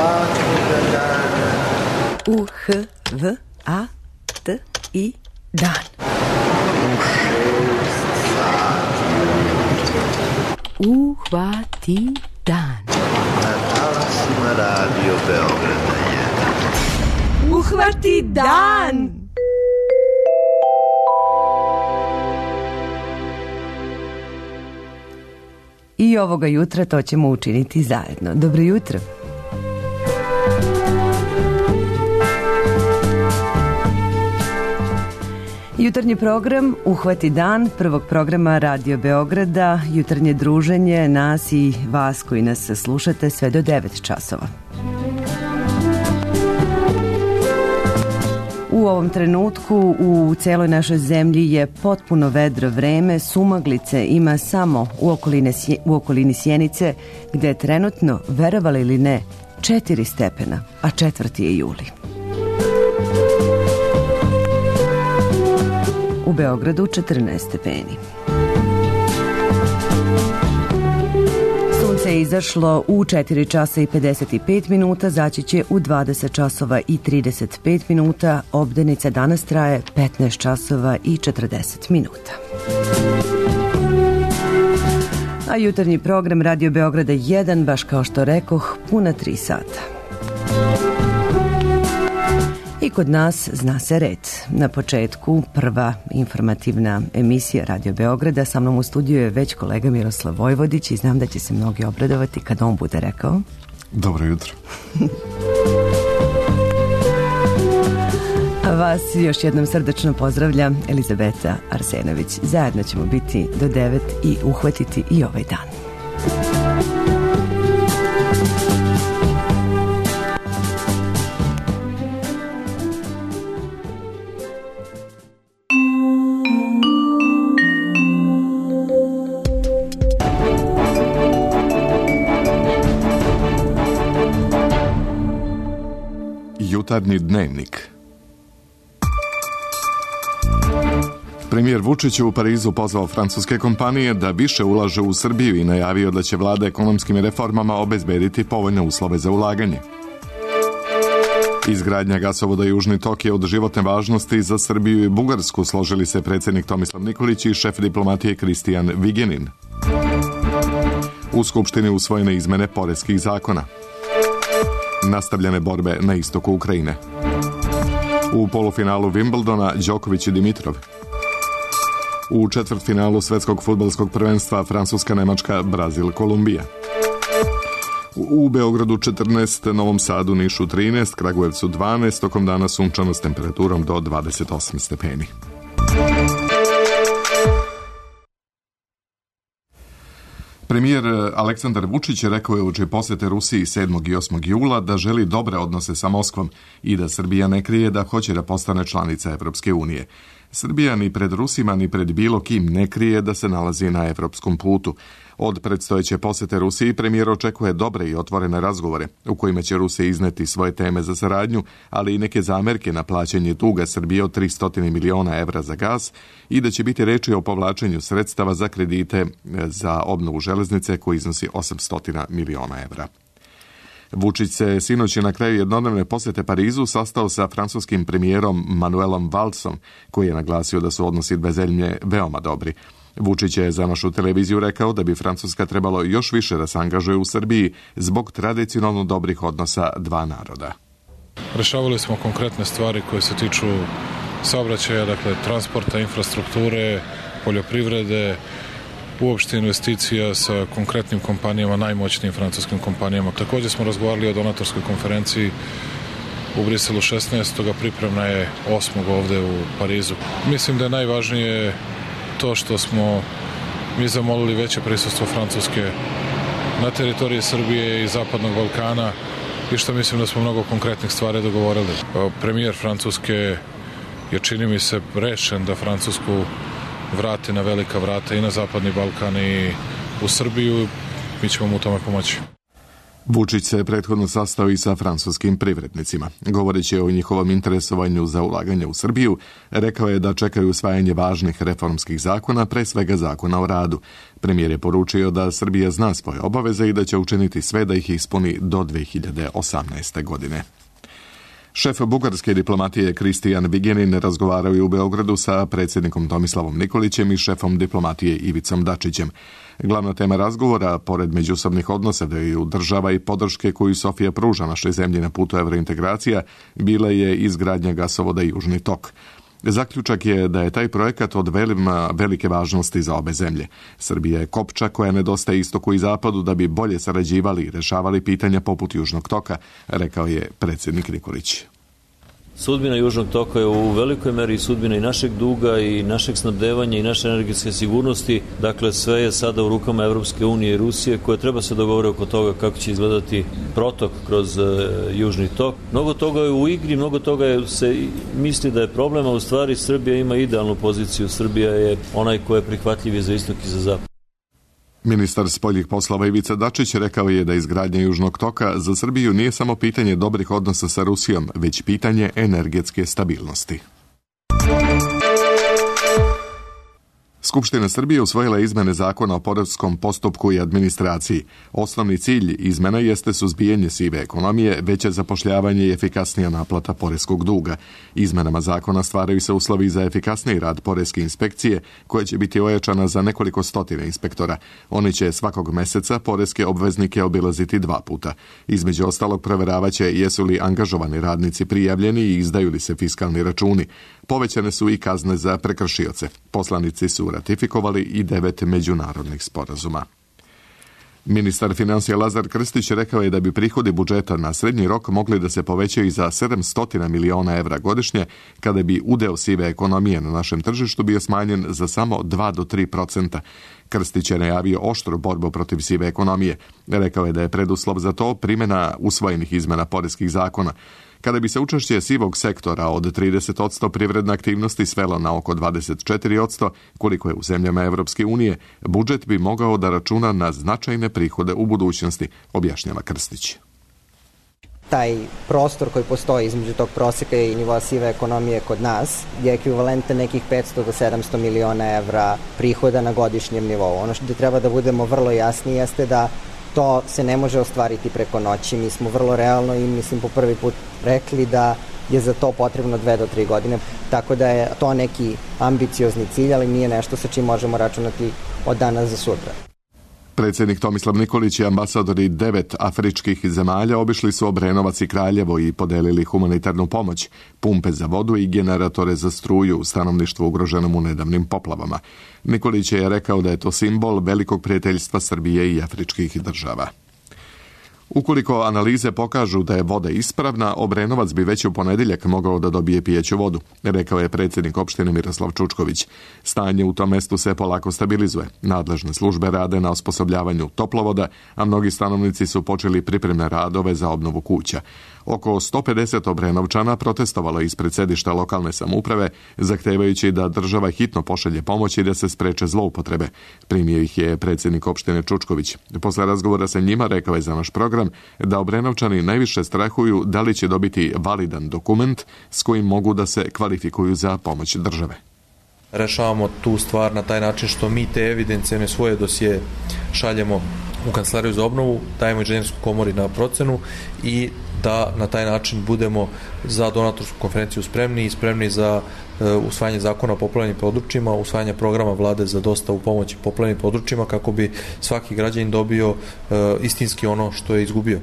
svakoga dana. U-H-V-A-T-I dan. U 6 sati ujutro. Uhvati dan. Na talasima Radio Beograda 1. Uhvati dan! I ovoga jutra to ćemo učiniti zajedno. Dobro jutro. Jutarnji program Uhvati dan prvog programa Radio Beograda, jutarnje druženje nas i vas koji nas slušate sve do 9 časova. U ovom trenutku u celoj našoj zemlji je potpuno vedro vreme, sumaglice ima samo u okolini Sjenice, gde je trenutno, verovali ili ne, 4 stepena, a 4. je juli. U Beogradu 14 stepeni. Sunce je izašlo u 4 časa i 55 minuta, zaći će u 20 časova i 35 minuta. Obdenica danas traje 15 časova i 40 minuta. A jutarnji program Radio Beograda 1, baš kao što rekoh, puna 3 sata. I kod nas zna se red. Na početku prva informativna emisija Radio Beograda. Sa mnom u studiju je već kolega Miroslav Vojvodić i znam da će se mnogi obradovati kad on bude rekao. Dobro jutro. A vas još jednom srdačno pozdravlja Elizabeta Arsenović. Zajedno ćemo biti do 9 i uhvatiti i ovaj dan. Jutarnji dnevnik. Premijer Vučić je u Parizu pozvao francuske kompanije da više ulaže u Srbiju i najavio da će vlada ekonomskim reformama obezbediti povoljne uslove za ulaganje. Izgradnja gasovoda Južni tok je od životne važnosti za Srbiju i Bugarsku, složili se predsjednik Tomislav Nikolić i šef diplomatije Kristijan Vigenin. U Skupštini usvojene izmene poreskih zakona. Nastavljene borbe na istoku Ukrajine. U polufinalu Wimbledona Đoković i Dimitrov. U četvrtfinalu svetskog fudbalskog prvenstva Francuska, Nemačka, Brazil, Kolumbija. U Beogradu 14, Novom Sadu, Nišu 13, Kragujevcu 12, tokom dana sunčano s temperaturom do 28 stepeni. Premijer Aleksandar Vučić rekao je uoči posete Rusiji 7. i 8. jula da želi dobre odnose sa Moskvom i da Srbija ne krije da hoće da postane članica Evropske unije. Srbija ni pred Rusima ni pred bilo kim ne krije da se nalazi na evropskom putu. Od predstojeće posete Rusiji premijer očekuje dobre i otvorene razgovore u kojima će Rusija izneti svoje teme za saradnju, ali i neke zamerke na plaćanje duga Srbije od 300 miliona evra za gas i da će biti reči o povlačenju sredstava za kredite za obnovu železnice koji iznosi 800 miliona evra. Vučić se sinoć na kraju jednodnevne posete Parizu sastao sa francuskim premijerom Manuelom Valsom, koji je naglasio da su odnosi dve zemlje veoma dobri. Vučić je za našu televiziju rekao da bi Francuska trebalo još više da se angažuje u Srbiji zbog tradicionalno dobrih odnosa dva naroda. Rešavali smo konkretne stvari koje se tiču saobraćaja, dakle transporta, infrastrukture, poljoprivrede, uopšte investicija sa konkretnim kompanijama, najmoćnijim francuskim kompanijama. Također smo razgovarali o donatorskoj konferenciji u Briselu 16. pripremna je 8. ovde u Parizu. Mislim da je najvažnije to što smo mi zamolili veće prisustvo Francuske na teritoriji Srbije i Zapadnog Balkana i što mislim da smo mnogo konkretnih stvari dogovorili. Premijer Francuske je, čini mi se, rešen da Francusku vrati na velika vrata i na Zapadni Balkan i u Srbiju. Mi ćemo mu u tome pomoći. Vučić se prethodno sastao i sa francuskim privrednicima. Govoreći o njihovom interesovanju za ulaganje u Srbiju, rekao je da čekaju usvajanje važnih reformskih zakona, pre svega zakona o radu. Premijer je poručio da Srbija zna svoje obaveze i da će učiniti sve da ih ispuni do 2018. godine. Šef bugarske diplomatije Kristijan Vigenin razgovarao je u Beogradu sa predsjednikom Tomislavom Nikolićem i šefom diplomatije Ivicom Dačićem. Glavna tema razgovora, pored međusobnih odnosa dveju država i podrške koju Sofija pruža našoj zemlji na putu evrointegracija, bila je izgradnja gasovoda Južni tok. Zaključak je da je taj projekat od velike važnosti za obe zemlje. Srbija je kopča koja nedostaje istoku i zapadu da bi bolje sarađivali i rešavali pitanja poput Južnog toka, rekao je predsjednik Nikolić. Sudbina Južnog toka je u velikoj meri sudbina i našeg duga i našeg snabdevanja i naše energetske sigurnosti. Dakle, sve je sada u rukama Evropske unije i Rusije koje treba se dogovore oko toga kako će izgledati protok kroz Južni tok. Mnogo toga je u igri, mnogo toga se misli da je problem, a u stvari Srbija ima idealnu poziciju. Srbija je onaj ko je prihvatljiv i za istok i za zapad. Ministar spoljnih poslova Ivica Dačić rekao je da izgradnja Južnog toka za Srbiju nije samo pitanje dobrih odnosa sa Rusijom, već pitanje energetske stabilnosti. Skupština Srbije usvojila izmene zakona o poreskom postupku i administraciji. Osnovni cilj izmena jeste suzbijanje sive ekonomije, veće zapošljavanje i efikasnija naplata poreskog duga. Izmenama zakona stvaraju se uslovi za efikasniji rad poreske inspekcije, koja će biti ojačana za nekoliko stotina inspektora. Oni će svakog meseca poreske obveznike obilaziti 2 puta. Između ostalog proveravaće jesu li angažovani radnici prijavljeni i izdaju li se fiskalni računi. Povećane su i kazne za prekršioce. Poslanici su ratifikovali i 9 međunarodnih sporazuma. Ministar financija Lazar Krstić rekao je da bi prihodi budžeta na srednji rok mogli da se povećaju za 700 miliona evra godišnje, kada bi udeo sive ekonomije na našem tržištu bio smanjen za samo 2 do 3%. Krstić je najavio oštru borbu protiv sive ekonomije. Rekao je da je preduslov za to primjena usvojenih izmena poreskih zakona. Kada bi se učešće sivog sektora od 30% privredne aktivnosti svelo na oko 24%, koliko je u zemljama Evropske unije, budžet bi mogao da računa na značajne prihode u budućnosti, objašnjava Krstić. Taj prostor koji postoji između tog proseka i nivoa sive ekonomije kod nas je ekvivalentan nekih 500 do 700 miliona evra prihoda na godišnjem nivou. Ono što treba da budemo vrlo jasni jeste da to se ne može ostvariti preko noći. Mi smo vrlo realno i mislim po prvi put rekli da je za to potrebno 2 do 3 godine. Tako da je to neki ambiciozni cilj, ali nije nešto sa čim možemo računati od danas za sutra. Predsjednik Tomislav Nikolić i ambasadori 9 afričkih zemalja obišli su Obrenovac i Kraljevo i podelili humanitarnu pomoć, pumpe za vodu i generatore za struju u stanovništvu ugroženom u nedavnim poplavama. Nikolić je rekao da je to simbol velikog prijateljstva Srbije i afričkih država. Ukoliko analize pokažu da je voda ispravna, Obrenovac bi već u ponedjeljak mogao da dobije pijeću vodu, rekao je predsjednik opštine Miroslav Čučković. Stanje u tom mestu se polako stabilizuje. Nadležne službe rade na osposobljavanju toplovoda, a mnogi stanovnici su počeli pripremne radove za obnovu kuća. Oko 150 Obrenovčana protestovalo ispred sedišta lokalne samouprave, zahtevajući da država hitno pošalje pomoć i da se spreče zloupotrebe. Primio ih je predsjednik opštine Čučković. Posle razgovora sa njima rekao je za naš program da Obrenovčani najviše strahuju da li će dobiti validan dokument s kojim mogu da se kvalifikuju za pomoć države. Rešavamo tu stvar na taj način što mi te evidencijne svoje dosije šaljemo u Kancelariju za obnovu, dajemo inženjerskoj komori na procenu i da na taj način budemo za donatorsku konferenciju spremni za usvajanje zakona o poplavljenim područjima, usvajanje programa vlade za dostavu pomoći poplavljenim područjima kako bi svaki građanin dobio istinski ono što je izgubio.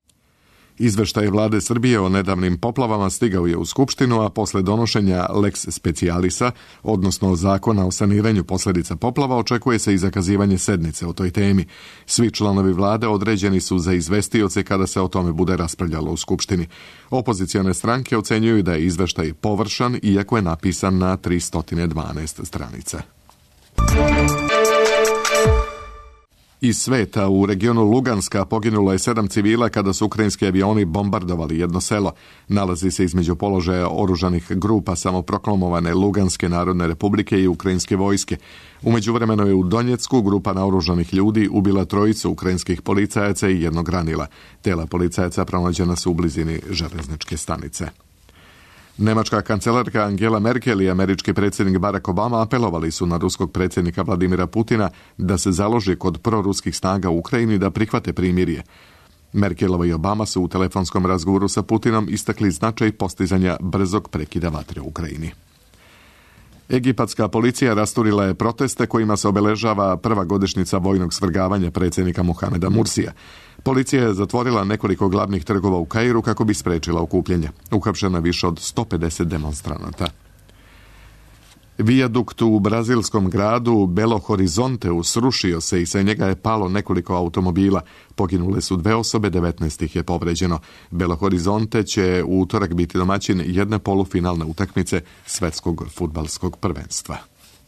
Izveštaj vlade Srbije o nedavnim poplavama stigao je u Skupštinu, a posle donošenja Lex Specialisa, odnosno zakona o saniranju posljedica poplava, očekuje se i zakazivanje sednice o toj temi. Svi članovi vlade određeni su za izvestioce kada se o tome bude raspravljalo u Skupštini. Opozicione stranke ocenjuju da je izveštaj površan, iako je napisan na 312 stranica. Iz sveta u regionu Luganska poginulo je 7 civila kada su ukrajinski avioni bombardovali jedno selo. Nalazi se između položaja oružanih grupa samoproklamovane Luganske narodne republike i ukrajinske vojske. U međuvremenu je u Donjecku grupa naoružanih ljudi ubila 3 ukrajinskih policajaca i 1 ranila. Tela policajaca pronađena su u blizini železničke stanice. Nemačka kancelarka Angela Merkel i američki predsjednik Barack Obama apelovali su na ruskog predsjednika Vladimira Putina da se založi kod proruskih snaga u Ukrajini da prihvate primirje. Merkelova i Obama su u telefonskom razgovoru sa Putinom istakli značaj postizanja brzog prekida vatre u Ukrajini. Egipatska policija rasturila je proteste kojima se obeležava prva godišnjica vojnog svrgavanja predsjednika Mohameda Mursija. Policija je zatvorila nekoliko glavnih trgova u Kairu kako bi sprečila okupljanje. Uhapšeno je više od 150 demonstranata. Vijadukt u brazilskom gradu Belo Horizonteu srušio se i sa njega je palo nekoliko automobila. Poginule su 2 osobe, 19 ih je povređeno. Belo Horizonte će u utorak biti domaćin jedne polufinalne utakmice svetskog fudbalskog prvenstva.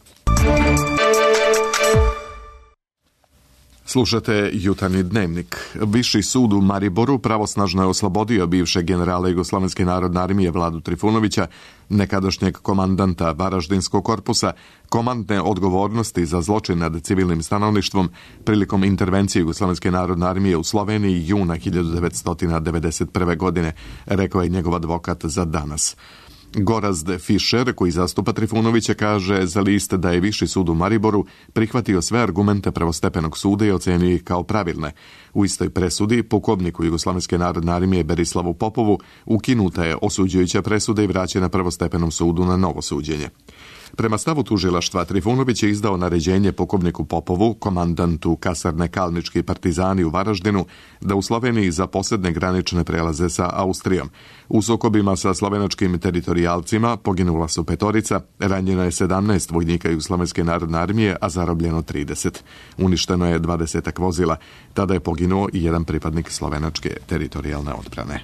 Slušate Jutarnji dnevnik. Viši sud u Mariboru pravosnažno je oslobodio bivšeg generala Jugoslovenske narodne armije Vladu Trifunovića, nekadašnjeg komandanta Varaždinskog korpusa, komandne odgovornosti za zločin nad civilnim stanovništvom prilikom intervencije Jugoslovenske narodne armije u Sloveniji juna 1991. godine, rekao je njegov advokat za Danas. Gorazd Fischer, koji zastupa Trifunovića, kaže za list da je Viši sud u Mariboru prihvatio sve argumente prvostepenog suda i ocenio ih kao pravilne. U istoj presudi pukovniku Jugoslovenske narodne armije Berislavu Popovu ukinuta je osuđujuća presuda i vraćena prvostepenom sudu na novo suđenje. Prema stavu tužilaštva, Trifunović je izdao naređenje pukovniku Popovu, komandantu kasarne Kalnički partizani u Varaždinu, da u Sloveniji zaposedne granične prelaze sa Austrijom. U sukobima sa slovenačkim teritorijalcima poginula su 5, ranjeno je 17 vojnika Jugoslovenske narodne armije, a zarobljeno 30. Uništeno je 20 vozila. Tada je poginuo i 1 pripadnik slovenačke teritorijalne odbrane.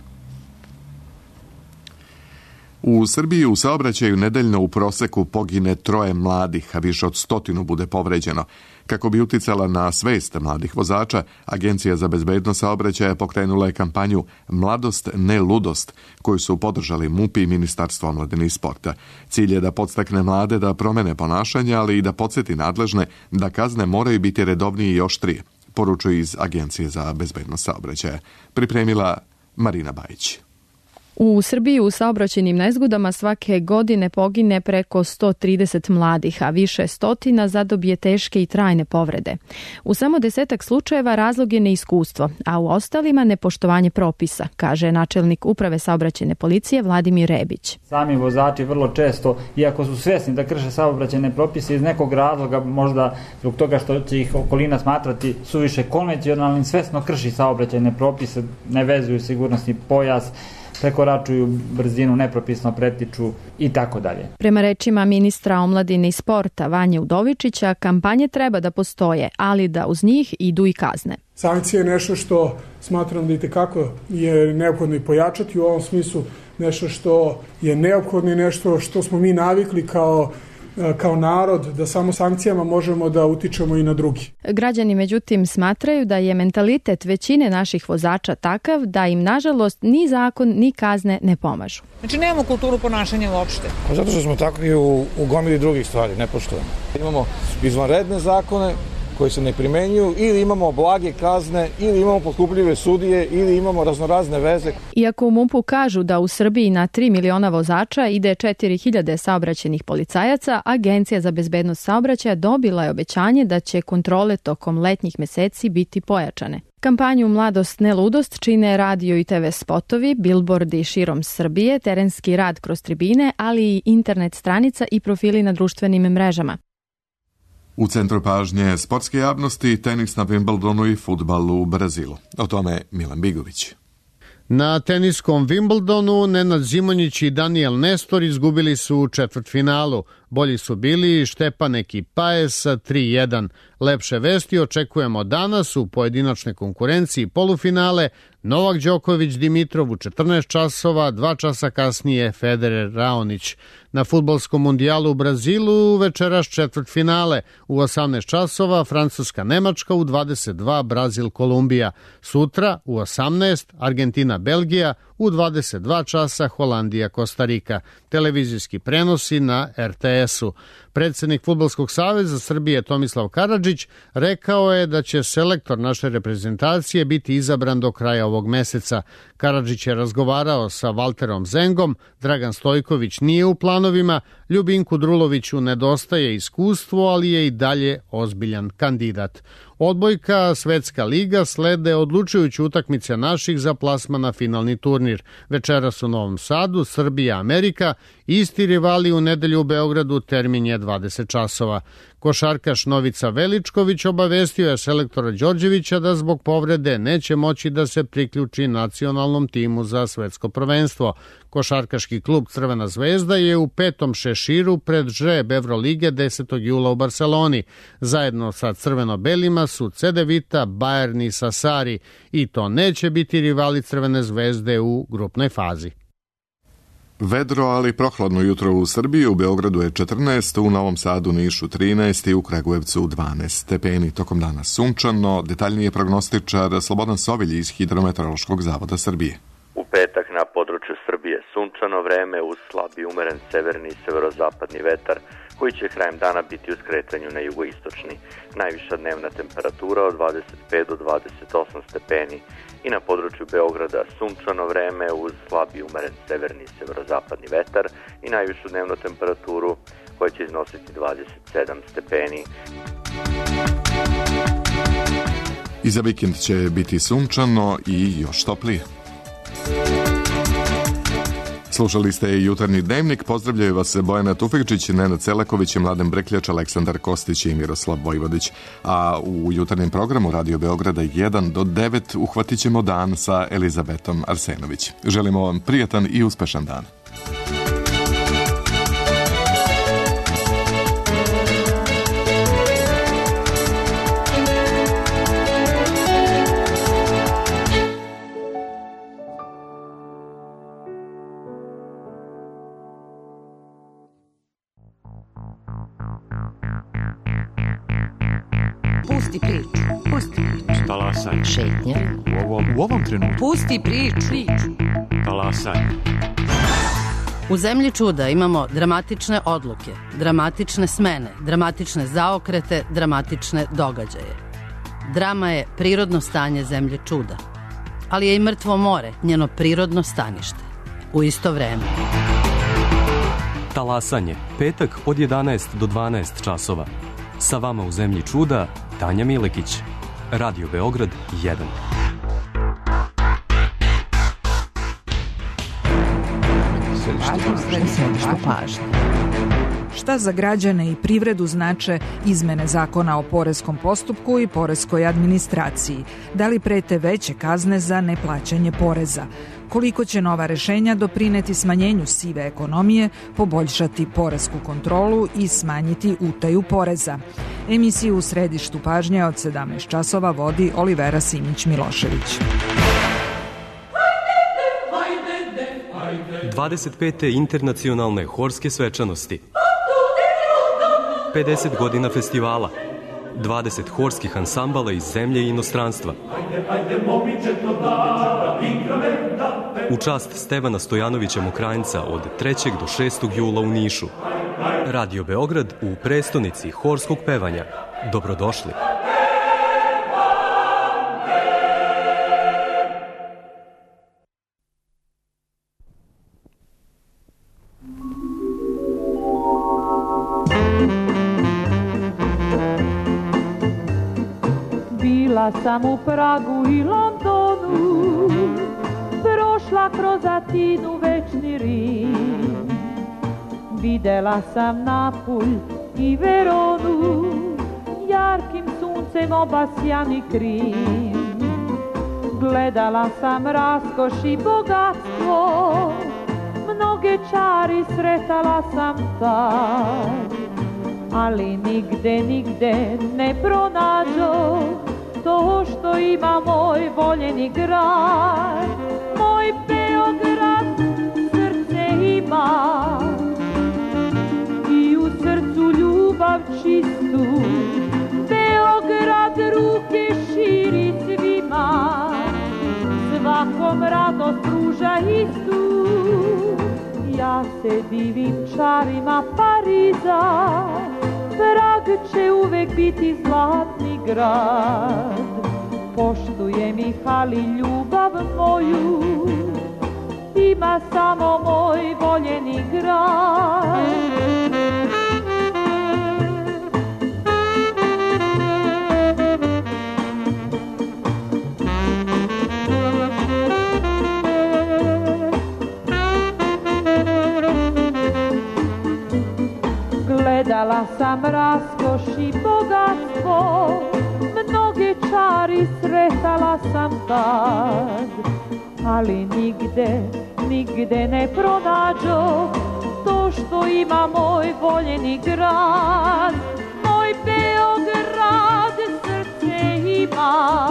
U Srbiji u saobraćaju nedeljno u proseku pogine 3 mladih, a više od 100 bude povređeno. Kako bi uticala na svest mladih vozača, Agencija za bezbednost saobraćaja pokrenula je kampanju Mladost, ne ludost, koju su podržali MUP i Ministarstvo omladine i sporta. Cilj je da podstakne mlade da promene ponašanje, ali i da podsjeti nadležne da kazne moraju biti redovnije i oštrije, poručuje iz Agencije za bezbednost saobraćaja. Pripremila Marina Bajić. U Srbiji u saobraćajnim nezgodama svake godine pogine preko 130 mladih, a više stotina zadobije teške i trajne povrede. U samo 10 slučajeva razlog je neiskustvo, a u ostalima nepoštovanje propisa, kaže načelnik Uprave saobraćajne policije Vladimir Rebić. Sami vozači vrlo često, iako su svesni da krše saobraćajne propise iz nekog razloga, možda zbog toga što će ih okolina smatrati suviše konvencionalnim, svesno krši saobraćajne propise, ne vezuju sigurnosni pojas, prekoračuju brzinu, nepropisno pretiču i tako dalje. Prema rečima ministra omladine i sporta Vanje Udovičića, kampanje treba da postoje, ali da uz njih idu i kazne. Sankcije je nešto što smatram da itekako je neophodno i pojačati, u ovom smislu nešto što je neophodno i nešto što smo mi navikli kao narod, da samo sankcijama možemo da utičemo i na drugi. Građani međutim smatraju da je mentalitet većine naših vozača takav da im nažalost ni zakon ni kazne ne pomažu. Znači nemamo kulturu ponašanja uopšte. Zato što smo takvi u gomili drugih stvari, ne poštujemo. Imamo izvanredne zakone koji se ne primenjuju, ili imamo blage kazne, ili imamo potkupljive sudije, ili imamo raznorazne veze. Iako u MUP-u kažu da u Srbiji na 3 miliona vozača ide 4.000 saobraćajnih policajaca, Agencija za bezbednost saobraćaja dobila je obećanje da će kontrole tokom letnjih meseci biti pojačane. Kampanju Mladost, ne ludost čine radio i TV spotovi, bilbordi širom Srbije, terenski rad kroz tribine, ali i internet stranica i profili na društvenim mrežama. U centru pažnje sportske javnosti tenis na Wimbledonu i fudbal u Brazilu. O tome Milan Bigović. Na teniskom Wimbledonu Nenad Zimonjić i Daniel Nestor izgubili su u četvrtfinalu. Bolji su bili Štepanek i Paes sa 3-1. Lepše vesti očekujemo danas u pojedinačnoj konkurenciji polufinale. Novak Đoković Dimitrov u 14 časova, 2 časa kasnije Federer Raonić. Na fudbalskom mundijalu u Brazilu večeras četvrtfinale. U 18 časova Francuska Nemačka, u 22 Brazil Kolumbija. Sutra u 18 Argentina Belgija, u 22 časa Holandija Kostarika. Televizijski prenosi na RTS-u. Predsjednik Fudbalskog saveza Srbije Tomislav Karadžić rekao je da će selektor naše reprezentacije biti izabran do kraja ovog meseca. Karadžić je razgovarao sa Valterom Zengom, Dragan Stojković nije u planovima, Ljubinku Druloviću nedostaje iskustvo, ali je i dalje ozbiljan kandidat. Odbojka, Svetska liga, slede odlučujući utakmice naših za plasman na finalni turnir. Večeras u Novom Sadu, Srbija, Amerika, isti rivali u nedelju u Beogradu, termin je 20 časova. Košarkaš Novica Veličković obavestio je selektora Đorđevića da zbog povrede neće moći da se priključi nacionalnom timu za svetsko prvenstvo. Košarkaški klub Crvena zvezda je u 5. šeširu pred žreb Evrolige 10. jula u Barceloni. Zajedno sa crveno-belima su Cedevita, Bayern i Sassari i to neće biti rivali Crvene zvezde u grupnoj fazi. Vedro, ali prohladno jutro u Srbiji, u Beogradu je 14, u Novom Sadu, Nišu 13 i u Kragujevcu 12 stepeni. Tokom dana sunčano, detaljnije prognostičar Slobodan Sovilj iz Hidrometeorološkog zavoda Srbije. U petak na području Srbije sunčano vreme uz slabi umeren severni i severozapadni vetar koji će krajem dana biti u skretanju na jugoistočni. Najviša dnevna temperatura od 25 do 28 stepeni i na području Beograda sunčano vreme uz slabi umeren severni i severozapadni vetar i najvišu dnevnu temperaturu koja će iznositi 27 stepeni. I za vikend će biti sunčano i još toplije. Slušali ste Jutarnji dnevnik, pozdravljaju vas Bojana Tufekčić, Nenad Celaković, Mladen Brkljač, Aleksandar Kostić i Miroslav Vojvodić. A u jutarnjem programu Radio Beograda 1 do 9 uhvatit ćemo dan sa Elizabetom Arsenović. Želimo vam prijatan i uspešan dan. Pusti priču. Pusti priču. Talasaj. Šetnja. U ovom trenutku. Pusti priču. Talasaj. U zemlji čuda imamo dramatične odluke, dramatične smene, dramatične zaokrete, dramatične događaje. Drama je prirodno stanje zemlje čuda, ali je i mrtvo more njeno prirodno stanište. U isto vreme. Talasanje, petak od 11 do 12 časova. Sa vama u zemlji čuda, Tanja Milekić. Radio Beograd 1. Šta za građane i privredu znače izmene zakona o poreskom postupku i poreskoj administraciji? Da li prete veće kazne za neplaćanje poreza? Koliko će nova rešenja doprineti smanjenju sive ekonomije, poboljšati poresku kontrolu i smanjiti utaju poreza? Emisiju u središtu pažnje od 17 časova vodi Olivera Simić-Milošević. 25. internacionalne horske svečanosti. 50 godina festivala. 20 horskih ansambala iz zemlje i inostranstva. U čast Stevana Stojanovića Mokranjca od 3. do 6. jula u Nišu. Radio Beograd u prestonici horskog pevanja. Dobrodošli. Bila sam u Pragu i Londonu, prošla kroz Atinu, večni Rim. Videla sam Napulj i Veronu, jarkim suncem obasjani Krim. Gledala sam raskoš i bogatstvo, mnoge čari sretala sam tad, ali nigde ne pronađo to što ima moj voljeni grad. Moj Beograd srce ima i u srcu ljubav čistu. Beograd ruke širi svima, svakom radost pruža istu. Ja se divim čarima Pariza, Prag će uvek biti zlatni grad. Poštujem ih, ali ljubav moju ima samo moj voljeni grad. Gledala sam raskoš i bogatstvo, mnoge čari sretala sam tad, ali nigde ne pronađo to što ima moj voljeni grad. Moj Beograd srce ima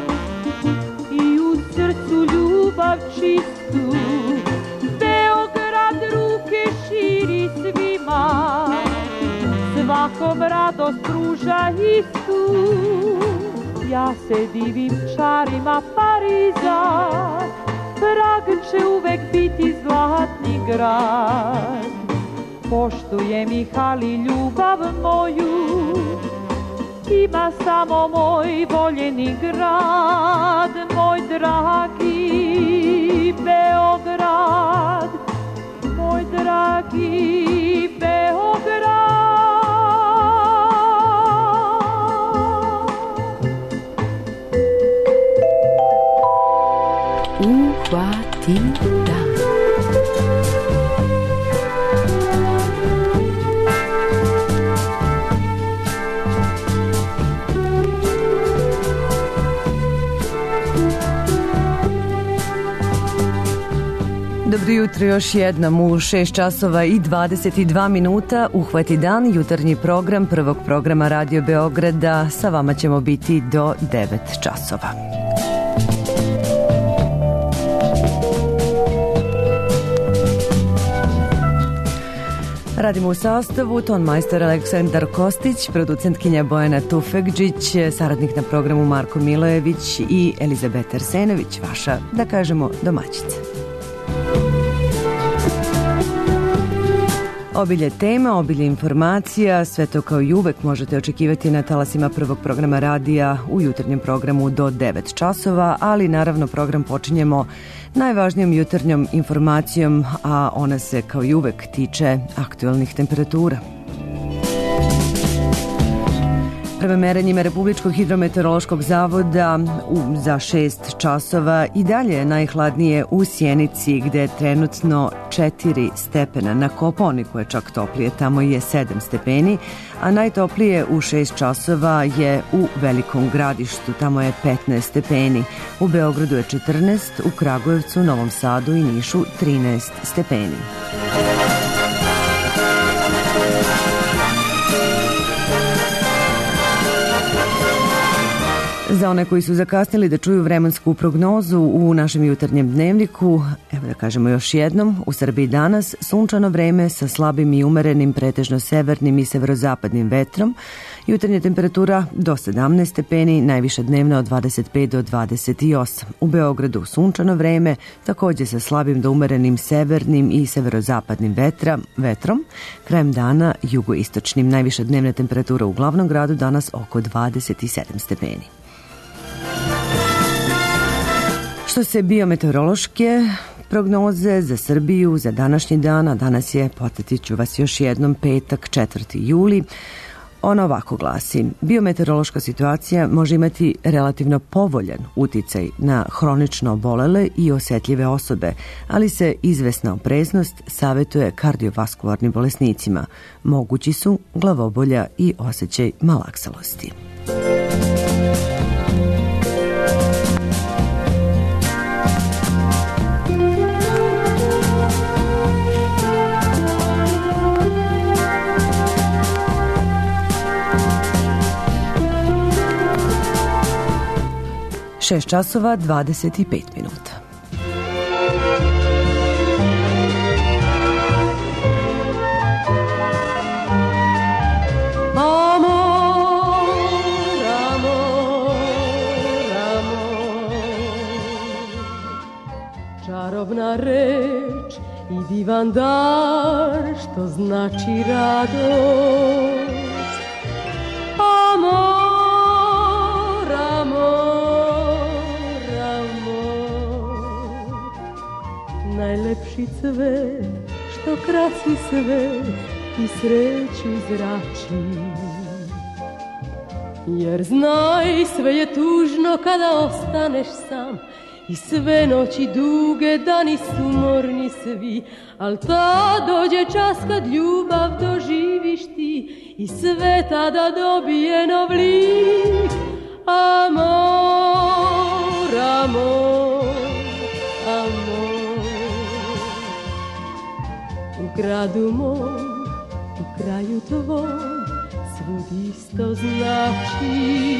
i u srcu ljubav čistu. Beograd ruke širi svima, svakom radost pruža istu. Ja se divim čarima Pariza, Prag će uvek biti zlatni grad. Poštujem ih, ali ljubav moju ima samo moj voljeni grad. Moj dragi Beograd, moj dragi Beograd. Uhvatida. Dobro jutro još jednom u 6 časova i 22 minuta. Uhvati dan, jutarnji program prvog programa Radio Beograda. Sa vama ćemo biti do 9 časova. Radimo u sastavu tonmajstor Aleksandar Kostić, producentkinja Bojana Tufekđić, saradnik na programu Marko Milojević i Elizabeta Arsenović, vaša, da kažemo, domaćica. Obilje tema, obilje informacija, sve to kao i uvek možete očekivati na talasima prvog programa radija u jutarnjem programu do 9 časova, ali naravno program počinjemo najvažnijom jutarnjom informacijom, a ona se kao i uvek tiče aktuelnih temperatura. Prema merenjima Republičkog hidrometeorološkog zavoda za 6 časova i dalje je najhladnije u Sjenici, gde je trenutno 4 stepena. Na Kopaoniku je čak toplije, tamo je 7 stepeni, a najtoplije u 6 časova je u Velikom Gradištu, tamo je 15 stepeni. U Beogradu je 14, u Kragujevcu, Novom Sadu i Nišu 13 stepeni. Za one koji su zakasnili da čuju vremensku prognozu u našem jutarnjem dnevniku, evo da kažemo još jednom, u Srbiji danas sunčano vreme sa slabim i umerenim pretežno severnim i severozapadnim vetrom, jutarnja temperatura do 17 stepeni, najviša dnevna od 25 do 28. U Beogradu sunčano vreme, takođe sa slabim do umerenim severnim i severozapadnim vetrom, krajem dana jugoistočnim, najviša dnevna temperatura u glavnom gradu danas oko 27 stepeni. Što se biometeorološke prognoze za Srbiju za današnji dan, a danas je, podsjetit ću vas još jednom, petak 4. juli, ona ovako glasi: biometeorološka situacija može imati relativno povoljan uticaj na hronično obolele i osetljive osobe, ali se izvesna opreznost savetuje kardiovaskularnim bolesnicima. Mogući su glavobolja i osjećaj malaksalosti. 6 časova 25 minuta. Čarobna reč i divan dar, što znači radost. Amor, amor, amor. Najlepši cvet, što krasi svet i sreću zrači. Jer znaj, sve je tužno kada ostaneš sam, i sve noći duge, dani su umorni svi, al tad dođe čas kad ljubav doživiš ti i sve tada dobije nov lik. Amor, amor, amor. U gradu mom, u kraju tvom, svud isto znači.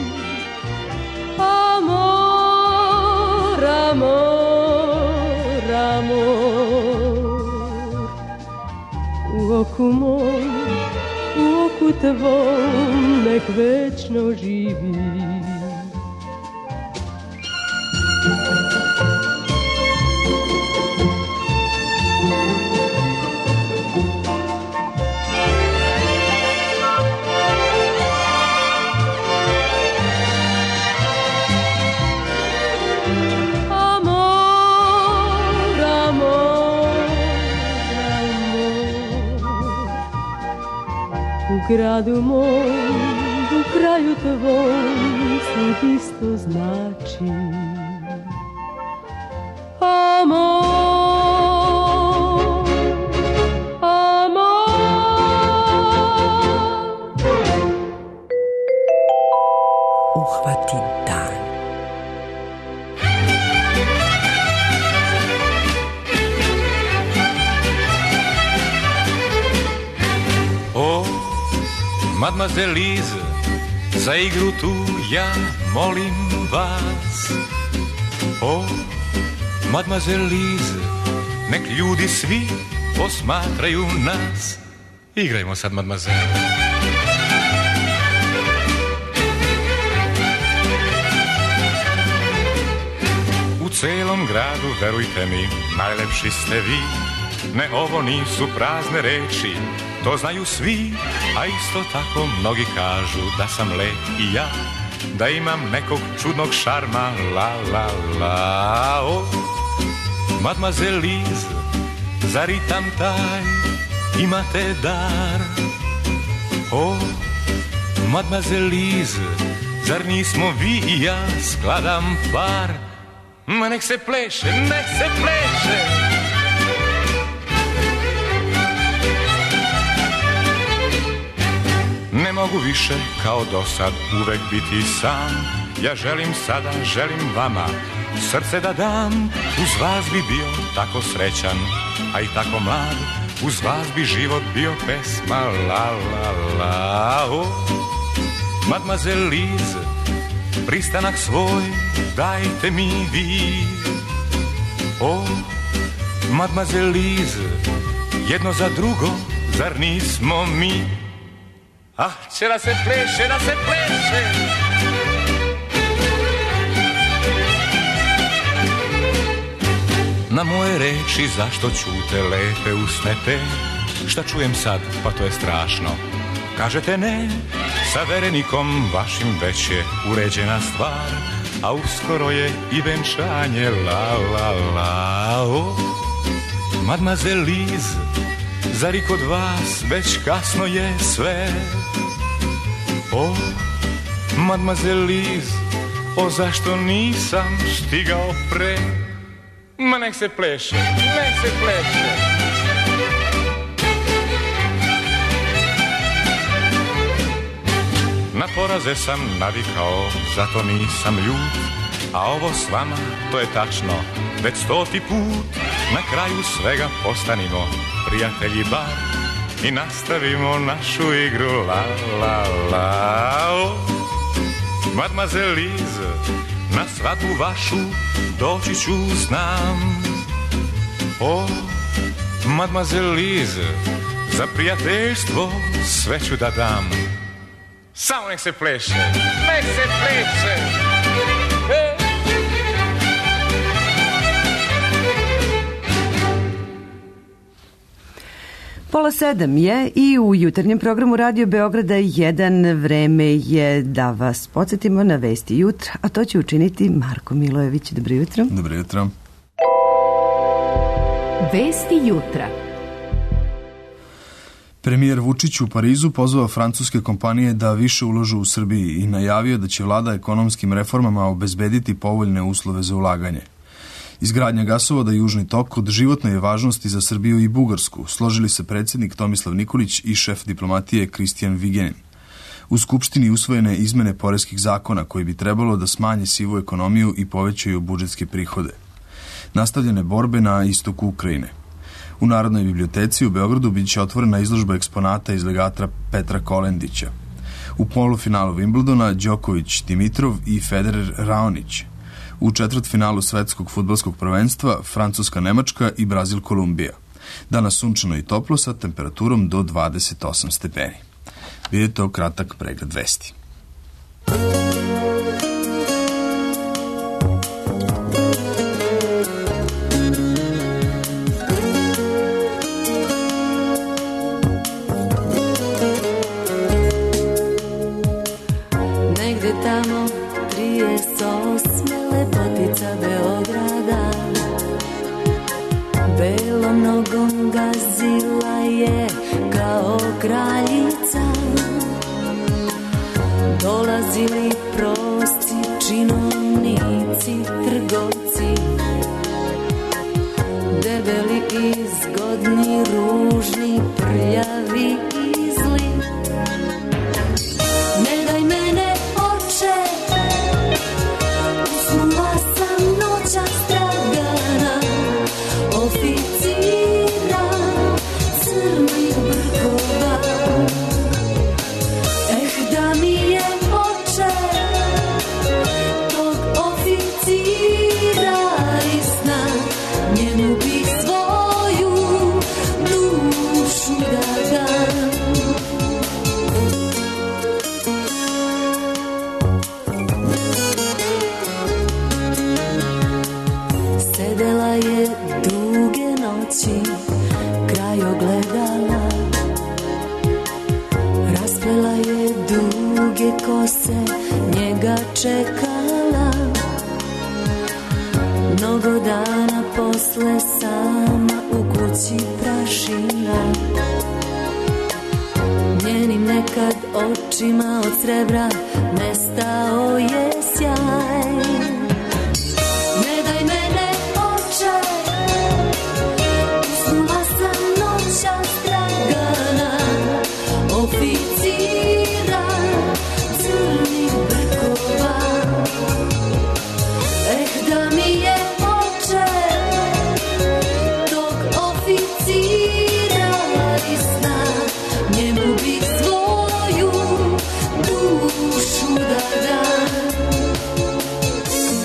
Amor, amor, amor. U oku mom, u oku tvom, nek večno živi. U gradu mom, u kraju tvom, svud isto znači. Amor, amor. Uhvati dan. Mademoiselle Lise, za igru tu ja molim vas. O, Mademoiselle Lise, nek ljudi svi posmatraju nas. Igrajmo sad, Mademoiselle. U celom gradu, verujte mi, najlepši ste vi. Ne, ovo nisu prazne reči, to znaju svi, a isto tako mnogi kažu da sam lep i ja, da imam nekog čudnog šarma, la la la. O, Mademoiselle Lise, za ritam taj imate dar. O, Mademoiselle Lise, zar nismo vi i ja skladan par? Ma nek se pleše, nek se pleše. Ne mogu više kao dosad uvek biti sam. Ja želim sada, želim vama srce da dam. Uz vas bi bio tako srećan, a i tako mlad. Uz vas bi život bio pesma, la la la. O, Mademoiselle Lise, pristanak svoj dajte mi vi. O, Mademoiselle Lise, jedno za drugo, zar nismo mi? Ah, će da se pleše, da se pleše. Na moje reči zašto ćute lepe usne te? Šta čujem sad, pa to je strašno. Kažete ne, sa verenikom vašim već je uređena stvar, a uskoro je i venčanje, la la la. O, Mademoiselle Lise, zar i kod vas već kasno je sve? O, Mademoiselle Lise, o zašto nisam stigao pre? Ma nek se pleše, nek se pleše. Na poraze sam navikao, zato nisam ljut, a ovo s vama, to je tačno, već 100. put. Na kraju svega postanimo prijatelji bar i nastavimo našu igru, la la la. O, Mademoiselle Lise, na svadbu vašu doći ću znam. O, mademoiselle Lise, za prijateljstvo sve ću da dam. Samo nek se pleše, nek se pleše. Pola 7 je i u jutarnjem programu Radio Beograda 1 vreme je da vas podsjetimo na vesti jutra, a to će učiniti Marko Milojević. Dobro jutro. Dobro jutro. Vesti jutra. Premijer Vučić u Parizu pozvao francuske kompanije da više uložu u Srbiji i najavio da će vlada ekonomskim reformama obezbediti povoljne uslove za ulaganje. Izgradnja gasovoda Južni tok od životne je važnosti za Srbiju i Bugarsku, složili se predsjednik Tomislav Nikolić i šef diplomatije Kristijan Vigenin. U Skupštini usvojene izmene poreskih zakona koji bi trebalo da smanje sivu ekonomiju i povećaju budžetske prihode. Nastavljene borbe na istoku Ukrajine. U Narodnoj biblioteci u Beogradu biće otvorena izložba eksponata iz legatra Petra Kolendića. U polufinalu Wimbledona Đoković Dimitrov i Federer Raonić. U četvrtfinalu svetskog fudbalskog prvenstva Francuska-Nemačka i Brazil-Kolumbija. Danas sunčano i toplo sa temperaturom do 28 stepeni. Vidite kratak pregled vesti. Negde tamo 38 lepotica Beograda, belom nogom gazila je kao kraljica. Dolazili prosci, činovnici, trgovci, debeli i zgodni, ružni, prljavi i zli. Ne daj mene, oče, usnula sam noćas dragana, oficira crnih brkova. Da mi je oče tog oficira iz sna, njemu bih svoju dušu da dam. Sedela je duge noći kraj ogledala, raspela je duge kose, njega čekala. Mnogo dana posle sama u kući prašina, njenim nekad očima od srebra nestao je sjaj. Ne daj mene, oče, usnula sam noćas dragana, oficira crnih brkova. Da mi je oče tog oficira iz sna, njemu bih svoju dušu da dam.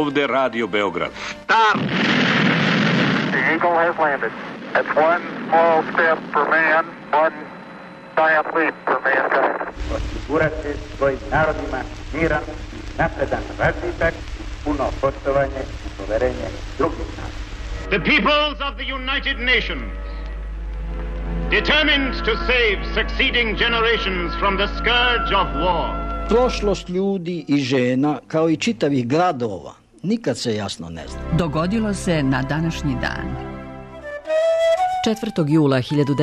ovde Radio Beograd. Start! The Eagle has landed. That's one small step for man, one giant leap for mankind. Osigurati svojim narodima miran, napredan razvitak, puno poštovanje i poverenje drugih naroda. The peoples of the United Nations, determined to save succeeding generations from the scourge of war. Prošlost ljudi i žena, kao i čitavih gradova, nikad se jasno ne zna. Dogodilo se na današnji dan. 4. jula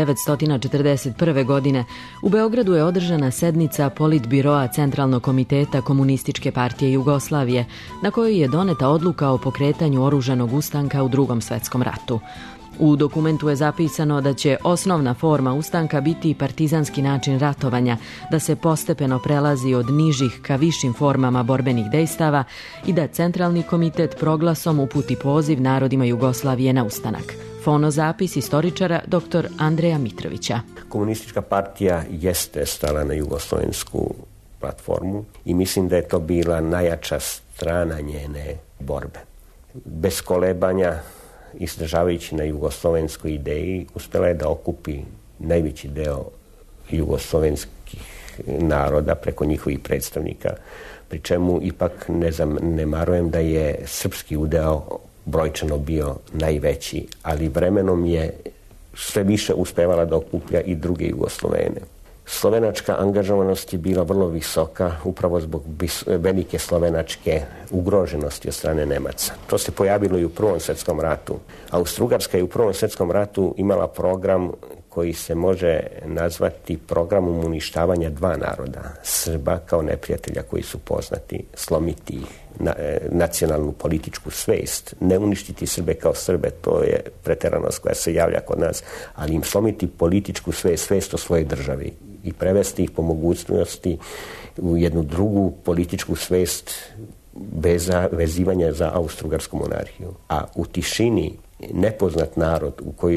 1941. godine u Beogradu je održana sednica Politbiroa Centralnog komiteta Komunističke partije Jugoslavije, na kojoj je doneta odluka o pokretanju oružanog ustanka u Drugom svetskom ratu. U dokumentu je zapisano da će osnovna forma ustanka biti partizanski način ratovanja, da se postepeno prelazi od nižih ka višim formama borbenih dejstava i da Centralni komitet proglasom uputi poziv narodima Jugoslavije na ustanak. Fonozapis istoričara dr. Andreja Mitrovića. Komunistička partija jeste stala na jugoslovensku platformu i mislim da je to bila najjača strana njene borbe. Bez kolebanja, izdržavajući na jugoslovenskoj ideji, uspjela je da okupi najveći deo jugoslovenskih naroda preko njihovih predstavnika, pri čemu ipak ne zanemarujem da je srpski udeo brojčano bio najveći, ali vremenom je sve više uspevala da okuplja i druge Jugoslovene. Slovenačka angažovanost je bila vrlo visoka upravo zbog velike slovenačke ugroženosti od strane Nemaca. To se pojavilo i u Prvom svetskom ratu. Austro-Ugarska je u Prvom svetskom ratu imala program koji se može nazvati programom uništavanja dva naroda, Srba kao neprijatelja koji su poznati, slomiti ih, nacionalnu političku svest, ne uništiti Srbe kao Srbe, to je preteranost koja se javlja kod nas, ali im slomiti političku svest o svojoj državi i prevesti ih po mogućnosti u jednu drugu političku svest vezivanja za Austro-Ugarsku monarhiju. A u tišini nepoznat narod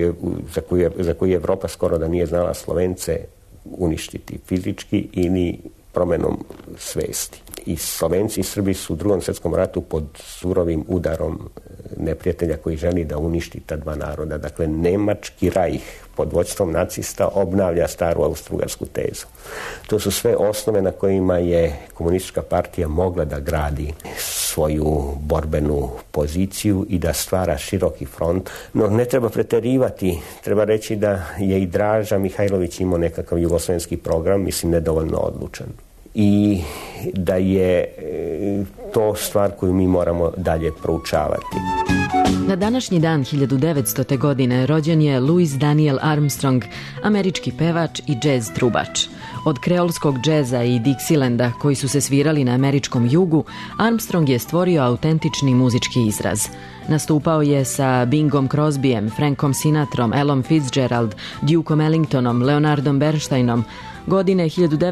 za koji Evropa skoro da nije znala, Slovence uništiti fizički ili promenom svesti. I Slovenci i Srbi su u Drugom svjetskom ratu pod surovim udarom neprijatelja koji želi da uništi ta dva naroda. Dakle, Nemački rajh pod vođstvom nacista obnavlja staru austrougarsku tezu. To su sve osnove na kojima je komunistička partija mogla da gradi svoju borbenu poziciju i da stvara široki front. No, ne treba preterivati. Treba reći da je i Draža Mihajlović imao nekakav jugoslovenski program, mislim nedovoljno odlučan. I da je to stvar koju mi moramo dalje proučavati. Na današnji dan 1900. godine rođen je Louis Daniel Armstrong, američki pevač i džez trubač. Od kreolskog džeza i Dixilanda, koji su se svirali na američkom jugu, Armstrong je stvorio autentični muzički izraz. Nastupao je sa Bingom Crosbyem, Frankom Sinatrom, Ellom Fitzgerald, Dukeom Ellingtonom, Leonardom Bernsteinom. Godine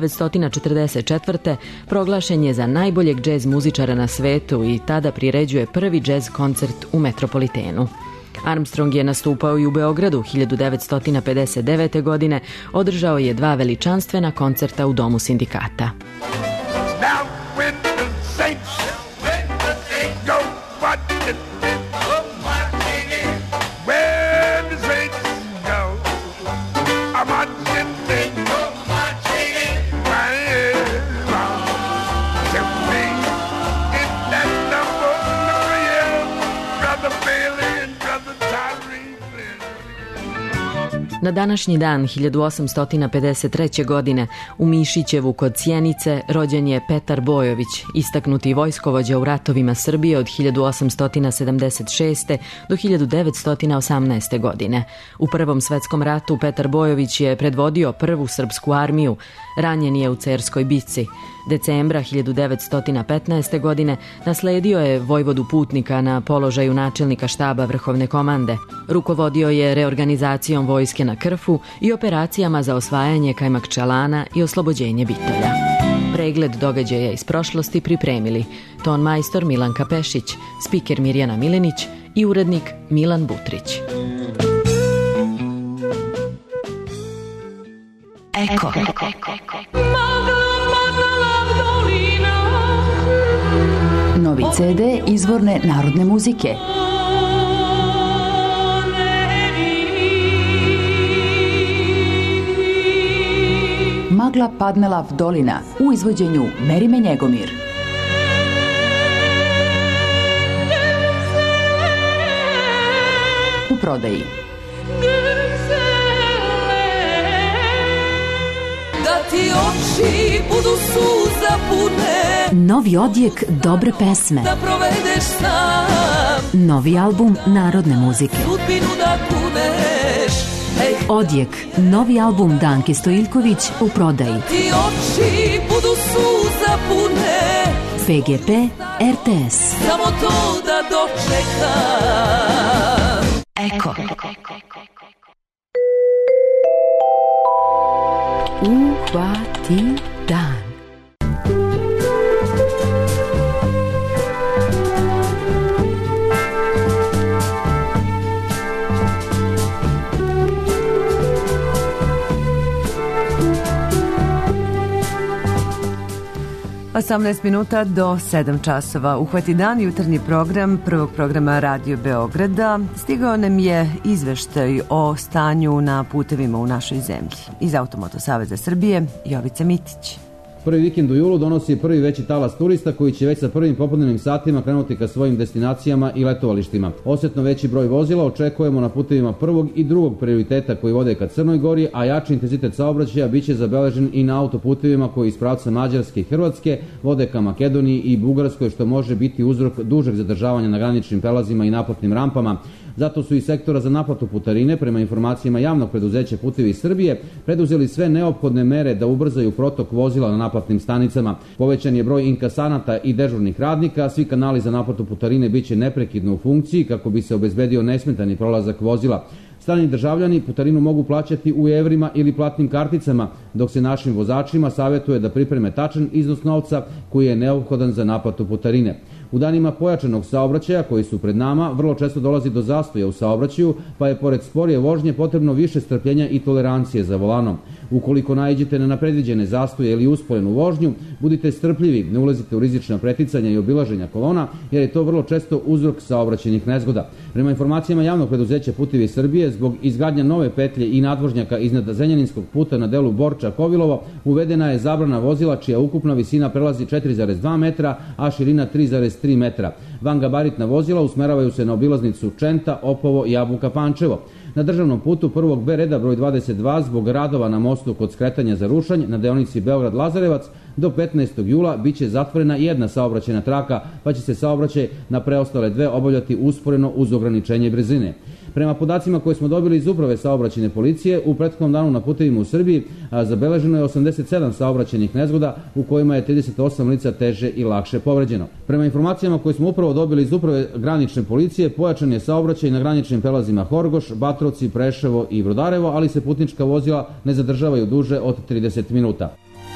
1944. proglašen je za najboljeg džez muzičara na svetu i tada priređuje prvi džez koncert u Metropolitenu. Armstrong je nastupao i u Beogradu 1959. godine, održao je 2 veličanstvena koncerta u Domu sindikata. Na današnji dan 1853. godine u Mišićevu kod Sjenice rođen je Petar Bojović, istaknuti vojskovođa u ratovima Srbije od 1876. do 1918. godine. U Prvom svetskom ratu Petar Bojović je predvodio prvu srpsku armiju, ranjen je u Cerskoj bitci. Decembra 1915. godine nasledio je vojvodu Putnika na položaju načelnika štaba Vrhovne komande. Rukovodio je reorganizacijom vojske na Krfu i operacijama za osvajanje Kajmakčalana i oslobođenje Bitolja. Pregled događaja iz prošlosti pripremili ton majstor Milanka Pešić, spiker Mirjana Milenić i urednik Milan Butrić. Eko. novi CD izvorne narodne muzike. Magla padnela v dolina u izvođenju Merime Njegomir. U prodaji. Da ti oči budu suza pune, Novi odjek dobre pesme. da provedeš sam, Novi album narodne muzike. sudbinu da kuneš. Ej, Odjek, novi album Danke Stojiljković u prodaji. ti oči budu suza pune, PGP RTS. samo to da dočekam. Eko. Uhvati dan. A 18 minuta do 7 časova. Uhvati dan, jutarnji program prvog programa Radio Beograda. Stigao nam je izveštaj o stanju na putevima u našoj zemlji. Iz Automoto Saveza Srbije, Jovica Mitić. Prvi vikend u julu donosi prvi veći talas turista koji će već sa prvim popodnevnim satima krenuti ka svojim destinacijama i letovalištima. Osjetno veći broj vozila očekujemo na putevima prvog i drugog prioriteta koji vode ka Crnoj Gori, a jači intenzitet saobraćaja biće zabeležen i na autoputevima koji iz pravca Mađarske i Hrvatske vode ka Makedoniji i Bugarskoj, što može biti uzrok dužeg zadržavanja na graničnim prelazima i naplatnim rampama. Zato su i sektora za naplatu putarine, prema informacijama javnog preduzeća Putevi Srbije, preduzeli sve neophodne mere da ubrzaju protok vozila na naplatnim stanicama. Povećan je broj inkasanata i dežurnih radnika, svi kanali za naplatu putarine biće neprekidno u funkciji kako bi se obezbedio nesmetani prolazak vozila. Strani državljani putarinu mogu plaćati u evrima ili platnim karticama, dok se našim vozačima savjetuje da pripreme tačan iznos novca koji je neophodan za naplatu putarine. U danima pojačanog saobraćaja koji su pred nama vrlo često dolazi do zastoja u saobraćaju, pa je pored sporije vožnje potrebno više strpljenja i tolerancije za volanom. Ukoliko naiđete na nepredviđene zastoje ili usporenu vožnju, budite strpljivi, ne ulazite u rizična preticanja i obilaženja kolona, jer je to vrlo često uzrok saobraćajnih nezgoda. Prema informacijama javnog preduzeća Putevi Srbije, zbog izgradnja nove petlje i nadvožnjaka iznad Zrenjaninskog puta na delu Borča-Kovilovo, uvedena je zabrana vozila čija ukupna visina prelazi 4,2 metra, a širina 3,3 metra. Vangabaritna vozila usmeravaju se na obilaznicu Čenta, Opovo i Jabuka-Pančevo. Na državnom putu prvog B reda broj 22 zbog radova na mostu kod skretanja za Rušanj na deonici Beograd-Lazarevac do 15. jula biće zatvorena jedna saobraćajna traka, pa će se saobraćaj na preostale dve obavljati usporeno uz ograničenje brzine. Prema podacima koje smo dobili iz Uprave saobraćajne policije, u prethodnom danu na putevima u Srbiji zabeleženo je 87 saobraćajnih nezgoda u kojima je 38 lica teže i lakše povređeno. Prema informacijama koje smo upravo dobili iz Uprave granične policije, pojačan je saobraćaj na graničnim prelazima Horgoš, Batrovci, Preševo i Brodarevo, ali se putnička vozila ne zadržavaju duže od 30 minuta.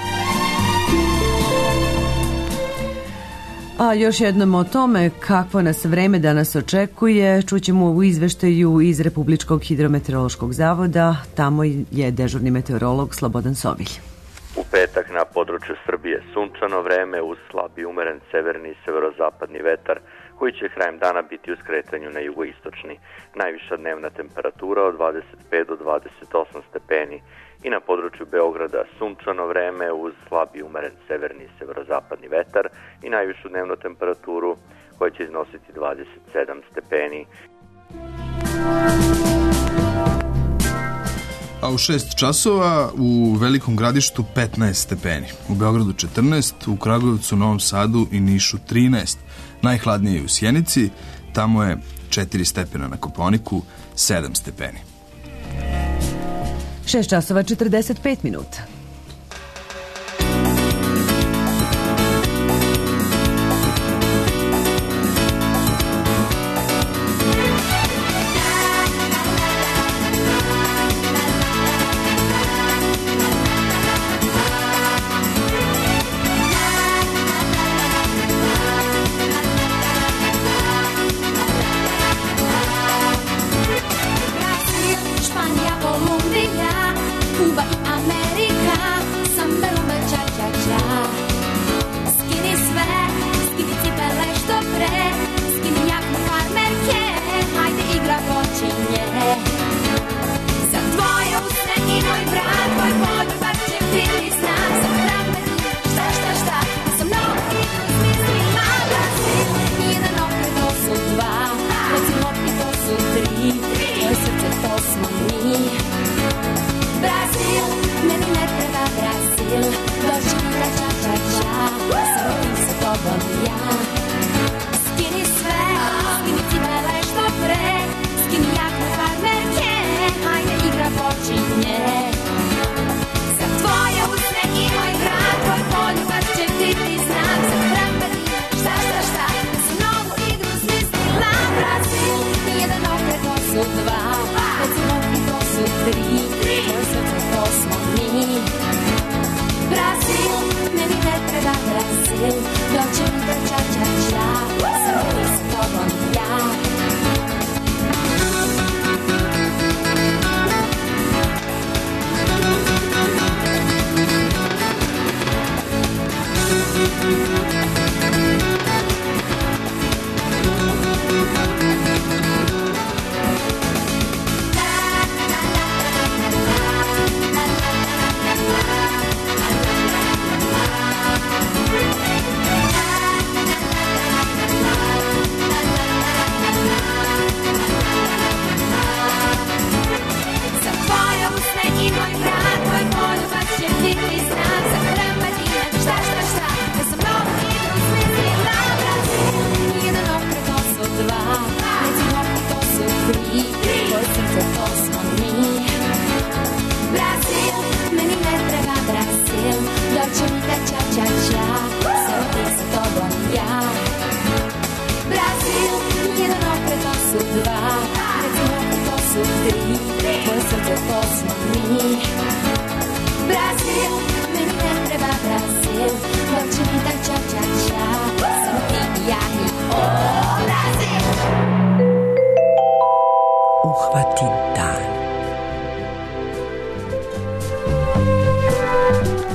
A još jednom o tome kakvo nas vreme danas očekuje čućemo u izveštaju iz Republičkog hidrometeorološkog zavoda. Tamo je dežurni meteorolog Slobodan Sovilj. U petak na području Srbije sunčano vreme uz slab i umeren severni i severozapadni vetar koji će krajem dana biti u skretanju na jugoistočni. Najviša dnevna temperatura od 25 do 28 stepeni i na području Beograda sunčano vreme uz slab i umeren severni i severozapadni vetar i najvišu dnevnu temperaturu koja će iznositi 27 stepeni. A u 6 časova u Velikom Gradištu 15 stepeni, u Beogradu 14, u Kragujevcu, Novom Sadu i Nišu 13. Najhladnije je u Sjenici, tamo je 4 stepena, na Kopaoniku 7 stepeni. 6 časova 45 minuta. Španija, Kolumbija, Kuba i Amerika.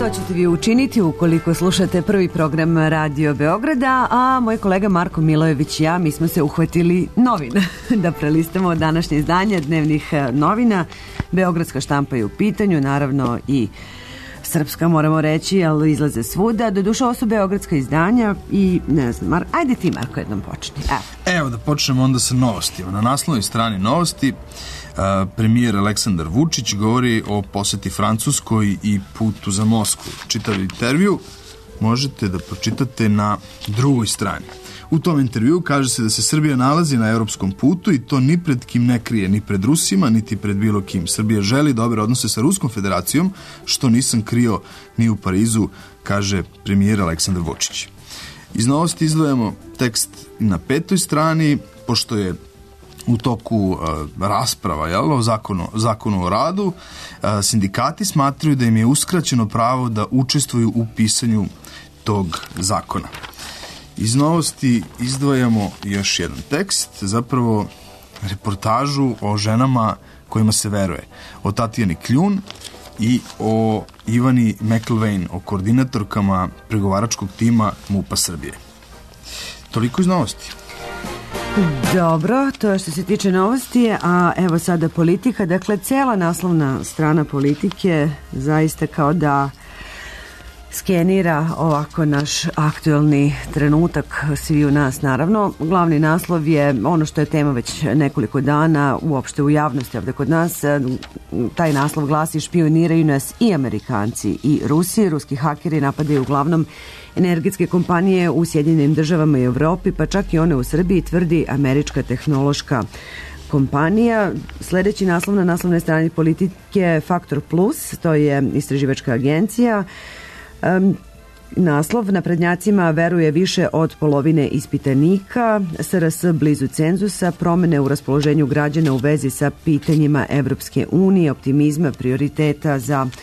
To ćete vi učiniti ukoliko slušate prvi program Radio Beograda, a moj kolega Marko Milojević i ja, mi smo se uhvatili novina da prelistamo današnje izdanje dnevnih novina. Beogradska štampa je u pitanju, naravno i srpska, moramo reći, ali izlaze svuda. Doduše, ovo su beogradska izdanja i ne znam, ajde ti, Marko, jednom počni. Evo da počnemo onda sa novostima. Na naslovnoj strani novosti premijer Aleksandar Vučić govori o poseti Francuskoj i putu za Moskvu. Čitav intervju možete da pročitate na drugoj strani. U tom intervju kaže se da se Srbija nalazi na evropskom putu i to ni pred kim ne krije, ni pred Rusima, niti pred bilo kim. Srbija želi dobre odnose sa Ruskom federacijom, što nisam krio ni u Parizu, kaže premijer Aleksandar Vučić. Iz novosti izdvajamo tekst na 5. strani, pošto je u toku rasprava o zakonu o radu, sindikati smatraju da im je uskraćeno pravo da učestvuju u pisanju tog zakona. Iz novosti izdvajamo još jedan tekst, zapravo reportažu o ženama kojima se veruje, o Tatjani Kljun i o Ivani McIlvaine, o koordinatorkama pregovaračkog tima MUP-a Srbije. Toliko iz novosti. Dobro, to je što se tiče novosti, a evo sada politika. Dakle, cela naslovna strana Politike zaista kao da skenira ovako naš aktuelni trenutak svi u nas, naravno. Glavni naslov je ono što je tema već nekoliko dana uopšte u javnosti ovde kod nas. Taj naslov glasi: špioniraju nas i Amerikanci i Rusi. Ruski hakeri napadaju uglavnom energetske kompanije u Sjedinjenim državama i Evropi, pa čak i one u Srbiji, tvrdi američka tehnološka kompanija. Sledeći naslov na naslovnoj strani Politike, Faktor Plus, to je istraživačka agencija. Naslov: naprednjacima veruje više od polovine ispitanika, SRS blizu cenzusa, promene u raspoloženju građana u vezi sa pitanjima Evropske unije, optimizma, prioriteta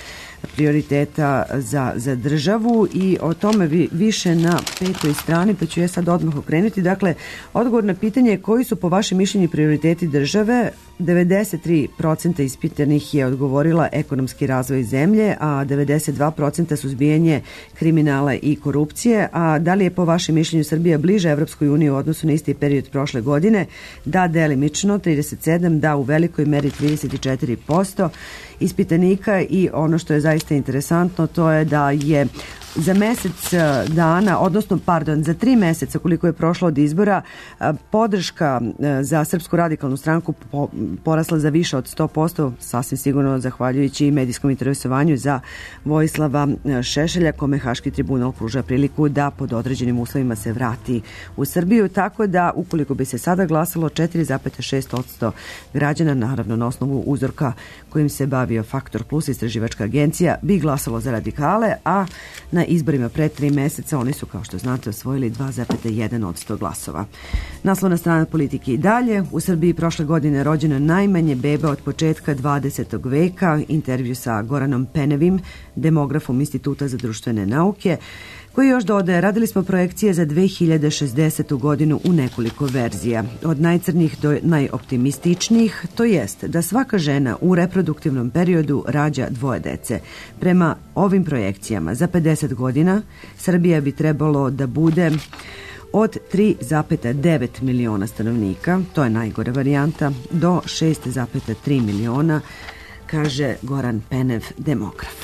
za državu, i o tome više na 5. strani, pa ću ja sad odmah okrenuti. Dakle, odgovor na pitanje koji su po vašem mišljenju prioriteti države, 93% ispitanih je odgovorila ekonomski razvoj zemlje, a 92% suzbijanje kriminala i korupcije. A da li je po vašem mišljenju Srbija bliže Evropskoj uniji u odnosu na isti period prošle godine? Da, delimično 37%, da u velikoj meri 34% ispitanika. I ono što je zaista interesantno, to je da je za mesec dana, odnosno, za 3 meseca koliko je prošlo od izbora, podrška za Srpsku radikalnu stranku porasla za više od 100%, sasvim sigurno zahvaljujući medijskom interesovanju za Vojislava Šešelja, kome Haški tribunal pruža priliku da pod određenim uslovima se vrati u Srbiju, tako da ukoliko bi se sada glasalo, 4,6% građana, naravno na osnovu uzorka kojim se bavio Faktor Plus, istraživačka agencija, bi glasalo za radikale, a na izborima pre 3 meseca oni su, kao što znate, osvojili 2,1% glasova. Naslovna strana Politike i dalje: u Srbiji prošle godine rođeno najmanje beba od početka 20. veka. Intervju sa Goranom Penevim, demografom Instituta za društvene nauke, koji još dodaje: radili smo projekcije za 2060. godinu u nekoliko verzija, od najcrnjih do najoptimističnijih, to jest da svaka žena u reproduktivnom periodu rađa 2 dece. Prema ovim projekcijama za 50 godina Srbija bi trebalo da bude od 3,9 miliona stanovnika, to je najgore varijanta, do 6,3 miliona, kaže Goran Penev, demograf.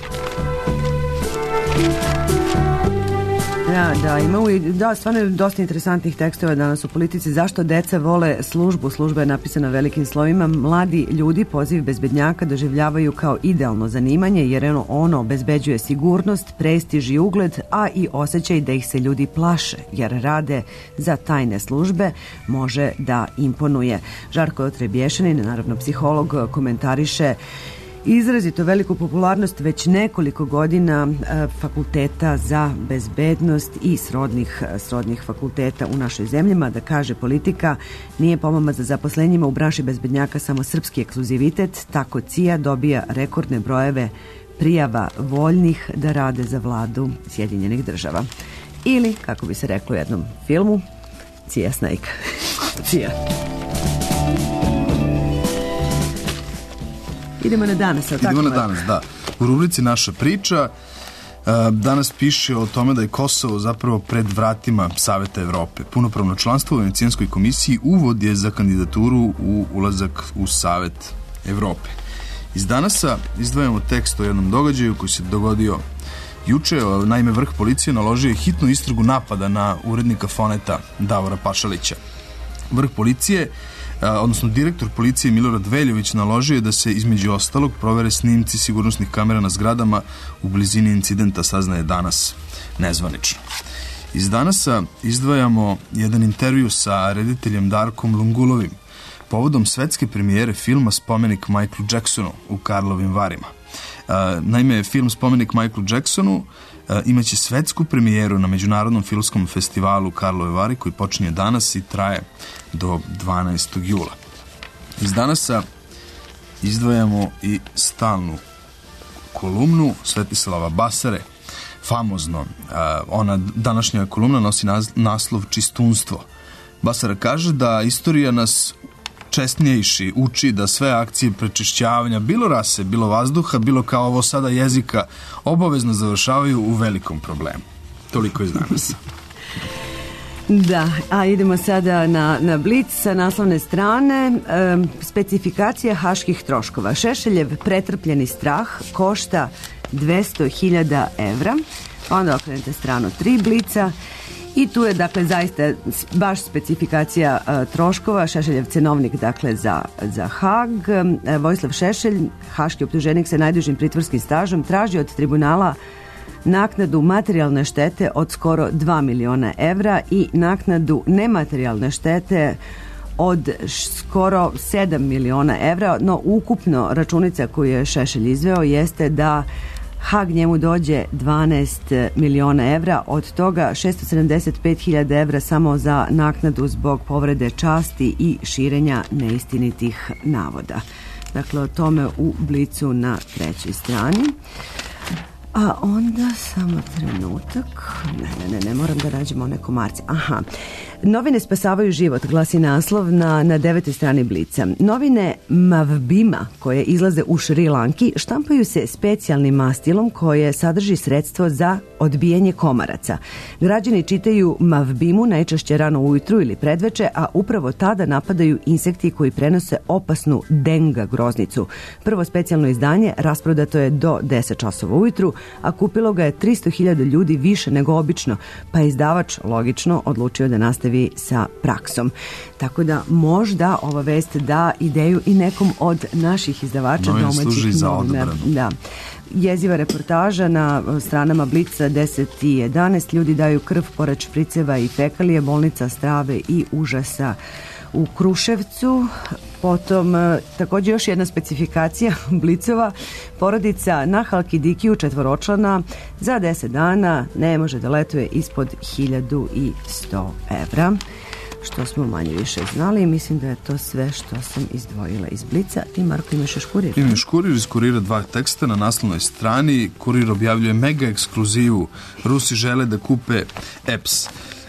Da, stvarno je dosta interesantnih tekstova danas u Politici. Zašto deca vole službu? Služba je napisana velikim slovima. Mladi ljudi poziv bezbednjaka doživljavaju kao idealno zanimanje, jer ono obezbeđuje sigurnost, prestiž i ugled, a i osjećaj da ih se ljudi plaše, jer rade za tajne službe, može da imponuje. Žarko Trebješanin, naravno psiholog, komentariše izrazito veliku popularnost već nekoliko godina fakulteta za bezbednost i srodnih fakulteta u našoj zemljama. Da kaže Politika, nije pomama za zaposlenjima u branši bezbednjaka samo srpski ekskluzivitet, tako CIA dobija rekordne brojeve prijava voljnih da rade za vladu Sjedinjenih država. Ili, kako bi se reklo u jednom filmu, CIA Snake. CIA. Idemo na danas, da. U rubrici Naša priča danas piše o tome da je Kosovo zapravo pred vratima Saveta Evrope. Punopravno članstvo u Venecijanskoj komisiji uvod je za kandidaturu u ulazak u Savet Evrope. Iz danasa izdvajamo tekst o jednom događaju koji se dogodio juče. Naime, vrh policije naložio je hitnu istragu napada na urednika Foneta Davora Pašalića. Vrh policije, odnosno direktor policije Milorad Veljović, naložio je da se između ostalog provere snimci sigurnosnih kamera na zgradama u blizini incidenta, saznaje danas nezvanično. Iz danasa izdvajamo jedan intervju sa rediteljem Darkom Lungulovim povodom svetske premijere filma Spomenik Michaelu Jacksonu u Karlovim Varima. Naime, film Spomenik Michaelu Jacksonu imaće svetsku premijeru na Međunarodnom filmskom festivalu Karlove Vari, koji počinje danas i traje do 12. jula. Iz danasa izdvajamo i stalnu kolumnu Svetislava Basare, famozno. Ona današnja kolumna nosi naslov Čistunstvo. Basara kaže da istorija nas čestnjejši uči da sve akcije prečišćavanja, bilo rase, bilo vazduha, bilo kao ovo sada jezika, obavezno završavaju u velikom problemu. Toliko iz danasa. Da, a idemo sada na Blic sa naslovne strane. Specifikacija haških troškova. Šešeljev pretrpljeni strah košta 200.000 evra. Onda okrenete stranu 3 Blica. I tu je, dakle, zaista baš specifikacija troškova. Šešeljev cenovnik, dakle, za Hag. Vojislav Šešelj, haški optuženik sa najdužim pritvorskim stažom, traži od tribunala naknadu materijalne štete od skoro 2 miliona evra i naknadu nematerijalne štete od skoro 7 miliona evra, no ukupno računica koju je Šešelj izveo jeste da Hag njemu dođe 12 miliona evra, od toga 675.000 evra samo za naknadu zbog povrede časti i širenja neistinitih navoda. Dakle, o tome u Blicu na 3. strani. A onda samo trenutak. Ne, moram da nađemo one komarce. Aha. Novine spasavaju život, glasi naslov na 9. strani Blica. Novine Mavbima, koje izlaze u Šri Lanki, štampaju se specijalnim mastilom koje sadrži sredstvo za odbijanje komaraca. Građani čitaju Mavbimu najčešće rano ujutru ili predveče, a upravo tada napadaju insekti koji prenose opasnu denga groznicu. Prvo specijalno izdanje rasprodato je do 10 časova ujutru, a kupilo ga je 300.000 ljudi više nego obično, pa je izdavač logično odlučio da nastavi sa praksom. Tako da možda ova vest da ideju i nekom od naših izdavača domaćih novina. Da. Jeziva reportaža na stranama Blica 10 i 11. Ljudi daju krv pored špriceva i fekalije, bolnica strave i užasa u Kruševcu. Potom također još jedna specifikacija Blicova. Porodica na Halkidikiju, 4-člana, za 10 dana ne može da letuje ispod 1.100 evra. Što smo manje više znali. Mislim da je to sve što sam izdvojila iz Blica. Ti, Marko, imaš još Kurir? Imam još Kurir, iz Kurira 2 teksta na naslovnoj strani. Kurir objavljuje mega ekskluzivu. Rusi žele da kupe EPS.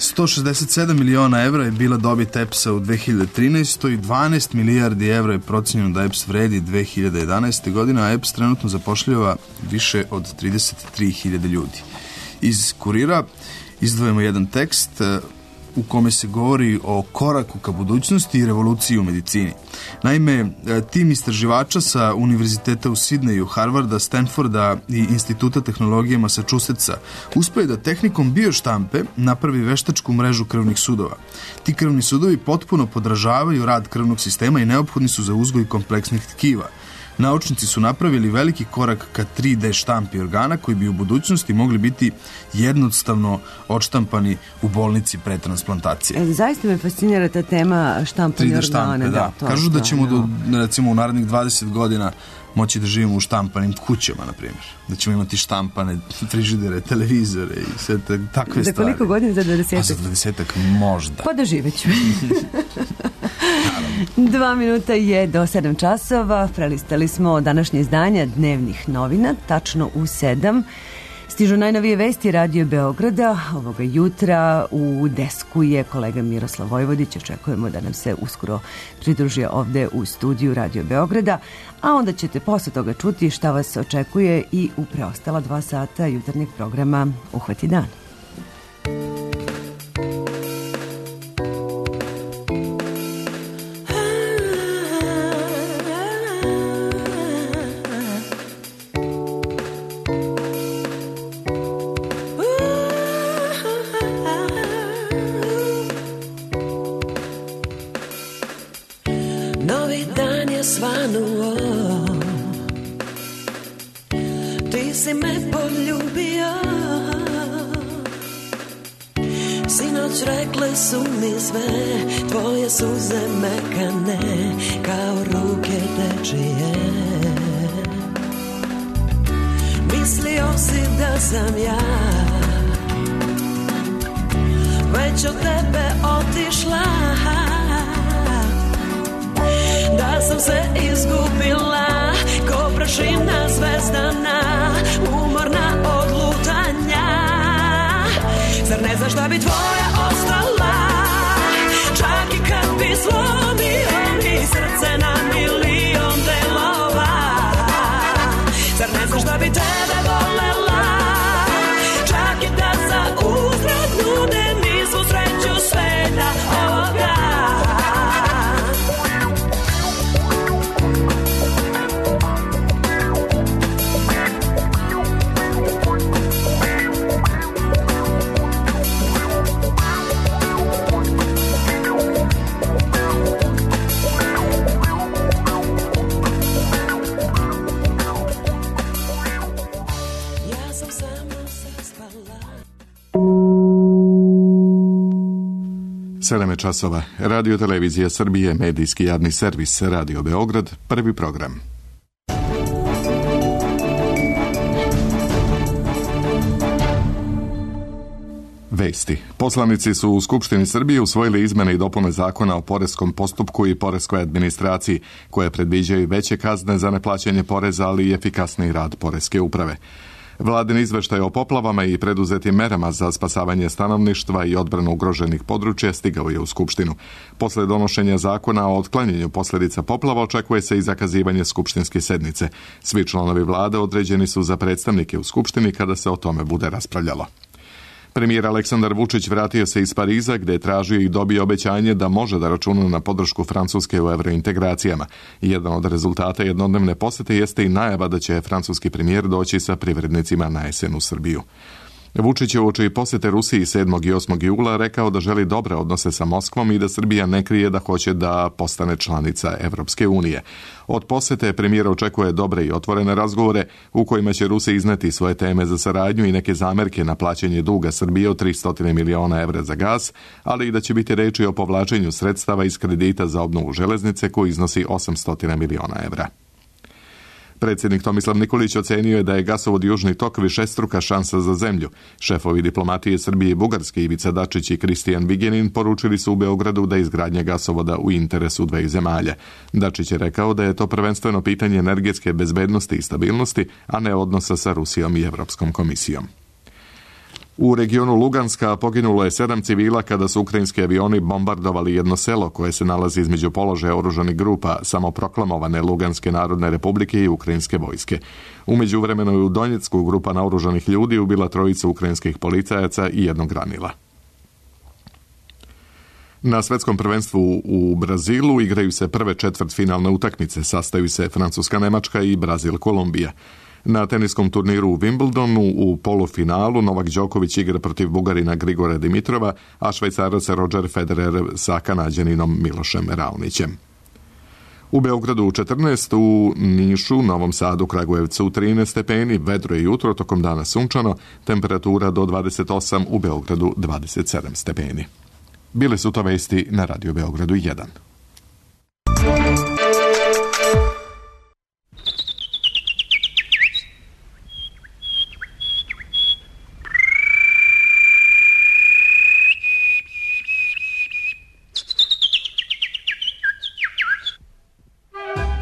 167 miliona evra je bila dobit EPS-a u 2013. i 12 milijardi evra je procenjeno da EPS vredi 2011. godine, a EPS trenutno zapošljava više od 33.000 ljudi. Iz Kurira izdvojimo jedan tekst u kome se govori o koraku ka budućnosti i revoluciji u medicini. Naime, tim istraživača sa univerziteta u Sidneju, Harvarda, Stanforda i Instituta tehnologije Massachusettsa uspeo da tehnikom bioštampe napravi veštačku mrežu krvnih sudova. Ti krvni sudovi potpuno podražavaju rad krvnog sistema i neophodni su za uzgoj kompleksnih tkiva. Naučnici su napravili veliki korak ka 3D štampi organa koji bi u budućnosti mogli biti jednostavno odštampani u bolnici pre transplantacije. Zaista me fascinira ta tema štampanja 3D štampe, organa. da. Kažu da ćemo recimo u narednih 20 godina moći da živimo u štampanim kućama, na primjer. Da ćemo imati štampane frižidere, televizore i sve takve stvari. Za koliko godina? Za 20-ak? Za 20-ak možda. Pa da živeću. 2 minuta je do 7 časova. Prelistali smo današnje izdanja dnevnih novina, tačno u 7 Stižu najnovije vesti Radio Beograda. Ovoga jutra u desku je kolega Miroslav Vojvodić. Očekujemo da nam se uskoro pridruži ovde u studiju Radio Beograda. A onda ćete posle toga čuti šta vas očekuje i u preostala 2 sata jutarnjeg programa Uhvati dan. Tvoje suze mekane kao ruke dečije. Mislio si da sam ja već od tebe otišla, da sam se izgubila ko prašina zvezdana, umorna od lutanja. Zar ne znaš da bi tvoja ostala, čak i kad bi slomio mi srce na milion delova? Zar ne znaš da bi tebe volela, čak i da za uzvrat nude mi svu sreću sveta ovoga? Sedam časova. Radio Televizija Srbije, medijski javni servis Radio Beograd, prvi program. Vesti. Poslanici su u Skupštini Srbije usvojili izmene i dopune zakona o poreskom postupku i poreskoj administraciji, koje predviđaju veće kazne za neplaćanje poreza, ali i efikasniji rad poreske uprave. Vladin izveštaj o poplavama i preduzetim merama za spasavanje stanovništva i odbranu ugroženih područja stigao je u Skupštinu. Posle donošenja zakona o otklanjanju posljedica poplava očekuje se i zakazivanje skupštinske sednice. Svi članovi vlade određeni su za predstavnike u Skupštini kada se o tome bude raspravljalo. Premijer Aleksandar Vučić vratio se iz Pariza, gde je tražio i dobio obećanje da može da računa na podršku Francuske u evrointegracijama. Jedan od rezultata jednodnevne posete jeste i najava da će francuski premijer doći sa privrednicima na jesen u Srbiju. Vučić je uoči posete Rusiji 7. i 8. jula rekao da želi dobre odnose sa Moskvom i da Srbija ne krije da hoće da postane članica Evropske unije. Od posete premijer očekuje dobre i otvorene razgovore u kojima će Rusija izneti svoje teme za saradnju i neke zamerke na plaćanje duga Srbije od 300 miliona evra za gas, ali i da će biti reči o povlačenju sredstava iz kredita za obnovu železnice koji iznosi 800 miliona evra. Predsjednik Tomislav Nikolić ocenio je da je gasovod Južni tok višestruka šansa za zemlju. Šefovi diplomatije Srbije i Bugarske Ivica Dačić i Kristijan Vigenin poručili su u Beogradu da je izgradnja gasovoda u interesu dveju zemalja. Dačić je rekao da je to prvenstveno pitanje energetske bezbednosti i stabilnosti, a ne odnosa sa Rusijom i Evropskom komisijom. U regionu Luganska poginulo je 7 civila kada su ukrajinski avioni bombardovali jedno selo koje se nalazi između položaja oružanih grupa samoproklamovane Luganske narodne republike i ukrajinske vojske. U međuvremenu je u Donjecku grupa naoružanih ljudi ubila 3 ukrajinskih policajaca i 1 ranila. Na svetskom prvenstvu u Brazilu igraju se prve četvrtfinalne utakmice, sastaju se Francuska, Nemačka i Brazil, Kolumbija. Na teniskom turniru u Wimbledonu u polufinalu Novak Đoković igra protiv Bugarina Grigora Dimitrova, a Švajcarac Roger Federer sa Kanađaninom Milošem Raonićem. U Beogradu 14, u Nišu, Novom Sadu, Kragujevcu 13 stepeni, vedro je jutro, tokom dana sunčano, temperatura do 28, u Beogradu 27 stepeni. Bile su to vesti na Radio Beogradu 1.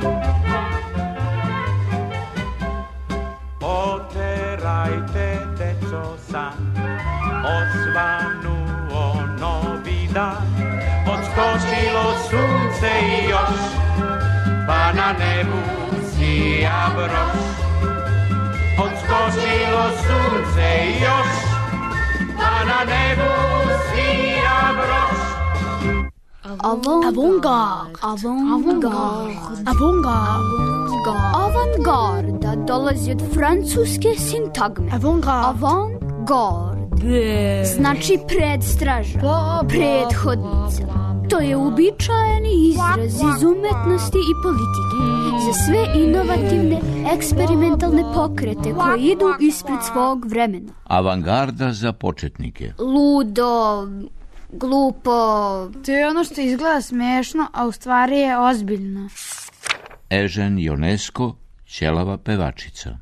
Oterajte te osvanuo novi dan, odskočilo sunce i još, pa na nebu sija broš. Odskočilo sunce i još, pa na nebu sija broš. Avangarda dolazi od francuske sintagme. Avantgarde znači predstraža, prethodnica. To je uobičajeni izraz iz umetnosti i politike za sve inovativne, eksperimentalne pokrete koji idu ispred svog vremena. Avangarda za početnike. Ludo, glupo. To je ono što izgleda smešno, a u stvari je ozbiljno. Ežen Ionesco, ćelava pevačica.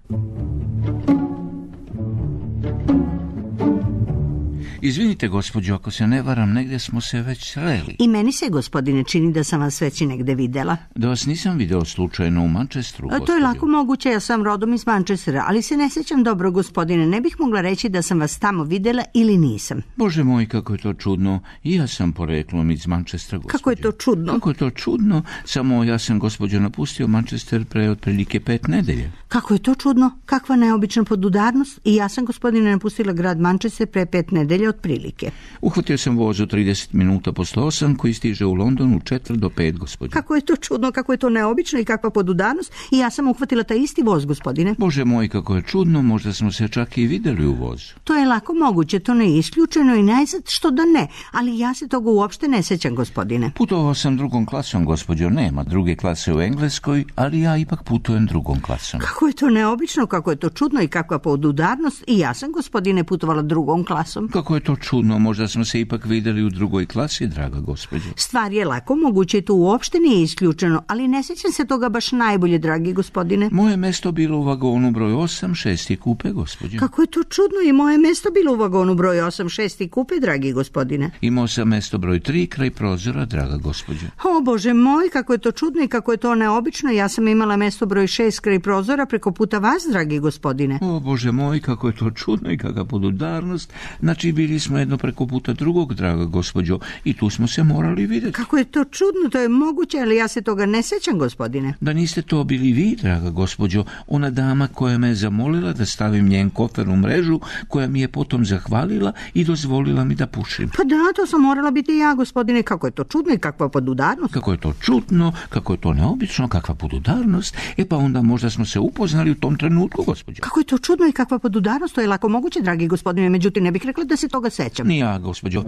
Izvinite, gospođo, ako se ne varam, negdje smo se već sreli. I meni se, gospodine, čini da sam vas već i negde videla. Da vas nisam video slučajno u Manchesteru, gospođo. To je lako moguće, ja sam rodom iz Manchestera, ali se ne sjećam dobro, gospodine. Ne bih mogla reći da sam vas tamo videla ili nisam. Bože moj, kako je to čudno. I ja sam poreklom iz Manchestera, gospođo. Kako je to čudno? Kako je to čudno? Samo ja sam, gospođo, napustio Manchester pre otprilike 5 nedelje. Kako je to čudno? Kakva neobična podudarnost? I ja sam, gospodine, napustila grad Manchester pre 5 nedelja otprilike. Uhvatio sam voz u 30 minuta posle 8 koji stiže u London u 4 do 5, gospođo. Kako je to čudno, kako je to neobično i kakva podudarnost. I ja sam uhvatila taj isti voz, gospodine. Bože moj, kako je čudno, možda smo se čak i videli u vozu. To je lako moguće, to ne je isključeno i najzad što da ne, ali ja se toga uopšte ne sjećam, gospodine. Putovao sam drugom klasom, gospođo, nema druge klase u Engleskoj, ali ja ipak putujem drugom klasom. Kako je to neobično, kako je to čudno i kakva podudarnost. I ja sam, gospodine, putovala drugom klasom. Kako je to čudno, možda smo se ipak videli u drugoj klasi, draga gospođo. Stvar je lako moguće i to uopšte nije isključeno, ali ne sjećam se toga baš najbolje, dragi gospodine. Moje mesto bilo u vagonu broj 8, 6. kupe, gospođo. Kako je to čudno, i moje mesto bilo u vagonu broj 8, 6. kupe, dragi gospodine. Imao sam mesto broj 3 kraj prozora, draga gospođo. O Bože moj, kako je to čudno i kako je to neobično, ja sam imala mesto broj 6 kraj prozora preko puta vas, dragi gospodine. O Bože moj, kako je to čudno i kakva podudarnost. Znači, bili smo jedno preko puta drugog, draga gospođo, i tu smo se morali vidjeti. Kako je to čudno, to je moguće, ali ja se toga ne sjećam, gospodine. Da niste to bili vi, draga gospođo, ona dama koja me je zamolila da stavim njen kofer u mrežu, koja mi je potom zahvalila i dozvolila mi da pušim. Pa da, to sam morala biti ja, gospodine. Kako je to čudno i kakva podudarnost. Kako je to čudno, kako je to neobično, kakva podudarnost. E pa onda možda smo se upoznali u tom trenutku, gospođo. Kako je to čudno i kakva podudarnost, to je lako moguće, dragi gospodine, međutim ne bih rekla da se toga sećam. Ni ja, gospođo.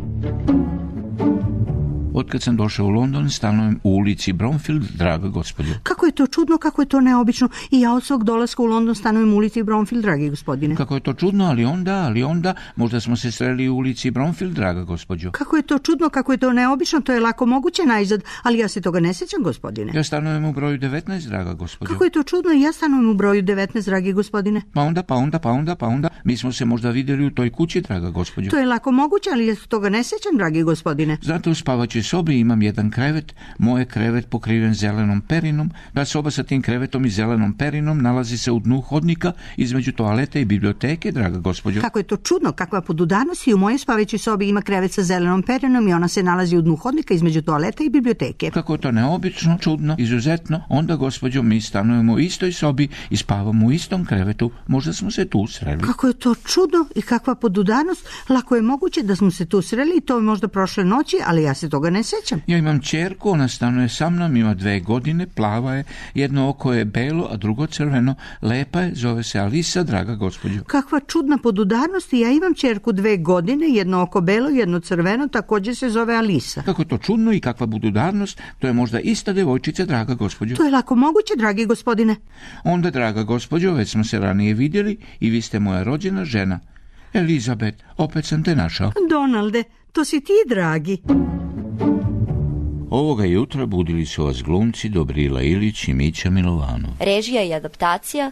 Otkad sam došao u London, stanujem u ulici Bromfield, draga gospođo. Kako je to čudno, kako je to neobično. I ja od svog dolaska u London stanujem u ulici Bromfield, dragi gospodine. Kako je to čudno, ali onda, možda smo se sreli u ulici Bromfield, draga gospođo. Kako je to čudno, kako je to neobično, to je lako moguće najzad, ali ja se toga ne sjećam, gospodine. Ja stanujem u broju 19, draga gospođo. Kako je to čudno, ja stanujem u broju 19, dragi gospodine. Pa onda, mi smo se možda vidjeli u toj kući, draga gospođo. To je lako moguće, ali ja se toga ne sjećam, dragi gospodine. Zato u spavaćoj sobi imam jedan krevet, moj krevet pokriven zelenom perinom. Da soba sa tim krevetom i zelenom perinom nalazi se u dnu hodnika između toalete i biblioteke, draga gospođo. Kako je to čudno, kakva podudarnost, i u mojoj spavaćoj sobi ima krevet sa zelenom perinom i ona se nalazi u dnu hodnika između toalete i biblioteke. Kako je to neobično, čudno, izuzetno, onda gospođo mi stanujemo u istoj sobi i spavamo u istom krevetu, možda smo se tu sreli. Kako je to čudno i kakva podudarnost, lako je moguće da smo se tu sreli i to je možda prošle noći, ali ja se toga ne sjećam. Ja imam ćerku, ona stanuje sa mnom, ima 2 godine, plava je, jedno oko je belo, a drugo crveno, lepa je, zove se Alisa, draga gospođo. Kakva čudna podudarnost, i ja imam ćerku 2 godine, jedno oko belo, jedno crveno, također se zove Alisa. Kako to čudno i kakva podudarnost, to je možda ista devojčica, draga gospođo. To je lako moguće, dragi gospodine. Onda, draga gospođo, već smo se ranije vidjeli i vi ste moja rođena žena. Elizabeth, opet sam te našao. Donalde, to si ti, dragi. Ovoga jutra budili su vas glumci Dobrila Ilić i Mića Milovanov. Režija i adaptacija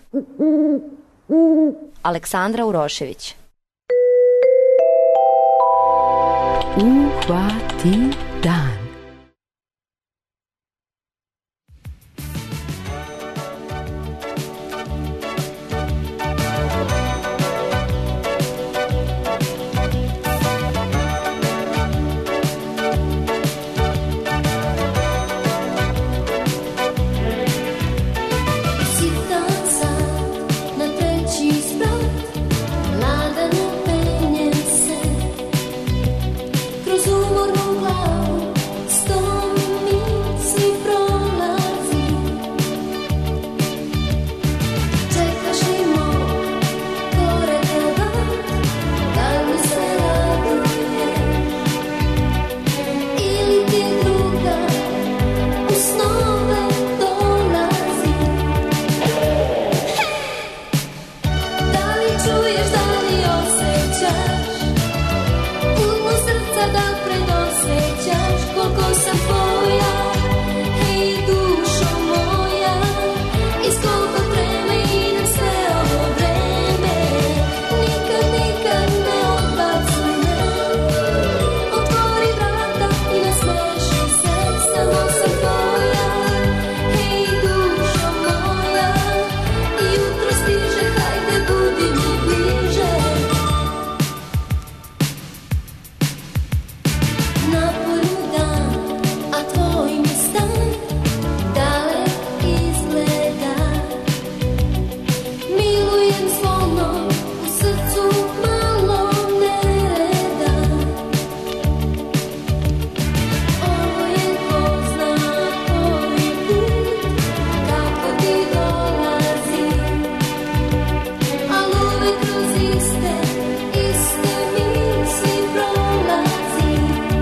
Aleksandra Urošević. Uhvati dan. srca da predosećaš koliko sam tvoja. Hej dušo moja, iz koliko treme idem sve ovo vreme. Nikad, nikad ne odbacuj me. Otvori vrata i nasmeši se, samo sam tvoja. Hej dušo moja, jutro stiže, hajde budi mi bliže. Na polju dan, a tvoj mi stan dalek izgleda. Milujem zvono, u srcu malo nereda. Ovo je ko zna koji put, kako ti dolazi, al uvek kroz iste misli prolazi.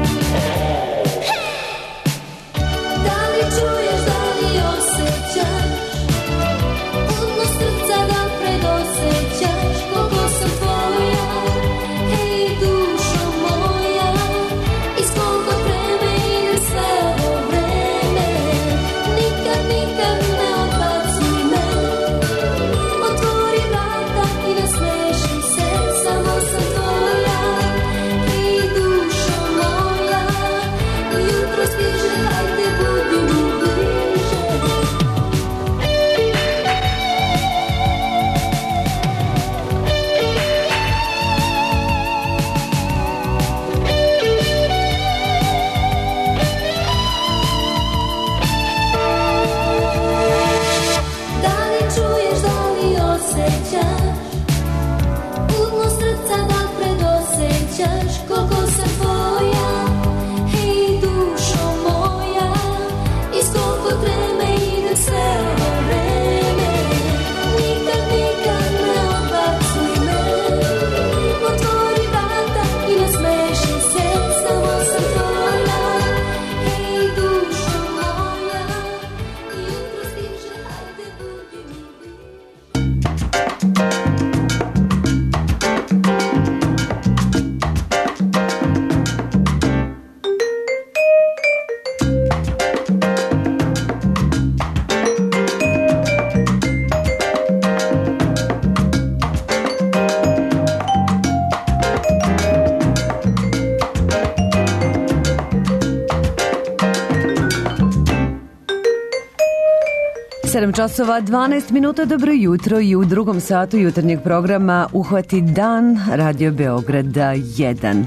Da li čuješ, da li osjećaš budnost srca da predosećaš koliko sam tvoja. Hej dušo moja, iz koliko treme idem sve ovo vreme. Nikad, nikad ne odbacuj me. Otvori vrata i nasmeši se, samo sam tvoja. Hej dušo moja, jutro stiže, hajde budi mi bliže. Da li čuješ, da li osjećaš budnost srca da predosećaš koliko sam tvoja. Hej dušo moja, iz koliko treme idem sve ovo vreme. Nikad, nikad ne odbacuj me. Otvori vrata i nasmeši se, samo sam tvoja. Hej dušo moja, jutro stiže, hajde budi mi Sedam časova 12 minuta, dobro jutro i u drugom satu jutarnjeg programa Uhvati dan Radio Beograda 1.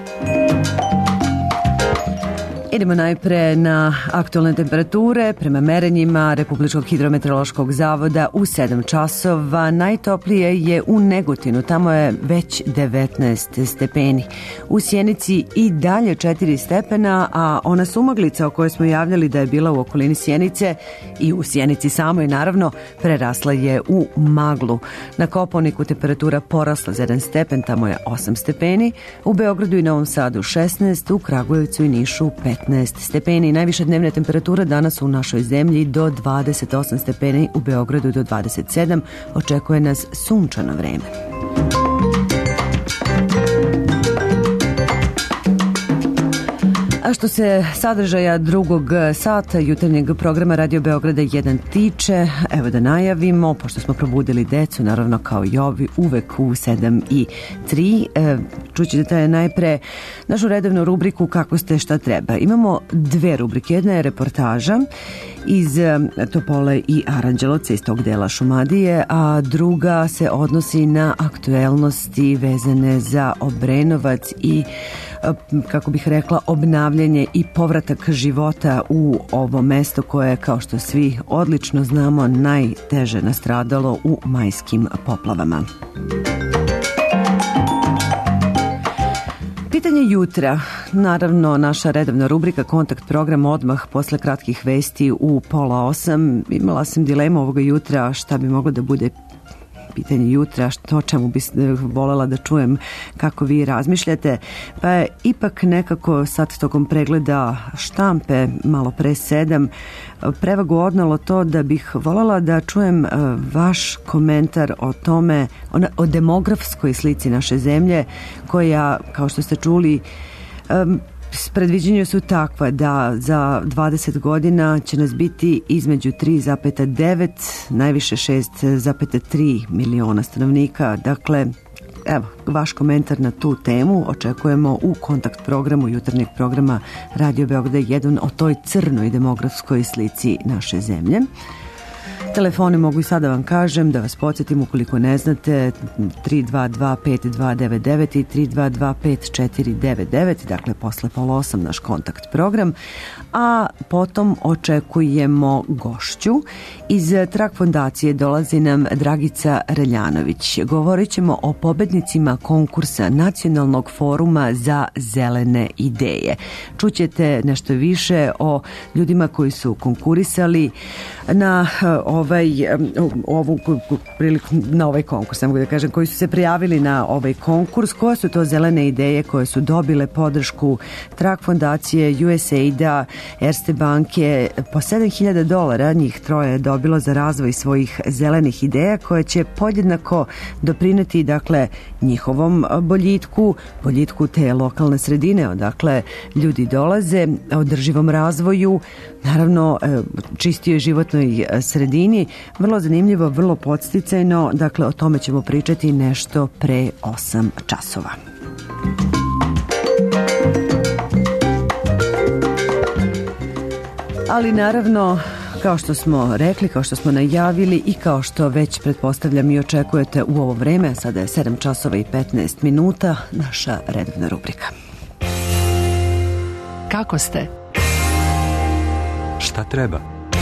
Idemo najpre na aktualne temperature. Prema merenjima Republičkog hidrometeorološkog zavoda u 7 časova najtoplije je u Negotinu, tamo je već 19 stepeni. U Sjenici i dalje 4 stepena, a ona sumaglica o kojoj smo javljali da je bila u okolini Sjenice i u Sjenici samoj naravno prerasla je u maglu. Na Kopaoniku temperatura porasla za 1 stepen, tamo je 8 stepeni. U Beogradu i Novom Sadu 16, u Kragujevcu i Nišu 15 stepeni. Najviša dnevna temperatura danas u našoj zemlji do 28 stepeni, u Beogradu do 27. Očekuje nas sunčano vreme. A što se sadržaja drugog sata jutarnjeg programa Radio Beograda 1 tiče, evo da najavimo, pošto smo probudili decu, naravno kao i ovi, uvek u 7:03, čućete najpre našu redovnu rubriku Kako ste, šta treba. Imamo dve rubrike, jedna je reportaža iz Topole i Aranđelovca, iz tog dela Šumadije, a druga se odnosi na aktuelnosti vezane za Obrenovac i, kako bih rekla, obnavljanje i povratak života u ovo mesto koje, kao što svi odlično znamo, najteže nastradalo u majskim poplavama. Pitanje jutra, naravno naša redovna rubrika, kontakt program odmah posle kratkih vesti u 7:30. Imala sam dilemu ovoga jutra šta bi moglo da bude pitanje jutra, o čemu bi voljela da čujem kako vi razmišljate, pa je ipak nekako sad tokom pregleda štampe malo pre 7 prevagu odnalo to da bih voljela da čujem vaš komentar o tome, o demografskoj slici naše zemlje koja, kao što ste čuli, Predviđenja su takva da za 20 godina će nas biti između 3,9, najviše 6,3 miliona stanovnika. Dakle, evo, vaš komentar na tu temu očekujemo u kontakt programu jutarnjeg programa Radio Beograd 1 o toj crnoj demografskoj slici naše zemlje. Telefoni mogu i sada vam kažem, da vas podsjetim ukoliko ne znate, 322-5299 i 322-5499, dakle posle 7:30 naš kontakt program, a potom očekujemo gošću. Iz Trak fondacije dolazi nam Dragica Reljanović. Govorit ćemo o pobednicima konkursa Nacionalnog foruma za zelene ideje. Čućete nešto više o ljudima koji su konkurisali na ovaj konkurs, mogu da kažem, koji su se prijavili na ovaj konkurs, koje su to zelene ideje koje su dobile podršku Trak fondacije, USAID-a, Erste banke, po $7.000 njih troje je dobilo za razvoj svojih zelenih ideja koje će podjednako doprineti, dakle, njihovom boljitku te lokalne sredine, odakle ljudi dolaze, održivom razvoju, naravno čistijoj životnoj sredini. Vrlo zanimljivo, vrlo podsticajno, dakle o tome ćemo pričati nešto pre 8 časova. Ali naravno, kao što smo rekli, kao što smo najavili i kao što već pretpostavljam i očekujete u ovo vreme, sada je 7 časova i 15 minuta, naša redovna rubrika. Kako ste? Šta treba?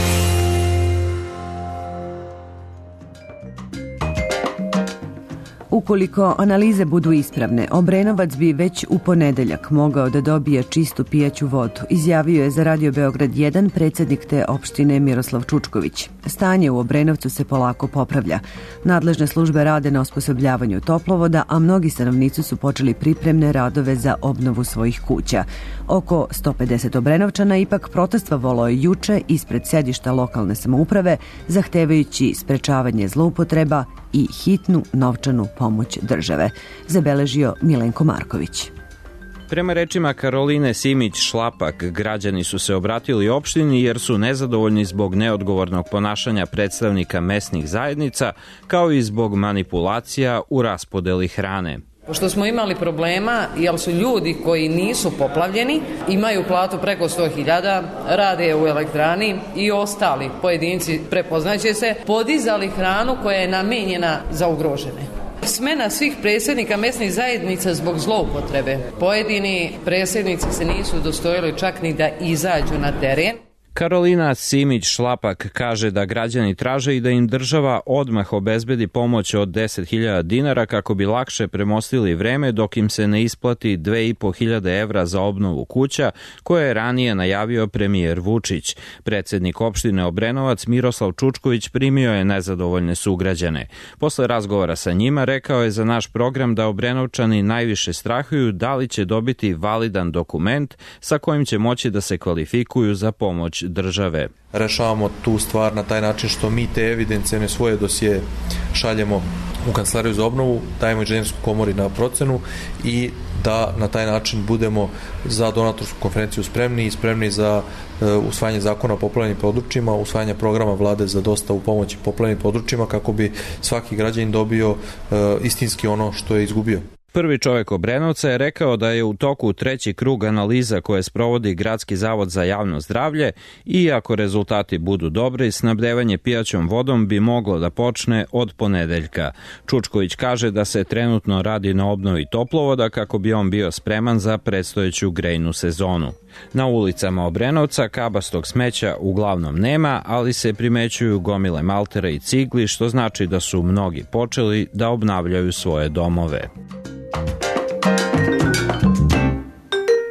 Ukoliko analize budu ispravne, Obrenovac bi već u ponedeljak mogao da dobije čistu pijaću vodu, izjavio je za Radio Beograd 1 predsjednik te opštine Miroslav Čučković. Stanje u Obrenovcu se polako popravlja. Nadležne službe rade na osposobljavanju toplovoda, a mnogi stanovnici su počeli pripremne radove za obnovu svojih kuća. Oko 150 Obrenovčana ipak protestvovalo je juče ispred sedišta lokalne samouprave, zahtevajući sprečavanje zloupotreba i hitnu novčanu pomoć države, zabeležio Milenko Marković. Prema rečima Karoline Simić-Šlapak, građani su se obratili opštini jer su nezadovoljni zbog neodgovornog ponašanja predstavnika mesnih zajednica, kao i zbog manipulacija u raspodeli hrane. Pošto smo imali problema, jer su ljudi koji nisu poplavljeni, imaju platu preko 100.000, rade u elektrani i ostali pojedinci, prepoznaće se, podizali hranu koja je namenjena za ugrožene. Smena svih predsjednika mesnih zajednica zbog zloupotrebe. Pojedini predsjednici se nisu dostojili čak ni da izađu na teren. Karolina Simić-Šlapak kaže da građani traže i da im država odmah obezbedi pomoć od 10.000 dinara kako bi lakše premostili vreme dok im se ne isplati 2.500 evra za obnovu kuća koje je ranije najavio premijer Vučić. Predsjednik opštine Obrenovac Miroslav Čučković primio je nezadovoljne sugrađane. Posle razgovora sa njima rekao je za naš program da Obrenovčani najviše strahuju da li će dobiti validan dokument sa kojim će moći da se kvalifikuju za pomoć države. Rešavamo tu stvar na taj način što mi te evidencijne svoje dosije šaljemo u Kancelariju za obnovu, dajemo inženjersku komori na procenu i da na taj način budemo za donatorsku konferenciju spremni za usvajanje zakona o poplavljenim područjima, usvajanje programa vlade za dostavu pomoći poplavljenim područjima kako bi svaki građanin dobio istinski ono što je izgubio. Prvi čovjek Obrenovca je rekao da je u toku 3. krug analiza koje sprovodi Gradski zavod za javno zdravlje i ako rezultati budu dobri, snabdevanje pijaćom vodom bi moglo da počne od ponedeljka. Čučković kaže da se trenutno radi na obnovi toplovoda kako bi on bio spreman za predstojeću grejnu sezonu. Na ulicama Obrenovca kabastog smeća uglavnom nema, ali se primećuju gomile maltera i cigli, što znači da su mnogi počeli da obnavljaju svoje domove.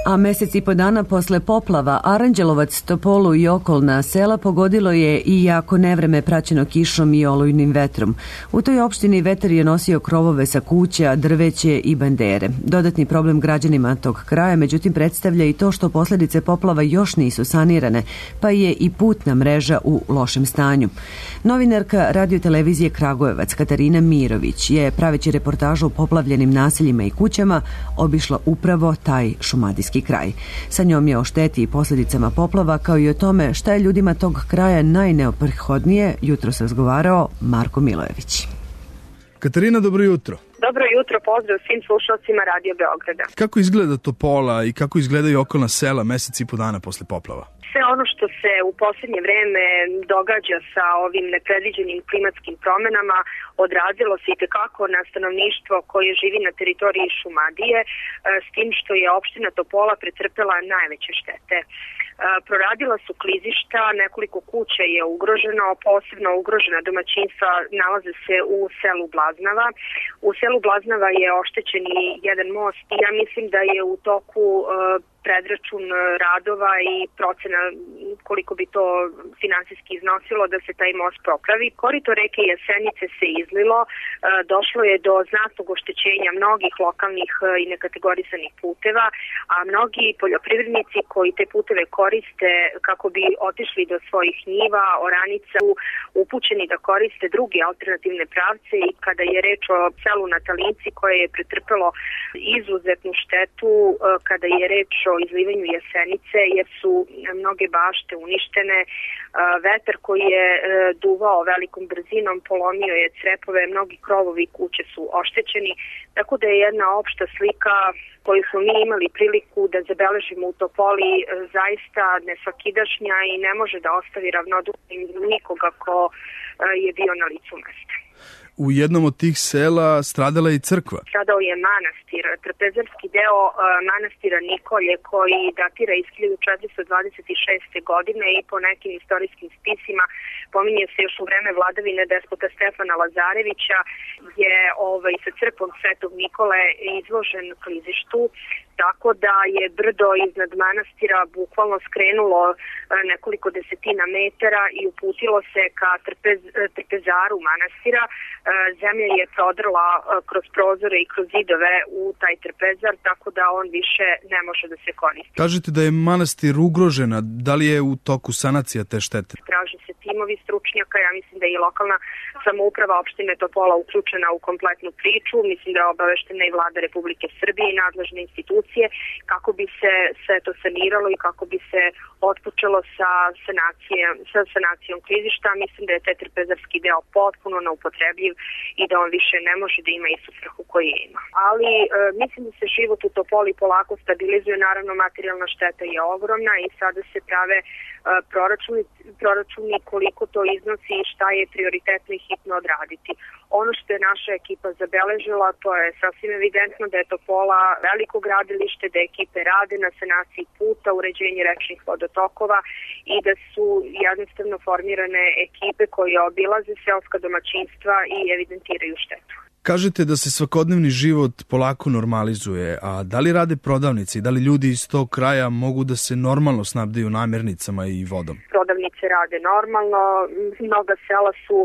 A mesec i po dana posle poplava Aranđelovac, Topolu i okolna sela pogodilo je i jako nevreme praćeno kišom i olujnim vetrom. U toj opštini vetar je nosio krovove sa kuća, drveće i bandere. Dodatni problem građanima tog kraja, međutim, predstavlja i to što posljedice poplava još nisu sanirane, pa je i putna mreža u lošem stanju. Novinarka radiotelevizije Kragujevac Katarina Mirović je, praveći reportažu o poplavljenim naseljima i kućama, obišla upravo taj šumadijski kraj. Sa njom je o šteti i posljedicama poplava, kao i o tome šta je ljudima tog kraja najneophodnije, jutros razgovarao Marko Milojević. Katarina, dobro jutro. Dobro jutro, pozdrav svim slušalcima Radio Beograda. Kako izgleda Topola i kako izgledaju okolna sela mesec i po dana posle poplava? Sve ono što se u posljednje vreme događa sa ovim nepredviđenim klimatskim promenama odrazilo se i tekako na stanovništvo koje živi na teritoriji Šumadije, s tim što je opština Topola pretrpela najveće štete. Proradila su klizišta, nekoliko kuća je ugroženo, posebno ugrožena domaćinstva nalaze se u selu Blaznava. U selu Blaznava je oštećen i jedan most i ja mislim da je u toku predračun radova i procena koliko bi to finansijski iznosilo da se taj most popravi. Korito reke Jesenice se izlilo, došlo je do znatnog oštećenja mnogih lokalnih i nekategorisanih puteva, a mnogi poljoprivrednici koji te puteve koriste kako bi otišli do svojih njiva, oranica, upućeni da koriste druge alternativne pravce i kada je reč o selu Natalinci koje je pretrpelo izuzetnu štetu, kada je reč o izlivanju Jesenice jer su mnoge bašte uništene, vetar koji je duvao velikom brzinom polomio je crepove, mnogi krovovi kuće su oštećeni, tako da je jedna opšta slika koju smo mi imali priliku da zabeležimo u Topoli zaista nesvakidašnja i ne može da ostavi ravnodušnim nikoga ko je bio na licu mesta. U jednom od tih sela stradala je i crkva. Stradao je manastir, trpezarski deo manastira Nikolje koji datira iz 1426. godine i po nekim istorijskim spisima pominje se još u vreme vladavine despota Stefana Lazarevića je sa crkvom Svetog Nikole izložen klizištu, tako da je brdo iznad manastira bukvalno skrenulo nekoliko desetina metara i uputilo se ka trpezaru manastira. Zemlja je prodrla kroz prozore i kroz zidove u taj trpezar, tako da on više ne može da se koristi. Kažete da je manastir ugrožena, da li je u toku sanacija te štete? Traže se timovi stručnjaka, ja mislim da je i lokalna samouprava opštine Topola uključena u kompletnu priču, mislim da je obaveštena i vlada Republike Srbije i nadležne institucije kako bi se sve to saniralo i kako bi se otpočelo sa sanacijom klizišta. Mislim da je taj trpezarski deo potpuno neupotrebljiv i da on više ne može da ima istu svrhu koju ima. Ali mislim da se život u Topoli polako stabilizuje, naravno materijalna šteta je ogromna i sada se prave proračuni koliko to iznosi i šta je prioritetno i hitno odraditi. Ono što je naša ekipa zabeležila, to je sasvim evidentno da je Topola veliko gradilište, da ekipe rade na sanaciji puta, uređenje rečnih vodotokova i da su jednostavno formirane ekipe koje obilaze seoska domaćinstva i evidentiraju štetu. Kažete da se svakodnevni život polako normalizuje, a da li rade prodavnice i da li ljudi iz tog kraja mogu da se normalno snabdeju namirnicama i vodom? Prodavnice rade normalno, mnoga sela su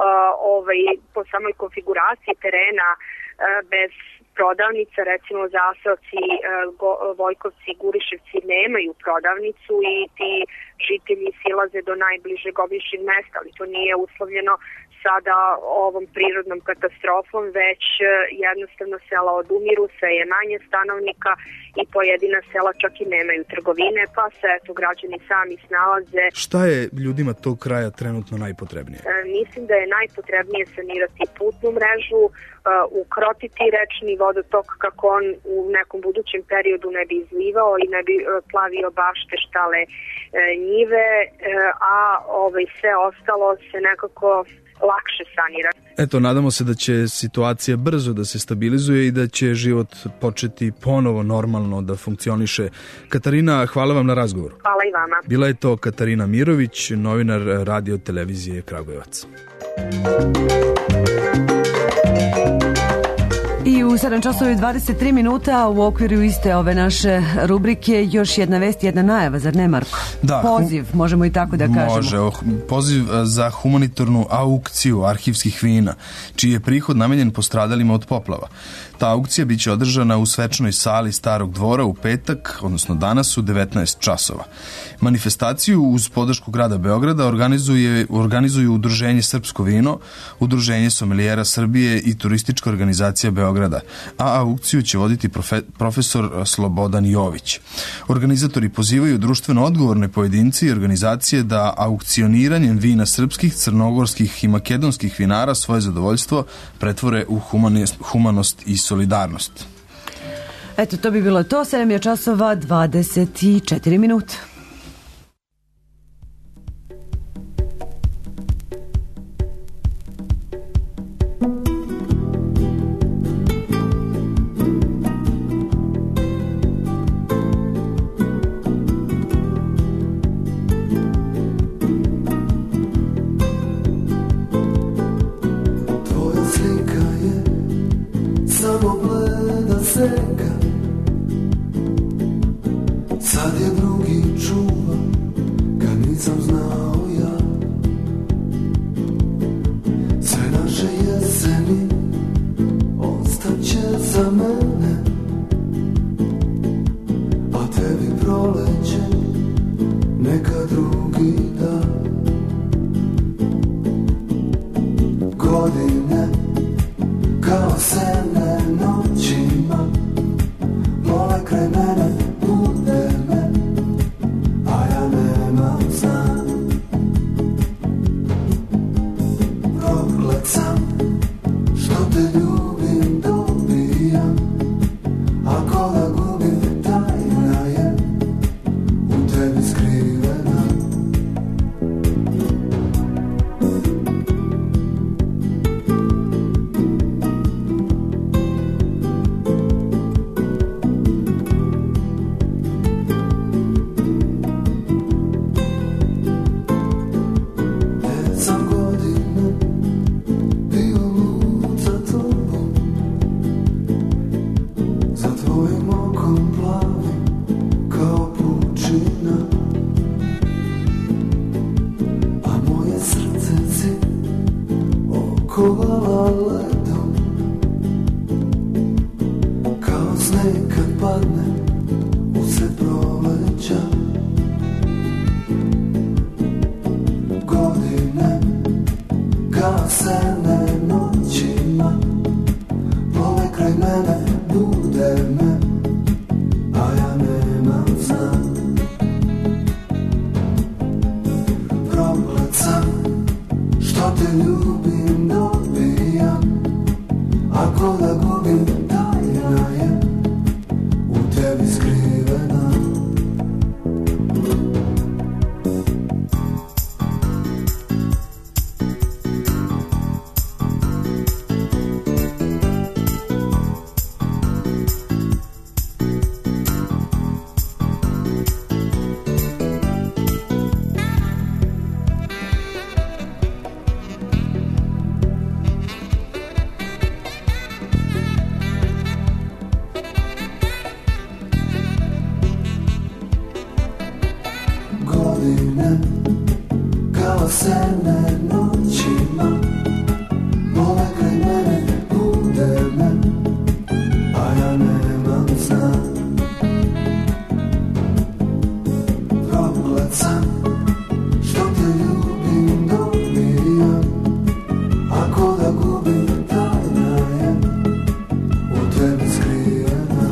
po samoj konfiguraciji terena bez prodavnica, recimo Zaseoci, Vojkovci, Guriševci nemaju prodavnicu i ti žitelji silaze do najbližeg obližnjeg mesta, ali to nije uslovljeno sada ovom prirodnom katastrofom, već jednostavno sela odumiru, sve je manje stanovnika i pojedina sela čak i nemaju trgovine, pa se građani sami snalaze. Šta je ljudima tog kraja trenutno najpotrebnije? Mislim da je najpotrebnije sanirati putnu mrežu, ukrotiti rečni vodotok kako on u nekom budućem periodu ne bi izlivao i ne bi plavio bašte, štale, njive, a sve ostalo se nekako lakše sanirati. Eto, nadamo se da će situacija brzo da se stabilizuje i da će život početi ponovo normalno da funkcioniše. Katarina, hvala vam na razgovoru. Hvala i vama. Bila je to Katarina Mirović, novinar radio televizije Kragujevac. I I u 7 časova i 23 minuta u okviru iste ove naše rubrike još jedna vest, jedna najava, zar ne, Marko? Da. Poziv, možemo i tako da kažemo. Može, poziv za humanitarnu aukciju arhivskih vina, čiji je prihod namenjen postradalima od poplava. Ta aukcija biće održana u svečanoj sali Starog dvora u petak, odnosno danas u 19 časova. Manifestaciju uz podršku grada Beograda organizuju Udruženje Srpsko vino, Udruženje sommelijera Srbije i Turistička organizacija Beograda, a aukciju će voditi profesor Slobodan Jović. Organizatori pozivaju društveno odgovorne pojedinci i organizacije da aukcioniranjem vina srpskih, crnogorskih i makedonskih vinara svoje zadovoljstvo pretvore u humanost i solidarnost. Eto, to bi bilo to. 7 je časova 24 minuta. Sad je drugi čuva, kad nisam znao ja. Sve naše jeseni ostaće za mene, a tebi proleće neka drugi dan. Godine kao sene noćima mole kraj mene, bude me, a ja nemam san. Proklet sam što te ljubim, dobijam, ako da gubim, tajna je u tebi skrivena. Kovala ledom, kao sneg kad padne usred proleća. Godine kao sene noćima plove kraj mene, bude me, a ja nemam san. Proklet sam što te ljubim, dobijam, ako da gubim, tajna je u tebi skrivena. Godine kao sene noćima mole kraj mene, bude me, a ja nemam san. Proklet sam što te ljubim, dobijam, ako da gubim, tajna je u tebi skrivena.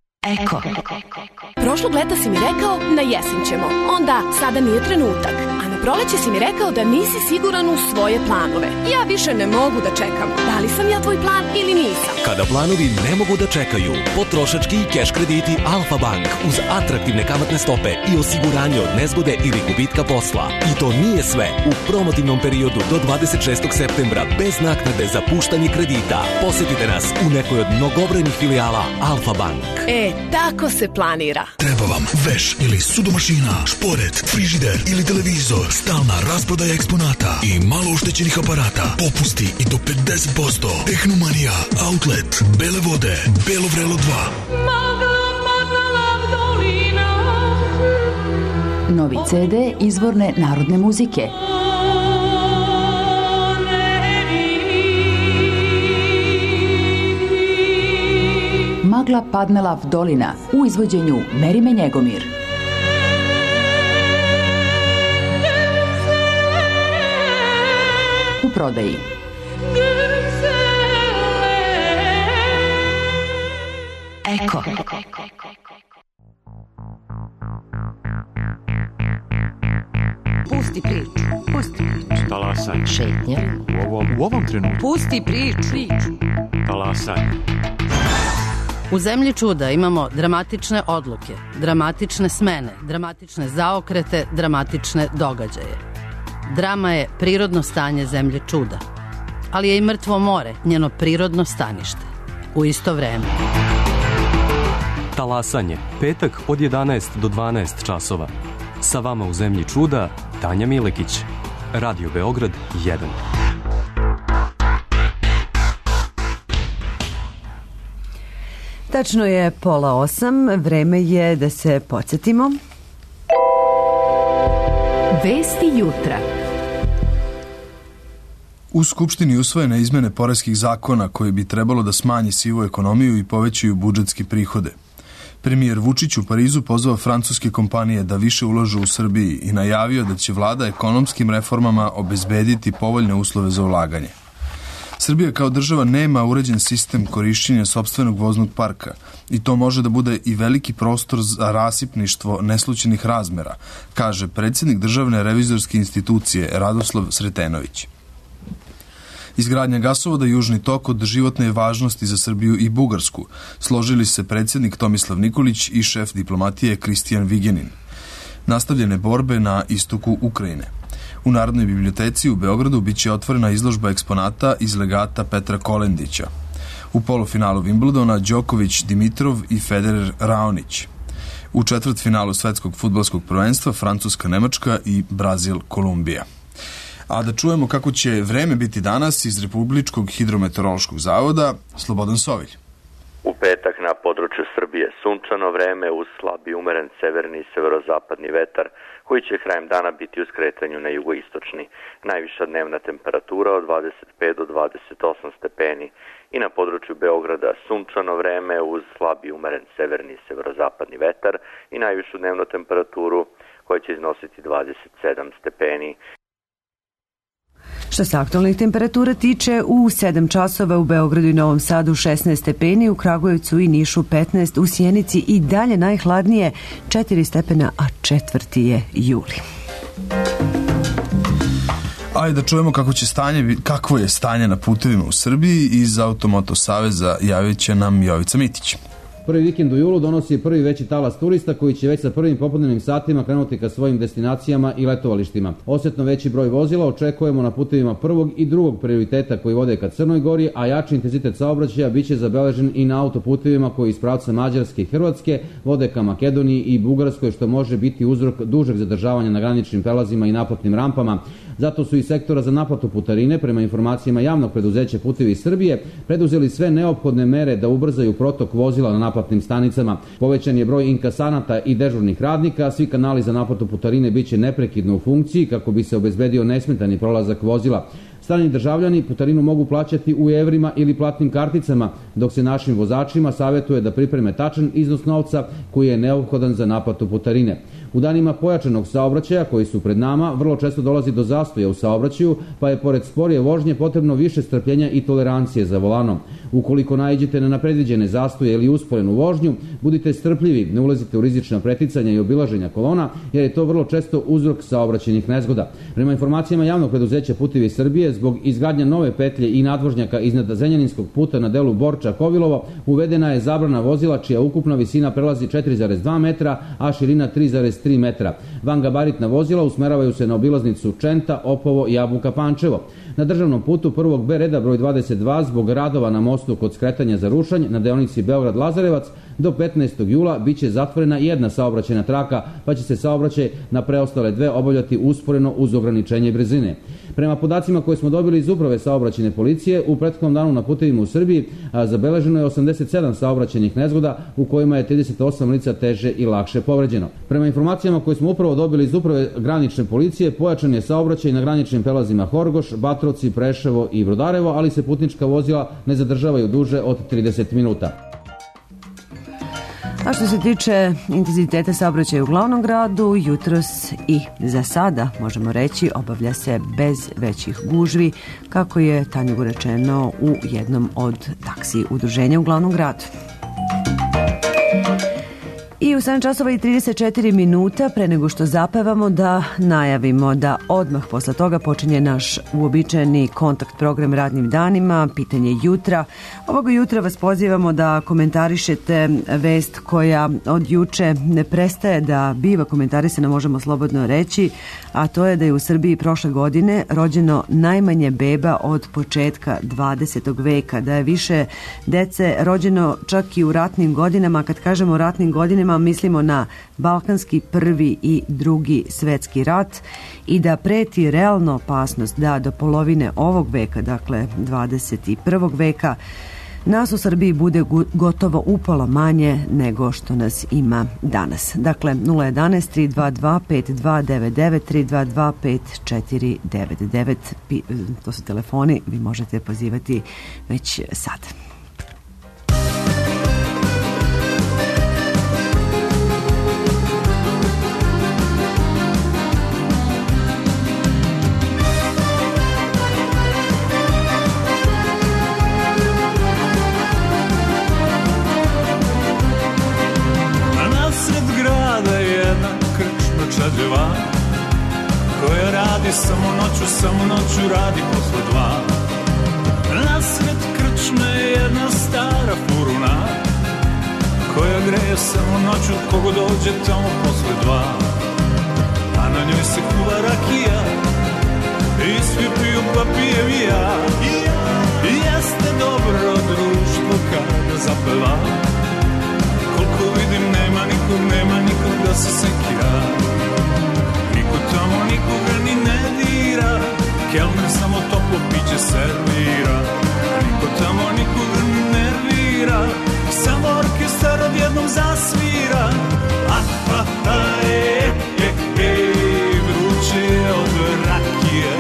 Eko. Prošlog leta si mi rekao na jesen ćemo, onda sada nije trenutak, a na proleće si mi rekao da nisi siguran u svoje planove. Ja više ne mogu da čekam. Da li sam ja tvoj plan ili nisam? Kada planovi ne mogu da čekaju, potrošački i keš krediti Alfa Bank uz atraktivne kamatne stope i osiguranje od nezgode ili gubitka posla. I to nije sve. U promotivnom periodu do 26. septembra bez naknade za puštanje kredita. Posetite nas u nekoj od mnogobrojnih filijala Alfa Bank. Tako se planira. Treba vam veš ili sudomašina, šporet, frižider ili televizor, stalna rasprodaja eksponata i malo oštećenih aparata, popusti i do 50%. Tehnomanija, Outlet, Bele vode, Belo vrelo 2. Novi CD izvorne narodne muzike. Magla padnela v dolina u izvođenju Merime Njegomir. U prodaji. Eko. Pusti priču. Talasaj. Šetnja. U ovom trenutku. Pusti priču. Talasaj. U zemlji čuda imamo dramatične odluke, dramatične smene, dramatične zaokrete, dramatične događaje. Drama je prirodno stanje zemlje čuda, ali je i mrtvo more njeno prirodno stanište. U isto vreme. Talasanje, petak od 11 do 12 časova. Sa vama u zemlji čuda, Tanja Milekić. Radio Beograd 1. Tačno je 7:30, vreme je da se podsjetimo. Vesti jutra. U Skupštini usvojene izmene poreskih zakona koji bi trebalo da smanji sivu ekonomiju i povećaju budžetske prihode. Premijer Vučić u Parizu pozvao francuske kompanije da više ulažu u Srbiji i najavio da će vlada ekonomskim reformama obezbediti povoljne uslove za ulaganje. Srbija kao država nema uređen sistem korišćenja sopstvenog voznog parka i to može da bude i veliki prostor za rasipništvo neslućenih razmera, kaže predsjednik Državne revizorske institucije Radoslav Sretenović. Izgradnja gasovoda Južni tok od životne je važnosti za Srbiju i Bugarsku, složili se predsjednik Tomislav Nikolić i šef diplomatije Kristijan Vigenin. Nastavljene borbe na istoku Ukrajine. U Narodnoj biblioteci u Beogradu biće otvorena izložba eksponata iz legata Petra Kolendića. U polufinalu Wimbledona Đoković Dimitrov i Federer Raonić. U četvrtfinalu svetskog fudbalskog prvenstva Francuska-Nemačka i Brazil-Kolumbija. A da čujemo kako će vreme biti danas iz Republičkog hidrometeorološkog zavoda, Slobodan Sovilj. U petak na području Srbije sunčano vreme uz slab i umeren severni i severozapadni vetar, koji će krajem dana biti u skretanju na jugoistočni. Najviša dnevna temperatura od 25 do 28 stepeni i na području Beograda sunčano vreme uz slab i umeren severni i severozapadni vetar i najvišu dnevnu temperaturu koja će iznositi 27 stepeni. Što se aktualnih temperatura tiče, u 7 časova u Beogradu i Novom Sadu 16 stepeni, u Kragujevcu i Nišu 15, u Sjenici i dalje najhladnije 4 stepena, a 4. je juli. Ajde da čujemo kakvo je stanje na putevima u Srbiji. Iz Automoto Saveza javit će nam Jovica Mitić. Prvi vikend u julu donosi prvi veći talas turista koji će već sa prvim popodnevnim satima krenuti ka svojim destinacijama i letovalištima. Osjetno veći broj vozila očekujemo na putevima prvog i drugog prioriteta koji vode ka Crnoj Gori, a jači intenzitet saobraćaja biće zabeležen i na autoputevima koji iz pravca Mađarske i Hrvatske vode ka Makedoniji i Bugarskoj, što može biti uzrok dužeg zadržavanja na graničnim prelazima i naplatnim rampama. Zato su i sektora za naplatu putarine, prema informacijama javnog preduzeća Putevi Srbije, preduzeli sve neophodne mere da ubrzaju protok vozila na naplatnim stanicama. Povećan je broj inkasanata i dežurnih radnika, svi kanali za naplatu putarine biće neprekidno u funkciji kako bi se obezbedio nesmetani prolazak vozila. Strani državljani putarinu mogu plaćati u evrima ili platnim karticama, dok se našim vozačima savjetuje da pripreme tačan iznos novca koji je neophodan za naplatu putarine. U danima pojačanog saobraćaja koji su pred nama vrlo često dolazi do zastoja u saobraćaju, pa je pored sporije vožnje potrebno više strpljenja i tolerancije za volanom. Ukoliko naiđete na nepredviđene zastoje ili usporenu vožnju, budite strpljivi, ne ulazite u rizična preticanja i obilaženja kolona, jer je to vrlo često uzrok saobraćajnih nezgoda. Prema informacijama javnog preduzeća Putevi Srbije, zbog izgradnje nove petlje i nadvožnjaka iznad Zrenjaninskog puta na delu Borča-Kovilovo, uvedena je zabrana vozila čija ukupna visina prelazi 4,2 metra, a širina 3,3 metra. Vangabaritna vozila usmeravaju se na obilaznicu Čenta, Opovo i Jabuka-Pančevo. Na državnom putu prvog B reda broj 22 zbog radova na mostu kod skretanja za Rušanj na deonici Beograd-Lazarevac do 15. jula biće zatvorena jedna saobraćajna traka, pa će se saobraćaj na preostale dve obavljati usporeno uz ograničenje brzine. Prema podacima koje smo dobili iz Uprave saobraćajne policije, u prethodnom danu na putevima u Srbiji zabeleženo je 87 saobraćajnih nezgoda u kojima je 38 lica teže i lakše povređeno. Prema informacijama koje smo upravo dobili iz Uprave granične policije, pojačan je saobraćaj na graničnim prelazima Horgoš, Batrovci, Preševo i Brodarevo, ali se putnička vozila ne zadržavaju duže od 30 minuta. A što se tiče intenziteta saobraćaja u glavnom gradu, jutros i za sada, možemo reći, obavlja se bez većih gužvi, kako je Tanjugu rečeno u jednom od taksi udruženja u glavnom gradu. I u 7 časova i 34 minuta pre nego što zapevamo da najavimo da odmah posle toga počinje naš uobičajeni kontakt program radnim danima, pitanje jutra. Ovoga jutra vas pozivamo da komentarišete vest koja od juče ne prestaje da biva komentarisana, možemo slobodno reći, a to je da je u Srbiji prošle godine rođeno najmanje beba od početka 20. veka, da je više dece rođeno čak i u ratnim godinama. Kad kažemo ratnim godinama, mislimo na Balkanski prvi i drugi svetski rat i da preti realna opasnost da do polovine ovog veka, dakle 21. veka, nas u Srbiji bude gotovo upola manje nego što nas ima danas. Dakle, 011 322 5299 322 5499, to su telefoni, vi možete pozivati već sad. Koja radi samo noću radi posle 2. Nasred krčme je jedna stara furuna koja greje samo noću kogo dođe tamo posle 2. A na njoj se kuva rakija i svi piju pa pijem i ja. I jeste dobro društvo kada zapeva. Koliko vidim nema nikog da se sekira. Tamo nikoga ni ne dira, kelner samo toplo piće servira. Niko tamo nikoga ni nervira, samo orkestar odjednom zasvira. Vruće je od rakije.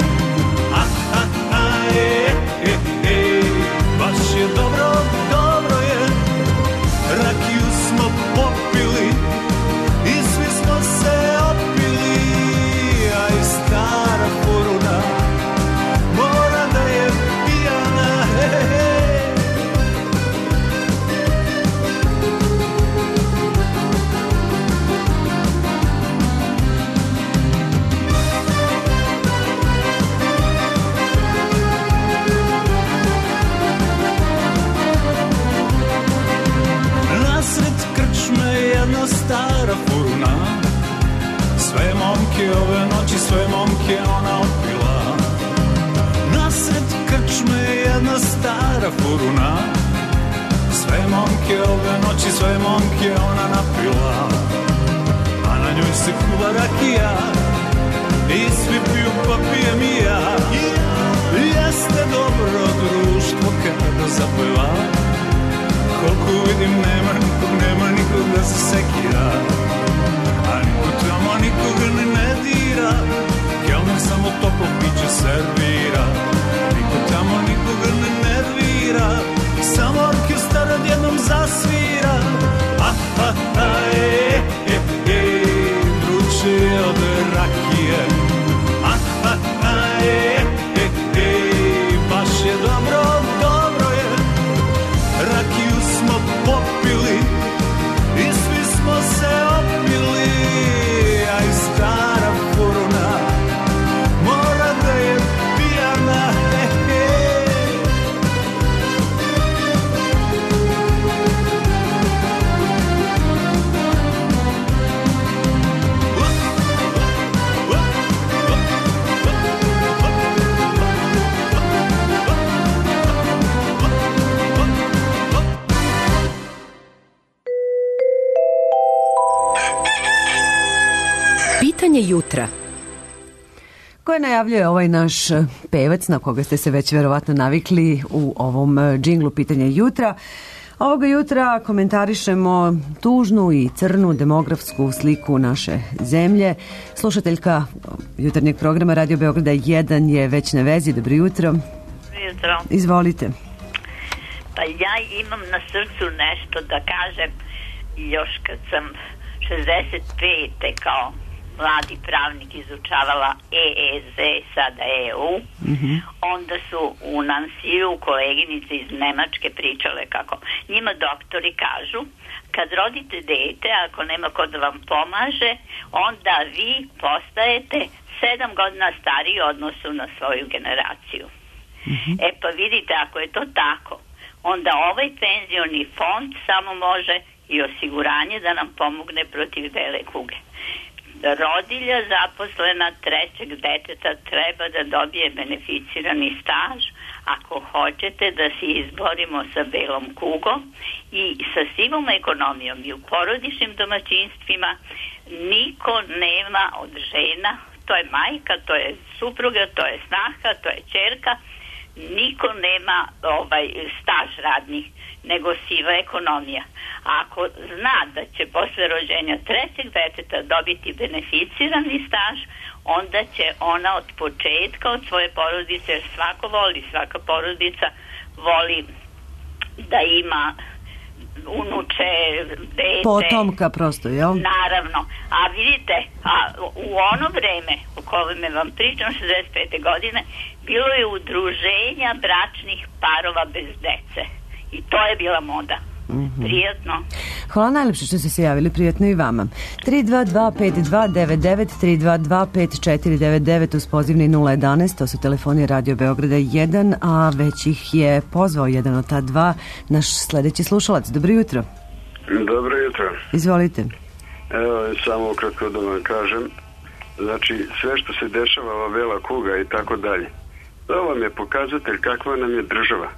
Baš je dobro je. Rakiju smo popili i svi smo se opili. Stara furuna mora da je pijana. Nasred krčme jedna stara furuna, sve momke ove noći, sve momke ona opila. Nasred krčme jedna stara furuna, sve momke ove noći, sve momke ona napila. A na njoj se kuva rakija i svi piju pa pijem i ja. Jeste dobro društvo kada zapeva. Koliko vidim nema nikog da se sekira. A niko tamo nikoga ne dira, kelner samo toplo piće servira. Niko tamo nikoga ne nervira, samo orkestar odjednom zasvira. Vruće Pitanje jutra. Koje najavljuje ovaj naš pevac, na koga ste se već verovatno navikli u ovom džinglu Pitanje jutra. Ovoga jutra komentarišemo tužnu i crnu demografsku sliku naše zemlje. Slušateljka jutarnjeg programa Radio Beograda 1 je već na vezi. Dobro jutro. Jutro. Izvolite. Pa ja imam na srcu nešto da kažem. Još kad sam 65. kao mladi pravnik izučavala EEZ, sada EU, onda su u Nansiju koleginice iz Nemačke pričale kako njima doktori kažu kad rodite dete, ako nema ko da vam pomaže, onda vi postajete 7 godina stariji u odnosu na svoju generaciju. E pa vidite, ako je to tako, onda ovaj penzioni fond samo može i osiguranje da nam pomogne protiv bele kuge. Rodilja zaposlena trećeg deteta treba da dobije beneficirani staž ako hoćete da se izborimo sa belom kugom i sa sivom ekonomijom i u porodičnim domaćinstvima niko nema od žena, to je majka, to je supruga, to je snaha, to je ćerka, niko nema staž radnih nego siva ekonomija. Ako zna da će posle rođenja trećeg deteta dobiti beneficirani staž, onda će ona od početka od svoje porodice, jer svaka porodica voli da ima unuče, dete. Potomka prosto, jel? Naravno. A vidite, u ono vreme u kojem vam pričam, 65. godine, bilo je udruženja bračnih parova bez dece. I to je bila moda. Prijatno. Hvala najlepše što ste se javili, prijatno i vama. 322-5299, 322-5499 uz pozivni 011, to su telefoni Radio Beograda 1, a već ih je pozvao jedan od ta dva, naš sledeći slušalac. Dobro jutro. Dobro jutro. Izvolite. Evo, samo ukratko da vam kažem, znači sve što se dešava, ova bela kuga i tako dalje, to vam je pokazatelj kakva nam je država.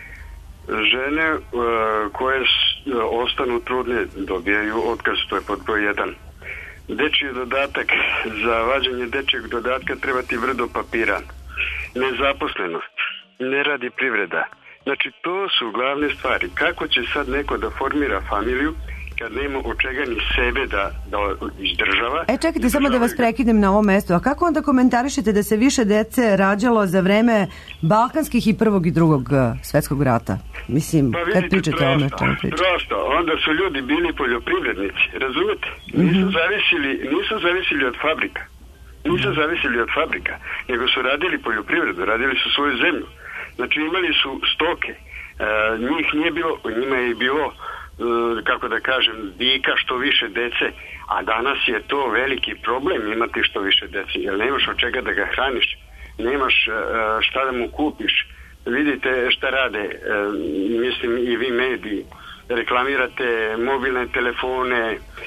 Žene koje ostanu trudne dobijaju otkaz, to je pod broj 1. Dečiji dodatak, za vađenje dečijeg dodatka treba ti brdo papira. Nezaposlenost, ne radi privreda. Znači to su glavne stvari. Kako će sad neko da formira familiju kad nema od čega ni sebe da izdržava? Čekajte samo da vas prekidem na ovom mestu. A kako onda komentarišete da se više dece rađalo za vreme balkanskih i prvog i drugog svetskog rata? Mislim, pa kad pričate o ovome čemu pričate? Prosto, onda su ljudi bili poljoprivrednici, razumete? Nisu zavisili od fabrika. Nisu zavisili od fabrika, nego su radili poljoprivredu, radili su svoju zemlju. Znači imali su stoke. Njih nije bilo, njima je bilo kako da kažem, dika što više dece, a danas je to veliki problem imati što više dece, jer nemaš od čega da ga hraniš, nemaš šta da mu kupiš. Vidite šta rade, mislim i vi mediji, reklamirate mobilne telefone,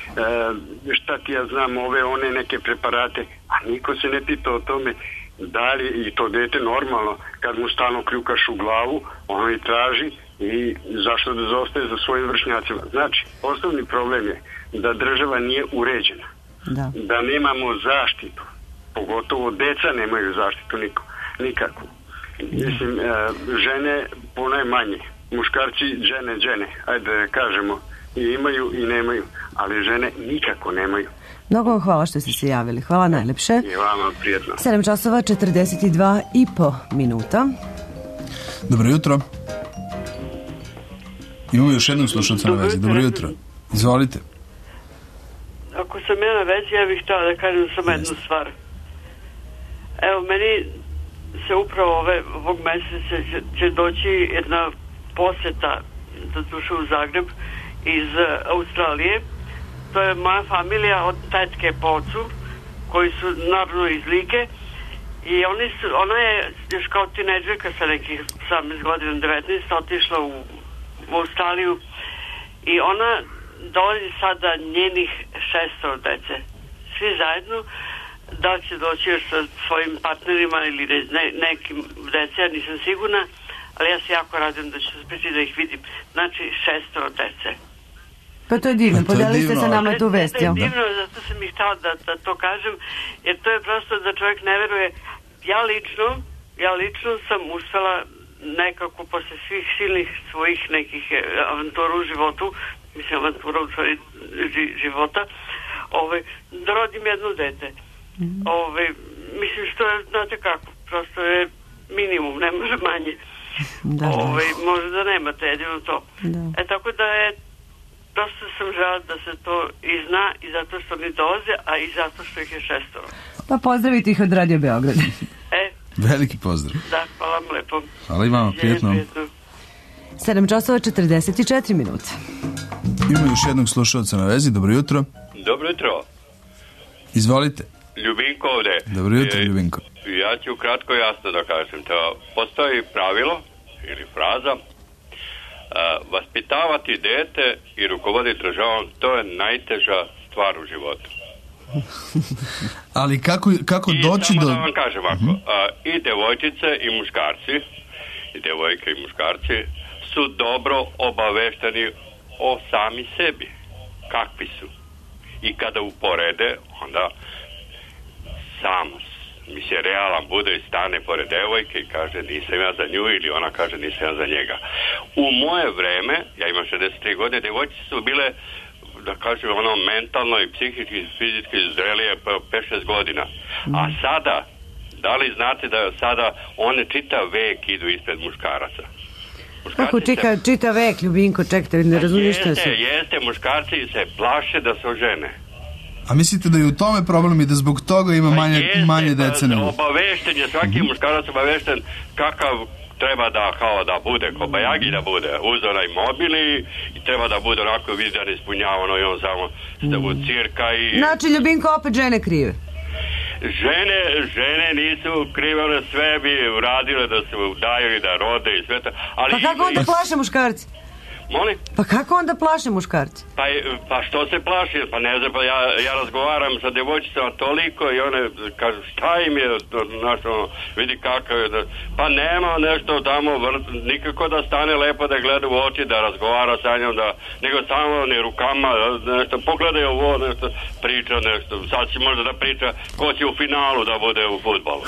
šta ti ja znam, one neke preparate, a niko se ne pita o tome da li i to dete normalno, kad mu stalno kljukaš u glavu, ono i traži i zašto da zostaje za svojim vršnjacima. Znači, osnovni problem je da država nije uređena, da nemamo zaštitu, pogotovo deca nemaju zaštitu nikakvu. Mislim, žene ponajmanje, muškarci žene, ajde da kažemo, i imaju i nemaju, ali žene nikako nemaju. Mnogo vam hvala što ste se javili. Hvala najlepše. I vama prijetno. 7 časova 42,5 minuta. Dobro jutro. Imamo još jednog slušalca na vezi. Dobro jutro. Izvolite. Ako sam ja na vezi, ja bih htjela da kažem samo jednu stvar. Evo, meni se upravo ovog meseca će doći jedna posjeta da duše u Zagreb iz Australije. To je moja familija od tetke po ocu, koji su naravno iz Like, i ona je još kao tinejdžerka sa nekih 18 godina, 19, otišla u Australiju i ona dolazi sada njenih 600 dece. Svi zajedno, da će doći još sa svojim partnerima ili nekim dece, ja nisam sigurna, ali ja se jako radim da ću uspjeti da ih vidim. Znači 600 dece. Pa to je divno, podelili ste sa nama tu vest. To je divno, zato sam i htala da to kažem, jer to je prosto da čovjek ne veruje. Ja lično sam uspela nekako posle svih silnih svojih nekih avantura u životu, mislim avantura u stvari života, da rodim jedno dete. Mislim što je, znate kako, prosto je minimum, ne može manje. Može da nemate, jedino to. Tako da je, prosto sam žela da se to i zna i zato što oni dolaze, a i zato što ih je 6. Pa pozdravite ih od Radio Beograd. Veliki pozdrav. Da, hvala vam lepo. Hvala i vama, prijetno. 7 časova 44 minuta. Imamo još jednog slušalca na vezi, dobro jutro. Dobro jutro. Izvolite. Ljubinko ovde. Dobro jutro, Ljubinko. Ja ću kratko jasno da kažem. Postoji pravilo ili fraza, vaspitavati dete i rukovoditi državom, to je najteža stvar u životu. Ali kako doći do... I samo da vam kažem ovako, i devojčice i muškarci, i devojke i muškarci su dobro obavešteni o sami sebi. Kakvi su. I kada uporede, onda sam realan bude i stane pored devojke i kaže nisam ja za nju, ili ona kaže nisam ja za njega. U moje vreme, ja imam 63 godine, devojčice su bile, da kažem, mentalno i psihički i fizički zrelije 5-6 godina. A sada, da li znate da sada one čitav vek idu ispred muškaraca? Kako čita vek, Ljubinko, čekajte, ne razumiješ što su. Jeste, muškarci se plaše da se ožene. A mislite da je u tome problem i da zbog toga ima manje dece nego? Obavešten je, svaki muškarac obavešten kakav treba da bude, kobajagi da bude, uz onaj mobil i treba da bude onako vidan, ispunjavano i on samo u cirka i... Znači, Ljubinko, opet žene krive? Žene nisu krive, one sve bi uradile da se udaju i da rode i sve to, ali... Pa kako onda plaše muškarci? Molim? Pa kako onda plaše muškarci? Pa što se plaši? Pa ne znam, pa ja razgovaram sa devojčicama toliko i one kažu šta im je, vidi kakav je, pa nema nešto tamo, nikako da stane lepo da gleda u oči, da razgovara sa njom, nego samo ni rukama, nešto, pogledaj ovo, nešto, priča nešto, sad će možda da priča ko će u finalu da bude u fudbalu.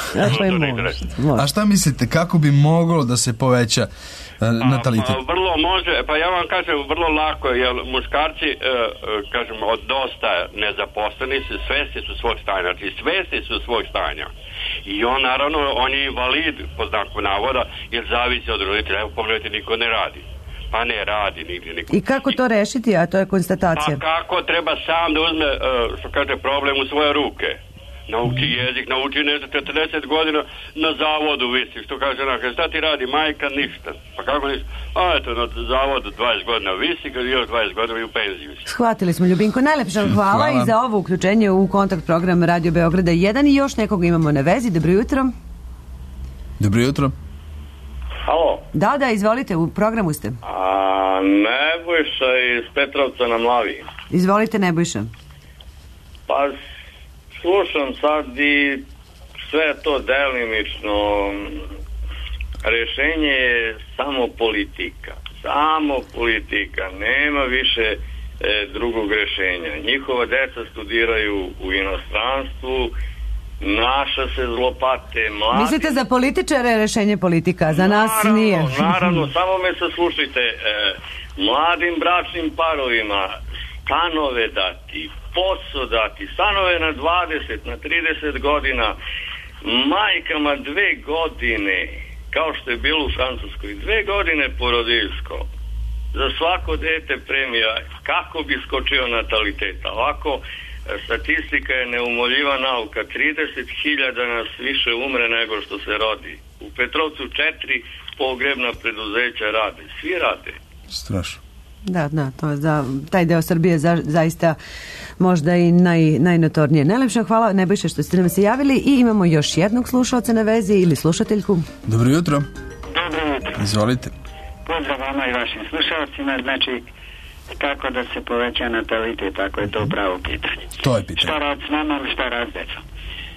A šta mislite, kako bi moglo da se poveća natalitet? Vrlo može, pa ja vam kažem vrlo lako, jer muškarci kažem od dosta nezaposleni su, svesni su svog stanja, znači svesni su svog stanja i on naravno on je invalid po znaku navoda jer zavisi od roditelja. Evo pogledajte, niko ne radi, pa ne radi nigdje niko. I kako to rešiti, a to je konstatacija? Pa kako, treba sam da uzme što kaže problem u svoje ruke, nauči jezik, nauči nešto 40 godina na zavodu visi, što kaže onaka, šta ti radi majka, ništa, pa kako ništa, a eto na zavodu 20 godina visi, kad još 20 godina i u penziju. Shvatili smo, Ljubinko, najlepše vam hvala i za ovo uključenje u kontakt program Radio Beograda 1 i još nekoga imamo na vezi. Dobro jutro. Dobro jutro. Halo. Da, izvolite, u programu ste. Nebojša iz Petrovca na Mlavi. Izvolite, Nebojša. Pa slušam sad i sve to delimično. Rešenje je samo politika. Samo politika. Nema više drugog rešenja. Njihova deca studiraju u inostranstvu, naša se zlopate, mladi... Mislite za političare rešenje politika, za nas nije. Naravno, samo me saslušajte. Mladim bračnim parovima stanove dati, posao dati, stanove na 20, na 30 godina, majkama 2 godine, kao što je bilo u Francuskoj, 2 godine porodiljsko, za svako dete premija, kako bi skočio natalitet. Ovako, statistika je neumoljiva nauka, 30.000 nas više umre nego što se rodi. U Petrovcu 4 pogrebna preduzeća rade, svi rade. Strašno. Da, to je za taj deo Srbije zaista možda i najnotornije. Najlepša hvala, Nebojša, što ste nam se javili i imamo još jednog slušalca na vezi ili slušateljku. Dobro jutro. Dobro jutro. Izvolite. Pozdrav vama i vašim slušalcima. Znači, kako da se poveća natalitet, ako je to pravo pitanje. To je pitanje. Šta rad s nama, šta rad s decom.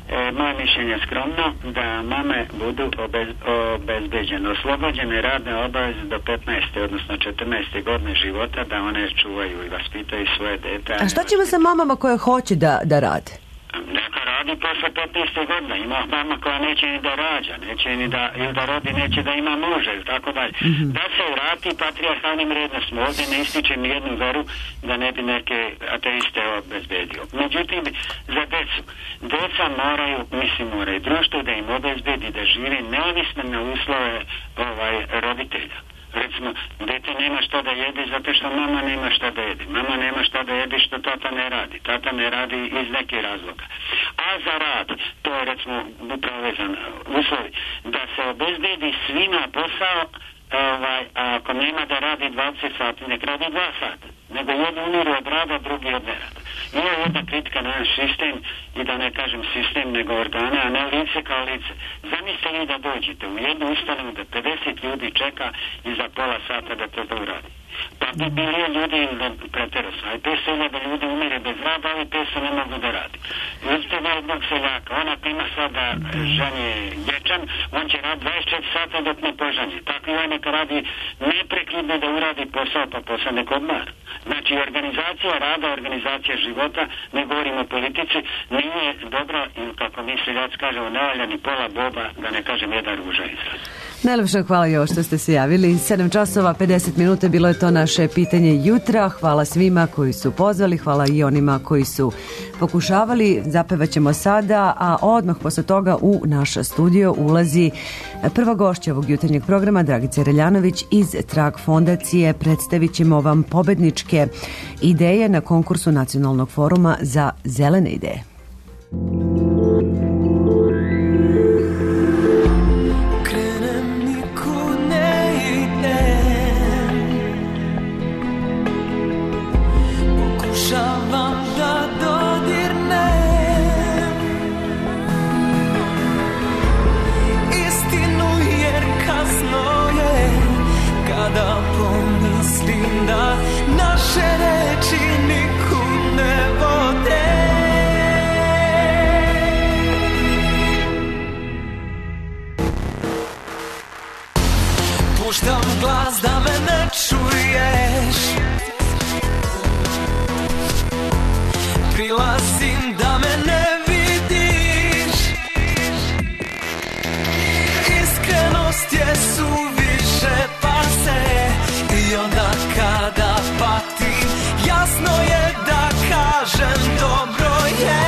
moje mišljenje skromno, da mame budu obezbeđene, oslobođene radne obaveze do 15. odnosno 14. godine života, da one čuvaju i vaspitaju svoje dete. A šta ćemo sa mamama koje hoće da rade? Neka radi posle 15. godina. Ima mama koja neće ni da rađa, neće ni da, ili da rodi, neće da ima muža ili tako dalje. Da se vrati patrijarhalnim rednostima. Ovdje ne ističem jednu veru da ne bi neke ateiste obezbedio. Međutim, za decu. Deca moraju društvo da im obezbedi da žive neovisno na uslove roditelja. Recimo, dete nema šta da jede zato što mama nema šta da jede. Mama nema šta da jede što tata ne radi. Tata ne radi iz nekih razloga. A za rad, to je recimo upravo vezano uslovi, da se obezbedi svima posao, ako nema da radi 20 sati, nek radi 2 sata. Nego jedni umiru od rada, drugi od nerada. Ima jedna kritika na naš sistem, i da ne kažem sistem, nego organe, a ne lice kao lice. Zamislite vi da dođete u jednu ustanovu da 50 ljudi čeka i za pola sata da to uradi. Pa bi milion ljudi preteros, a i 500.000 ljudi umire bez rada, ali 500 ne mogu da radi. Uzite da jednog seljaka, on ako ima sada žanje dječan, on će radi 24 sata dok ne požanje. Tako i on neka radi neprekidno da uradi posao, pa posao nek odmara. Znači, organizacija rada, organizacija života, ne govorimo o politici, nije dobra, kako mi seljaci kažemo, ne valja ni pola boba, da ne kažem jedan ružan izraz. Najlepše hvala i ovo što ste se javili. 7 časova 50 minuta bilo je to naše pitanje jutra. Hvala svima koji su pozvali, hvala i onima koji su pokušavali. Zapevaćemo sada, a odmah posle toga u naš studio ulazi prva gošća ovog jutarnjeg programa, Dragica Reljanović iz Trag fondacije. Predstavit ćemo vam pobedničke ideje na konkursu Nacionalnog foruma za zelene ideje. Da pomislim da naše reči nikud ne vode. Puštam glas da me ne čuješ, prilazim da me ne vidiš. Iskrenost je suviše pase, i onda kada patim, jasno je da kažem dobro je.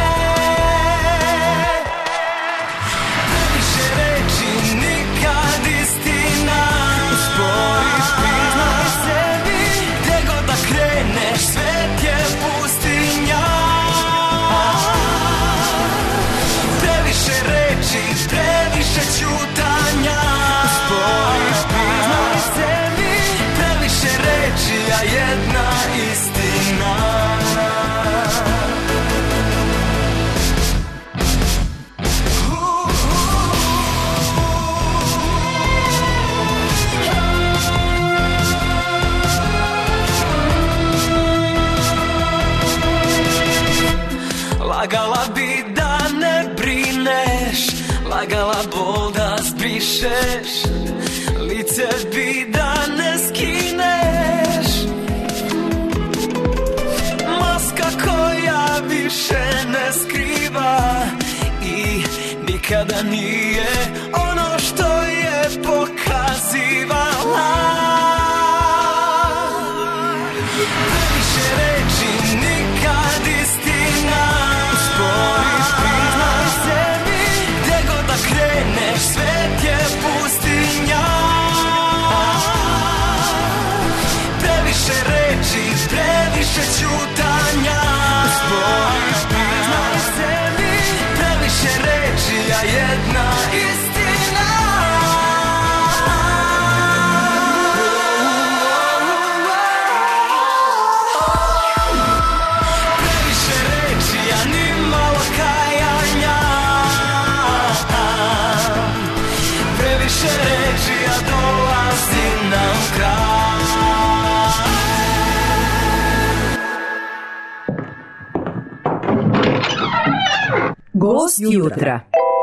Previše reči, nikad istina. Usporiš, priznaj sebi, gdje god da kreneš, svet je pustinja. Previše reči, previše ćutanja. Usporiš, priznaj sebi, previše reči, a jedna istina. Lagala bi da ne brineš, lagala bol da zbrišeš, lice bi da ne skineš. Maska koja više ne skriva i nikada nije ono što je pokazivala. Previše reči, nikad istina. Usporiš, priznaj sebi, gdje god da kreneš, svet je pustinja. Previše reči, previše ćutanja. Usporiš, priznaj sebi, previše reči, a jedna istina. Gost jutra.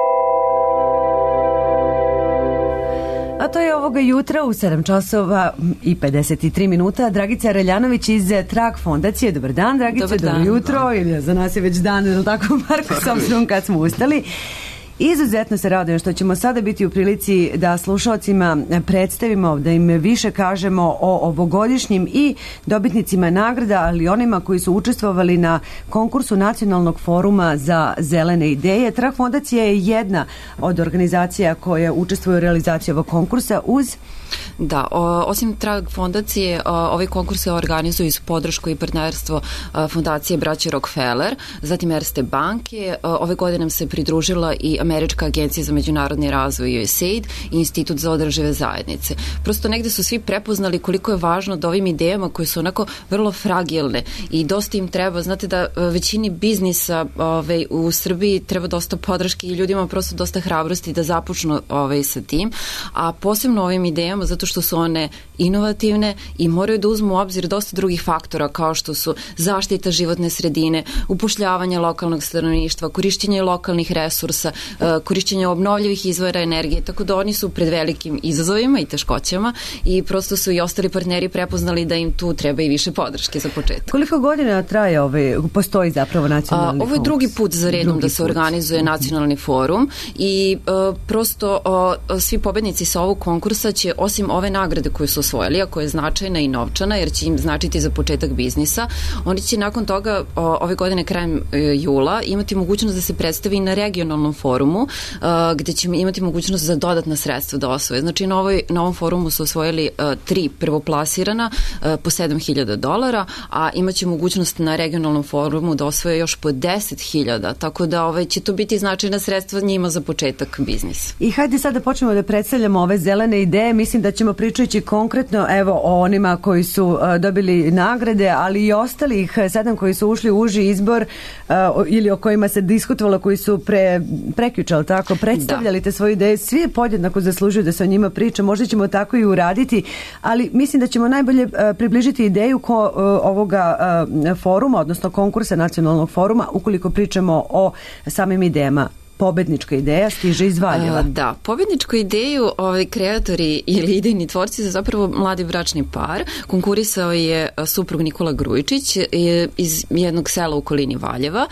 A to je ovoga jutra u 7 časova i 53 minuta. Dragica Reljanović iz Trag fondacije. Dobar dan, Dragica, dobro jutro. Ili za nas je već dan, ili tako, Marko, s obzirom kad smo ustali. Izuzetno se radujem što ćemo sada biti u prilici da slušalcima predstavimo, da im više kažemo o ovogodišnjim i dobitnicima nagrada, ali onima koji su učestvovali na konkursu Nacionalnog foruma za zelene ideje. Trag fondacija je jedna od organizacija koja učestvuje u realizaciji ovog konkursa uz... Da, osim Trag fondacije, ovaj konkurs se organizuje uz podršku i partnerstvo fondacije braće Rockefeller, zatim Erste banke. Ove godine nam se pridružila i Američka agencija za međunarodni razvoj USAID i Institut za održive zajednice. Prosto negde su svi prepoznali koliko je važno da ovim idejama koje su onako vrlo fragilne i dosta im treba, znate da većini biznisa u Srbiji treba dosta podrške i ljudima prosto dosta hrabrosti da započnu sa tim, a posebno ovim idejama zato što su one inovativne i moraju da uzmu u obzir dosta drugih faktora kao što su zaštita životne sredine, upošljavanje lokalnog stanovništva, korišćenje lokalnih resursa, korišćenje obnovljivih izvora energije, tako da oni su pred velikim izazovima i teškoćama i prosto su i ostali partneri prepoznali da im tu treba i više podrške za početak. Koliko godina traje postoji zapravo nacionalni forum? Ovo je drugi put za redom da se organizuje nacionalni forum i prosto svi pobednici sa ovog konkursa će osim ove nagrade koju su osvojili, a koja je značajna i novčana jer će im značiti za početak biznisa, oni će nakon toga ove godine krajem jula imati mogućnost da se predstavi na regionalnom forumu gde će imati mogućnost za dodatna sredstva da osvoje. Znači na ovom forumu su osvojili 3 prvoplasirana po $7.000, a imaće mogućnost na regionalnom forumu da osvoje još po 10.000, tako da će to biti značajna sredstva njima za početak biznisa. I hajde sad da počnemo da predstavljamo ove zelene ideje. Mislim da ćemo pričajući konkretno o onima koji su dobili nagrade, ali i ostalih 7 koji su ušli u uži izbor ili o kojima se diskutovalo, koji su prekjuče, tako, predstavljali te svoje ideje. Svi podjednako zaslužuju da se o njima priča. Možda ćemo tako i uraditi, ali mislim da ćemo najbolje približiti ideju ovoga foruma, odnosno konkursa nacionalnog foruma, ukoliko pričamo o samim idejama. Pobednička ideja stiže iz Valjeva. Da, pobedničku ideju kreatori ili idejni tvorci su zapravo mladi bračni par. Konkurisao je suprug Nikola Grujičić iz jednog sela u okolini Valjeva.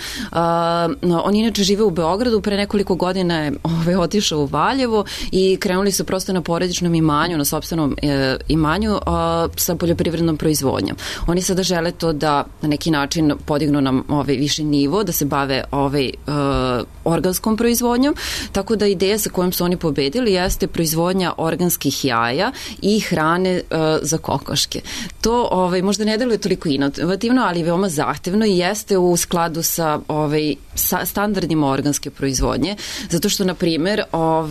On inače žive u Beogradu, pre nekoliko godina je otišao u Valjevo i krenuli su prosto na porodičnom imanju, na sopstvenom imanju sa poljoprivrednom proizvodnjom. Oni sada žele to da na neki način podignu nam viši nivo, da se bave organskom proizvodnjom, tako da ideja sa kojom su oni pobedili jeste proizvodnja organskih jaja i hrane za kokoške. To možda ne deluje toliko inovativno, ali veoma zahtevno i jeste u skladu sa standardima organske proizvodnje, zato što, na primer,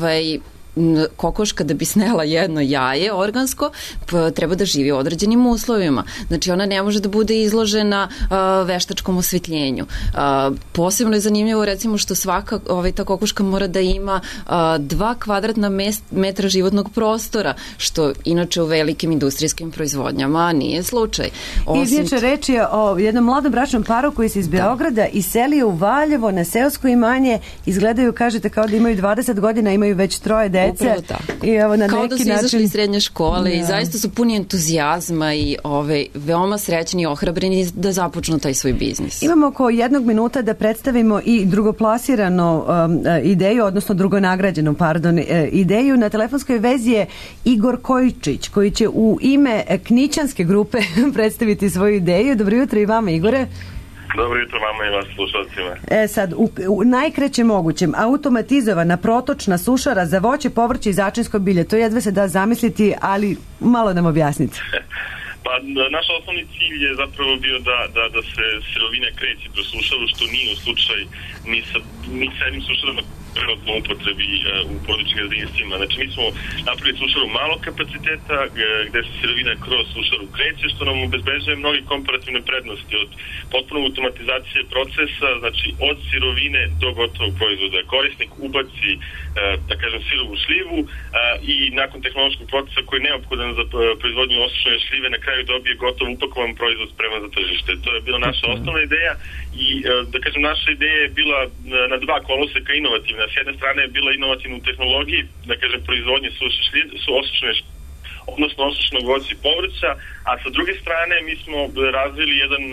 kokoška da bi snela jedno jaje organsko treba da živi u određenim uslovima. Znači ona ne može da bude izložena veštačkom osvetljenju. Posebno je zanimljivo recimo što svaka ta kokoška mora da ima 2 kvadratna metra životnog prostora, što inače u velikim industrijskim proizvodnjama nije slučaj. Inače reč je o jednom mladom bračnom paru koji se iz Beograda iselio u Valjevo na seosko imanje. Izgledaju, kažete, kao da imaju 20 godina, imaju već 3 dece. Upravo tako. Kao da su izašli iz srednje škole i zaista su puni entuzijazma i veoma srećni i ohrabreni da započnu taj svoj biznis. Imamo oko 1 minuta da predstavimo i drugoplasiranu ideju, odnosno drugonagrađenu, ideju. Na telefonskoj vezi je Igor Kojičić, koji će u ime Knićanske grupe predstaviti svoju ideju. Dobro jutro i vama, Igore. Dobro jutro vama i vas slušalcima. Sad, u najkrećem mogućem, automatizovana protočna sušara za voće, povrće i začinsko bilje. To jedva se da zamisliti, ali malo nam objasnite. Pa naš osnovni cilj je zapravo bio da se sirovine kreće do sušaru, što nije u slučaj ni sa jednim sušarama trenutno upotrebi u porodičnim gazdinstvima. Znači mi smo napravili sušaru malog kapaciteta gde se sirovina kroz sušaru kreće, što nam obezbeđuje mnoge komparativne prednosti od potpuno automatizacije procesa, znači od sirovine do gotovog proizvoda. Korisnik ubaci, da kažem, sirovu šljivu i nakon tehnološkog procesa koji je neophodan za proizvodnju osušene šljive na kraju dobije gotov upakovan proizvod spreman za tržište. To je bila naša osnovna ideja i da kažem naša ideja je bila na dva koloseka inovativna. S jedne strane je bila inovativna u tehnologiji, da kažem, proizvodnje osušene odnosno osušenog voća i povrća, a sa druge strane mi smo razvili jedan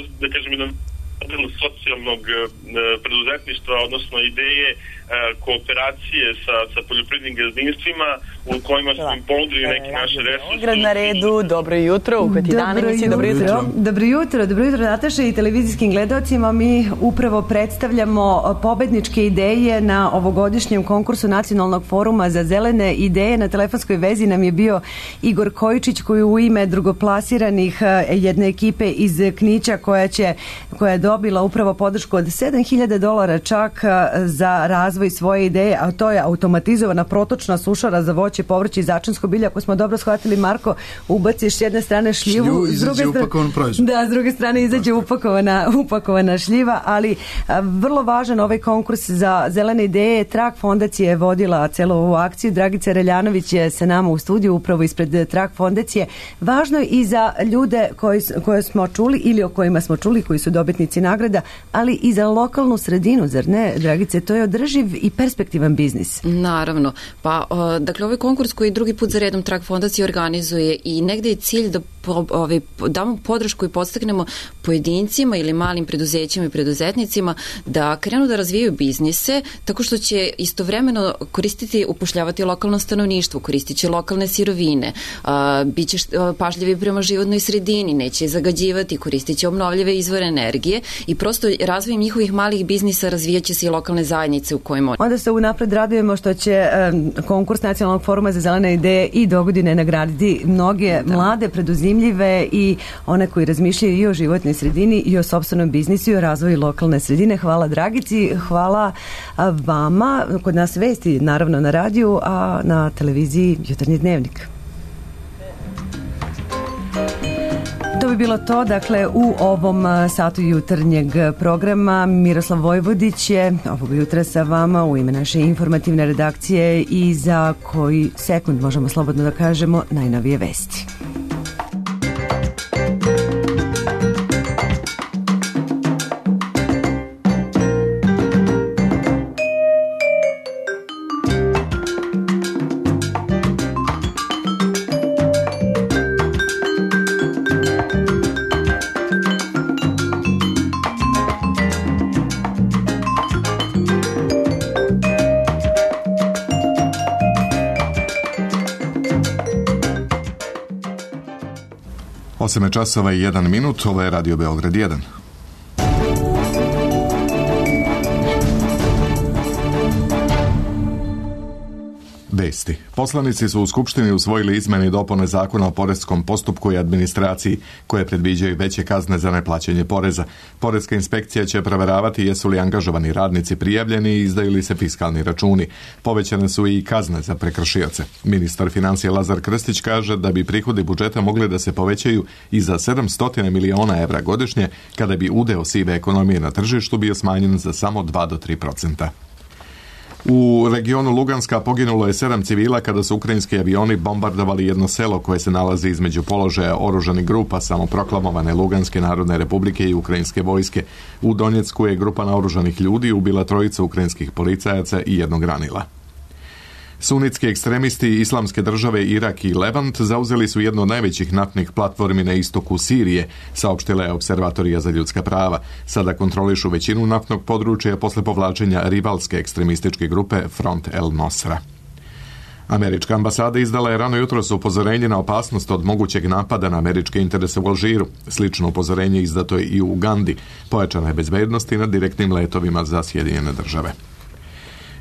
socijalnog preduzetništva, odnosno ideje kooperacije sa poljoprivrednim gazdinstvima u kojima smo im ponudili neki naše resurse. Beograd na redu, dobro jutro, uhvati dan emisije, dobro jutro. Dobro jutro, Nataša, i televizijskim gledalcima. Mi upravo predstavljamo pobedničke ideje na ovogodišnjem konkursu Nacionalnog foruma za zelene ideje. Na telefonskoj vezi nam je bio Igor Kojičić, koji u ime drugoplasiranih jedne ekipe iz Knića koja je dobila upravo podršku od $7.000 čak za razvoj svoje ideje, a to je automatizovana protočna sušara za voće, povrće i začinsko bilje. Ako smo dobro shvatili, Marko, ubaciš s jedne strane šljivu, izađe upakovan proizvod. Da, s druge strane izađe upakovana šljiva, ali vrlo važan ovaj konkurs za zelene ideje. Trak fondacije je vodila celu ovu akciju. Dragica Reljanović je sa nama u studiju upravo ispred Trak fondacije. Važno je i za ljude koje smo čuli ili o kojima smo čuli, koji su dobitnici nagrada, ali i za lokalnu sredinu, zar ne, Dragice? To je održiv i perspektivan biznis. Naravno. Pa, dakle, ovaj konkurs koji drugi put za redom Trak fondacija organizuje i negde je cilj da damo podršku i podstaknemo pojedincima ili malim preduzećima i preduzetnicima da krenu da razvijaju biznise tako što će istovremeno upošljavati lokalno stanovništvo, koristit će lokalne sirovine, bit će pažljivi prema životnoj sredini, neće zagađivati, koristit će obnovljive izvore energije i prosto razvojem njihovih malih biznisa razvijat će se i lokalne zajednice u kojima... Onda se unapred radujemo što će konkurs Nacionalnog foruma za zelene ideje i dogodine nagraditi mnoge mlade, preduzimljive i one koji razmišljaju i o životnoj sredini i o sopstvenom biznisu i o razvoju lokalne sredine. Hvala Dragici, hvala vama. Kod nas vesti, naravno, na radiju, a na televiziji Jutarnji dnevnik. To bi bilo to, dakle, u ovom satu jutarnjeg programa. Miroslav Vojvodić je ovog jutra sa vama u ime naše informativne redakcije i za koji sekund možemo slobodno da kažemo najnovije vesti. Osam časova i 1 minut, ovo je Radio Beograd 1. Vesti. Poslanici su u Skupštini usvojili izmene i dopune Zakona o poreskom postupku i administraciji, koje predviđaju veće kazne za neplaćanje poreza. Poreska inspekcija će proveravati jesu li angažovani radnici prijavljeni i izdaju li se fiskalni računi. Povećane su i kazne za prekršioce. Ministar financija Lazar Krstić kaže da bi prihodi budžeta mogli da se povećaju i za 700 miliona evra godišnje, kada bi udeo sive ekonomije na tržištu bio smanjen za samo 2 do 3%. U regionu Luganska poginulo je 7 civila kada su ukrajinski avioni bombardovali jedno selo koje se nalazi između položaja oružanih grupa samoproklamovane Luganske narodne republike i ukrajinske vojske. U Donjecku je grupa naoružanih ljudi ubila 3 ukrajinskih policajaca i 1 ranila. Sunitski ekstremisti Islamske države Irak i Levant zauzeli su jednu od najvećih naftnih platformi na istoku Sirije, saopštila je Observatorija za ljudska prava. Sada kontrolišu većinu naftnog područja posle povlačenja rivalske ekstremističke grupe Front El Nosra. Američka ambasada izdala je rano jutros upozorenje na opasnost od mogućeg napada na američke interese u Alžiru. Slično upozorenje izdato je i u Ugandi. Pojačana je bezbednost i na direktnim letovima za Sjedinjene države.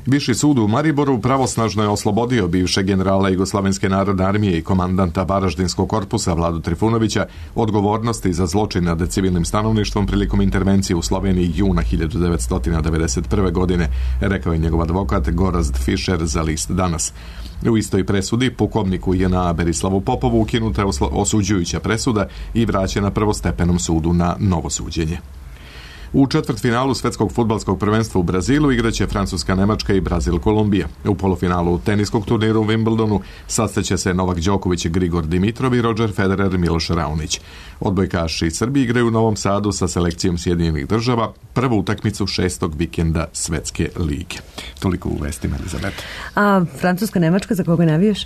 Viši sud u Mariboru pravosnažno je oslobodio bivšeg generala Jugoslovenske narodne armije i komandanta Varaždinskog korpusa Vladu Trifunovića odgovornosti za zločin nad civilnim stanovništvom prilikom intervencije u Sloveniji juna 1991. godine, rekao je njegov advokat Gorazd Fischer za list Danas. U istoj presudi pukovniku JNA Berislavu Popovu ukinuta je osuđujuća presuda i vraćena prvostepenom sudu na novo suđenje. U četvrtfinalu svetskog fudbalskog prvenstva u Brazilu igraće Francuska, Nemačka i Brazil, Kolumbija. U polufinalu teniskog turnira u Wimbledonu sastaće se Novak Đoković, Grigor Dimitrov i Roger Federer, Miloš Raonić. Odbojkaši Srbi igraju u Novom Sadu sa selekcijom Sjedinjenih Država prvu utakmicu 6. vikenda Svetske lige. Toliko u vestima, Elizabeta. A Francuska, Nemačka, za koga navijaš?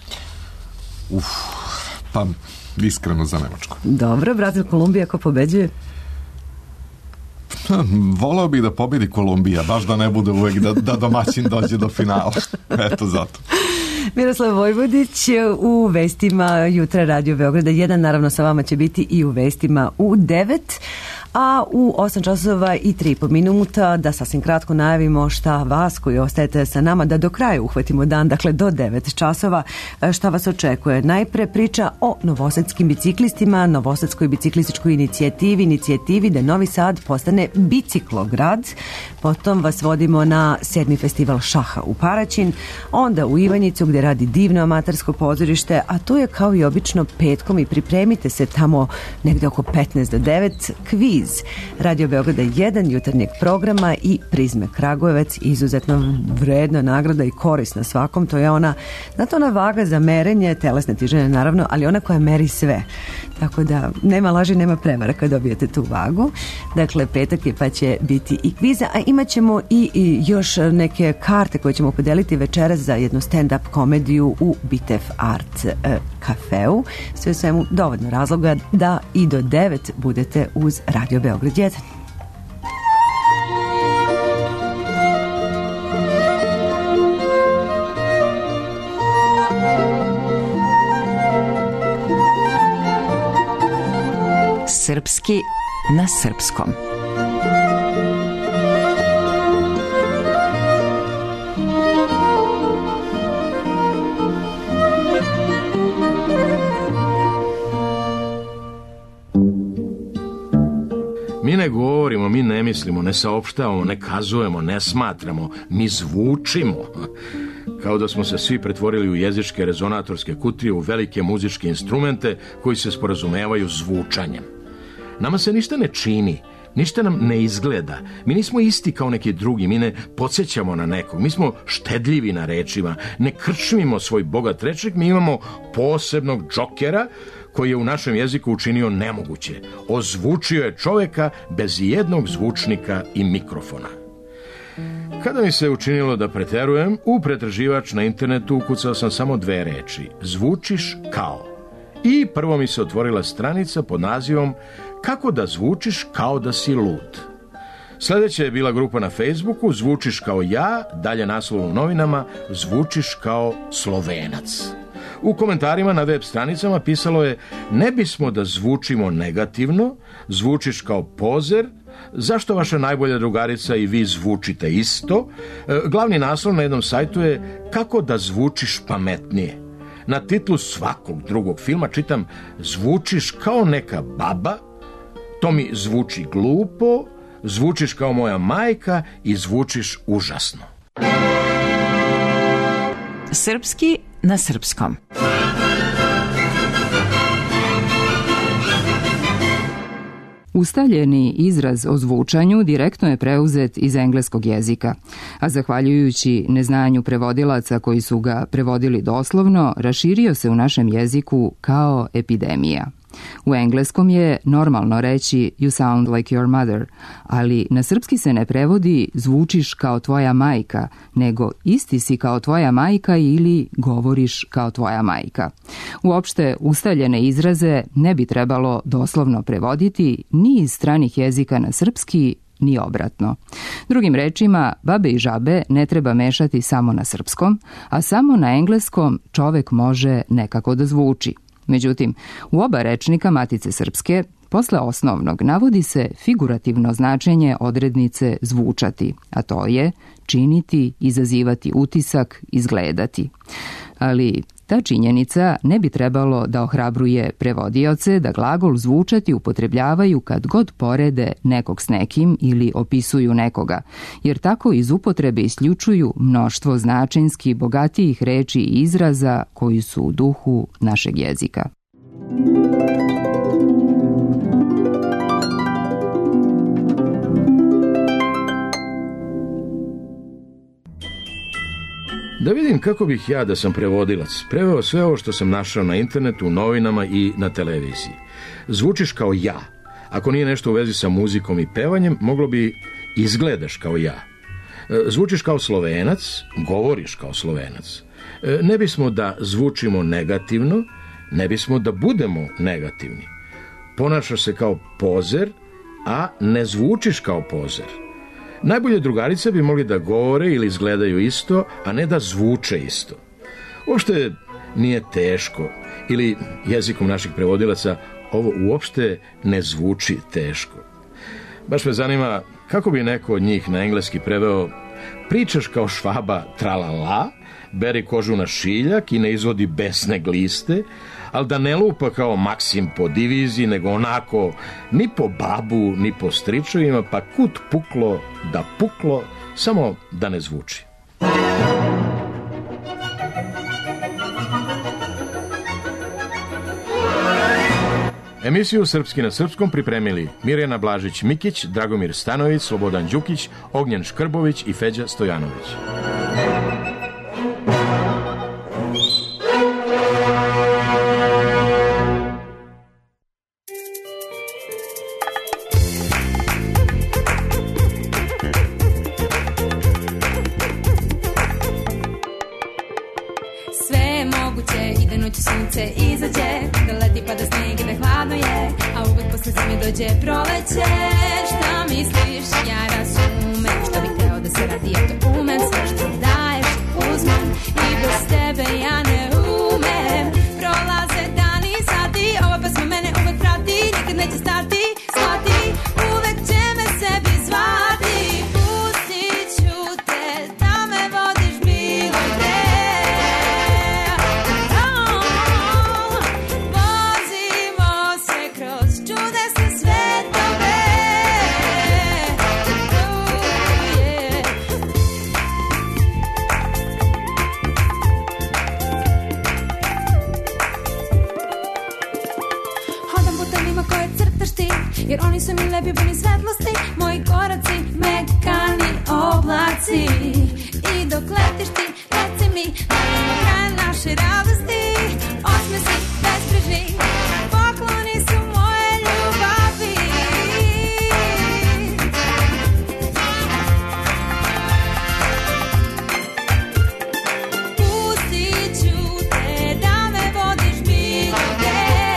Pa iskreno za Nemačku. Dobro, Brazil, Kolumbija, ko pobeđuje? Voleo bih da pobedi Kolumbija, baš da ne bude uvek da domaćin dođe do finala. Eto zato. Miroslav Vojvodić u vestima jutra Radio Beograda 1, naravno sa vama će biti i u vestima u 9, a u 8 časova i 3,5 minuta da sasvim kratko najavimo šta vas koji ostajete sa nama da do kraja uhvatimo dan, dakle do 9 časova, šta vas očekuje. Najpre priča o novosadskim biciklistima, novosadskoj biciklističkoj inicijativi da Novi Sad postane biciklograd. Potom vas vodimo na 7. festival šaha u Paraćin, onda u Ivanjicu gdje radi divno amatersko pozorište, a tu je kao i obično petkom i pripremite se tamo negde oko 15 do 9 kviz Radio Beograda 1 jutarnjeg programa i Prizme Kragujevac, izuzetno vredna nagrada i korisna svakom. To je ona, znate, ona vaga za merenje telesne težine naravno, ali ona koja meri sve. Tako da nema laži, nema prevara kad dobijete tu vagu. Dakle, petak je pa će biti i kviza, a imat ćemo i još neke karte koje ćemo podeliti večeras za jednu stand-up komediju u Bitef Art kafeu. Sve u svemu dovoljno razloga da i do 9 budete uz Radio Beograd 1. Srpski na srpskom. Mi ne govorimo, mi ne mislimo, ne saopštavamo, ne kazujemo, ne smatramo, mi zvučimo. Kao da smo se svi pretvorili u jezičke rezonatorske kutije, u velike muzičke instrumente koji se sporazumevaju zvučanjem. Nama se ništa ne čini, ništa nam ne izgleda. Mi nismo isti kao neki drugi, mi ne podsjećamo na nekog, mi smo štedljivi na rečima, ne krčmimo svoj bogat rečnik, mi imamo posebnog džokera koji je u našem jeziku učinio nemoguće. Ozvučio je čoveka bez jednog zvučnika i mikrofona. Kada mi se učinilo da preterujem, u pretraživač na internetu ukucao sam samo 2 reči. Zvučiš kao. I prvo mi se otvorila stranica pod nazivom Kako da zvučiš kao da si lud. Sljedeća je bila grupa na Facebooku Zvučiš kao ja, dalje naslov u novinama Zvučiš kao Slovenac. U komentarima na web stranicama pisalo je ne bismo da zvučimo negativno, zvučiš kao pozer, zašto vaša najbolja drugarica i vi zvučite isto. Glavni naslov na jednom sajtu je kako da zvučiš pametnije. Na titlu svakog drugog filma čitam zvučiš kao neka baba, to mi zvuči glupo, zvučiš kao moja majka i zvučiš užasno. Srpski na srpskom. Ustaljeni izraz o zvučanju direktno je preuzet iz engleskog jezika, a zahvaljujući neznanju prevodilaca koji su ga prevodili doslovno, raširio se u našem jeziku kao epidemija. U engleskom je normalno reći you sound like your mother, ali na srpski se ne prevodi zvučiš kao tvoja majka, nego isti si kao tvoja majka ili govoriš kao tvoja majka. Uopšte, ustaljene izraze ne bi trebalo doslovno prevoditi ni iz stranih jezika na srpski, ni obratno. Drugim rečima, babe i žabe ne treba mešati samo na srpskom, a samo na engleskom čovek može nekako da zvuči. Međutim, u oba rečnika Matice Srpske posle osnovnog navodi se figurativno značenje odrednice zvučati, a to je činiti, izazivati utisak, izgledati. Ali ta činjenica ne bi trebalo da ohrabruje prevodioce da glagol zvučati upotrebljavaju kad god porede nekog s nekim ili opisuju nekoga, jer tako iz upotrebe isključuju mnoštvo značenski bogatijih reči i izraza koji su u duhu našeg jezika. Da vidim kako bih ja, da sam prevodilac, preveo sve ovo što sam našao na internetu, u novinama i na televiziji. Zvučiš kao ja. Ako nije nešto u vezi sa muzikom i pevanjem, moglo bi izgledaš kao ja. Zvučiš kao Slovenac, govoriš kao Slovenac. Ne bismo da zvučimo negativno, ne bismo da budemo negativni. Ponašaš se kao pozer, a ne zvučiš kao pozer. Najbolje drugarice bi mogli da govore ili izgledaju isto, a ne da zvuče isto. Uopšte nije teško, ili jezikom naših prevodilaca, ovo uopšte ne zvuči teško. Baš me zanima kako bi neko od njih na engleski preveo: pričaš kao Švaba tralala, beri kožu na šiljak i ne izvodi besne gliste, ali da ne lupa kao Maksim po diviziji, nego onako ni po babu, ni po stričevima, pa kut puklo da puklo, samo da ne zvuči. Emisiju Srpski na srpskom pripremili Mirjana Blažić-Mikić, Dragomir Stanović, Slobodan Đukić, Ognjen Škrbović i Feđa Stojanović. Sunce izađe, da leti pa da snijeg i da hladno je, a uvek posle zime dođe proleće. Šta misliš, ja razumem, što bih teo da se radi, ja to umem. Sve što daješ, uzmem, i bez tebe ja ne umem. Prolaze dani i sati, ova pesma mene uvek prati, nikad neće stati, shvati, uvek će me sebi zvati. Pustit ću te da me vodiš bilo gde. Jer oni su mi lepi puni svetlosti, moji koraci mekani oblaci. I dok letiš ti, reci mi, da smo kraj naše radosti. Osmesi, bezbrižni, pokloni su moje ljubavi. Pustit ću te da me vodiš bilo gde.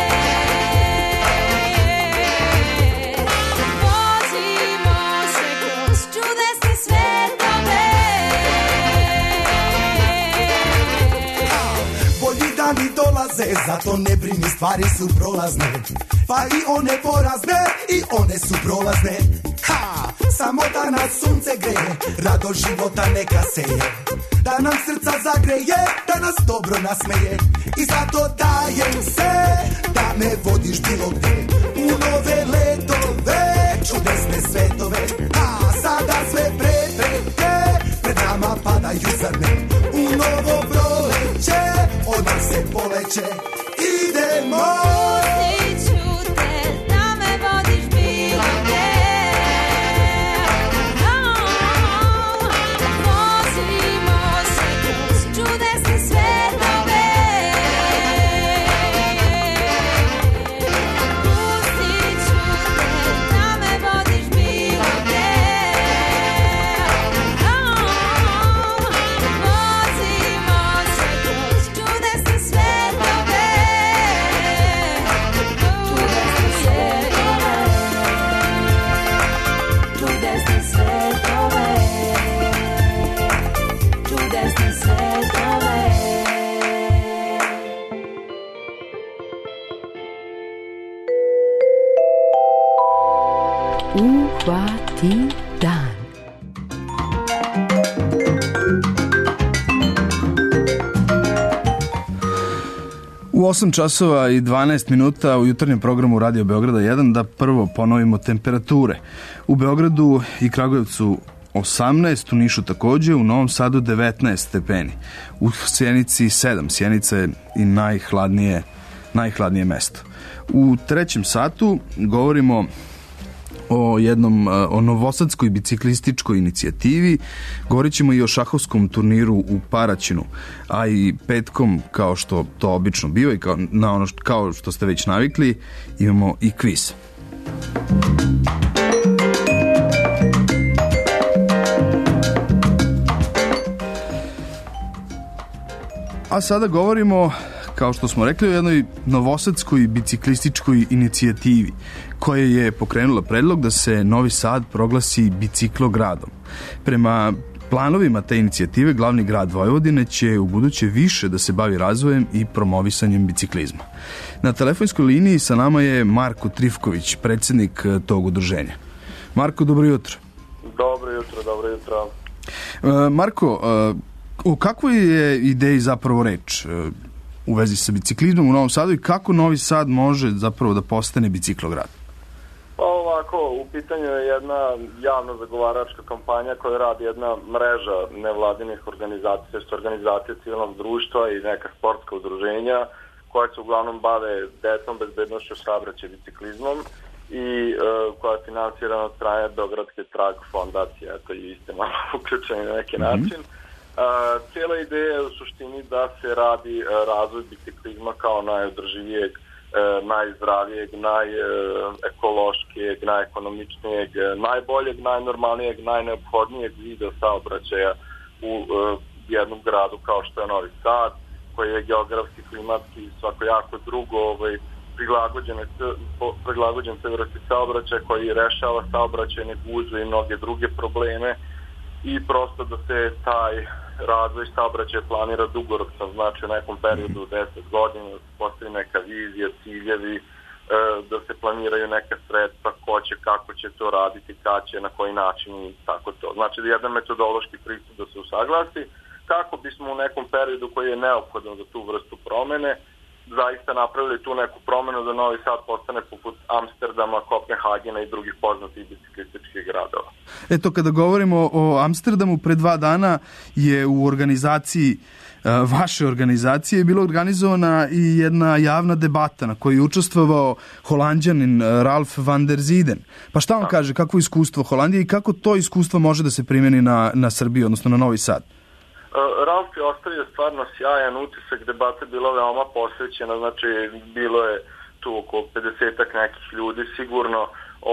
Dani dolaze, zato ne brini, stvari su prolazne. Pa i one porazne, i one su prolazne. Ha! Samo da nas sunce greje, rado života neka seje. Da nam srca zagreje, da nas dobro nasmeje. I zato dajem se, da me vodiš bilo gde. U nove letove, čudesne svetove. Ha! Sada sve prepreke, pred nama padaju zrne. U novo proleće, od nas se poleće, idemo. Pustit ću te da me vodiš bilo gde. Vozimo se kroz čudesne svetove. Pustit ću te da me vodiš bilo gde. Vozimo se kroz čudesne svetove. U 8 časova i 12 minuta u jutarnjem programu Radio Beograda 1 da prvo ponovimo temperature. U Beogradu i Kragujevcu 18, u Nišu takođe, u Novom Sadu 19 stepeni. U Sjenici 7, Sjenica je i najhladnije mesto. U trećem satu govorimo o novosadskoj biciklističkoj inicijativi, govorit ćemo i o šahovskom turniru u Paraćinu, a i petkom, kao što to obično biva i kao što ste već navikli, imamo i kviz. A sada govorimo, kao što smo rekli, o jednoj novosadskoj biciklističkoj inicijativi koja je pokrenula predlog da se Novi Sad proglasi biciklogradom. Prema planovima te inicijative, glavni grad Vojvodine će u buduće više da se bavi razvojem i promovisanjem biciklizma. Na telefonskoj liniji sa nama je Marko Trifković, predsjednik tog udruženja. Marko, dobro jutro. Dobro jutro. Marko, o kakvoj je ideji zapravo reč u vezi sa biciklizmom u Novom Sadu i kako Novi Sad može zapravo da postane biciklograd? Pa ovako, u pitanju je jedna javno zagovaračka kampanja koju radi jedna mreža nevladinih organizacija, organizacije civilnog društva i neka sportska udruženja koja se uglavnom bave decom, bezbednošću, saobraćaja, biciklizmom i koja je finansirana od strane Beogradske trag fondacije, eto i vi ste malo uključeni na neki način. Cijela ideja je u suštini da se radi razvoj biciklizma kao najodrživijeg, najzdravijeg, najekološkijeg, najekonomičnijeg, najboljeg, najnormalnijeg, najneophodnijeg vida saobraćaja u jednom gradu kao što je Novi Sad, koji je geografski, klimatski i svakojako drugo prilagođen sve vrsti saobraćaja, koji rešava saobraćajne gužve i mnoge druge probleme i prosto da se taj razvoj saobraćaja planira dugoročno, znači u nekom periodu 10 godina, da se postavi neka vizija, ciljevi, da se planiraju neka sredstva, ko će, kako će to raditi, kad će, na koji način i tako to. Znači da jedan metodološki pristup da se usaglasi, kako bismo u nekom periodu koji je neophodan za tu vrstu promene, zaista napravili tu neku promenu da Novi Sad postane poput Amsterdama, Kopenhagena i drugih poznatih biciklističkih gradova. Eto, kada govorimo o Amsterdamu, pre 2 dana je u organizaciji vaše organizacije bila organizovana i jedna javna debata na kojoj je učestvovao Holanđanin Ralf van der Zieden. Pa šta on kaže, kakvo iskustvo Holandije i kako to iskustvo može da se primjeni na Srbiju, odnosno na Novi Sad? Ralf je ostavio stvarno sjajan utisak, debata je bila veoma posvećena, znači bilo je tu oko 50-ak nekih ljudi sigurno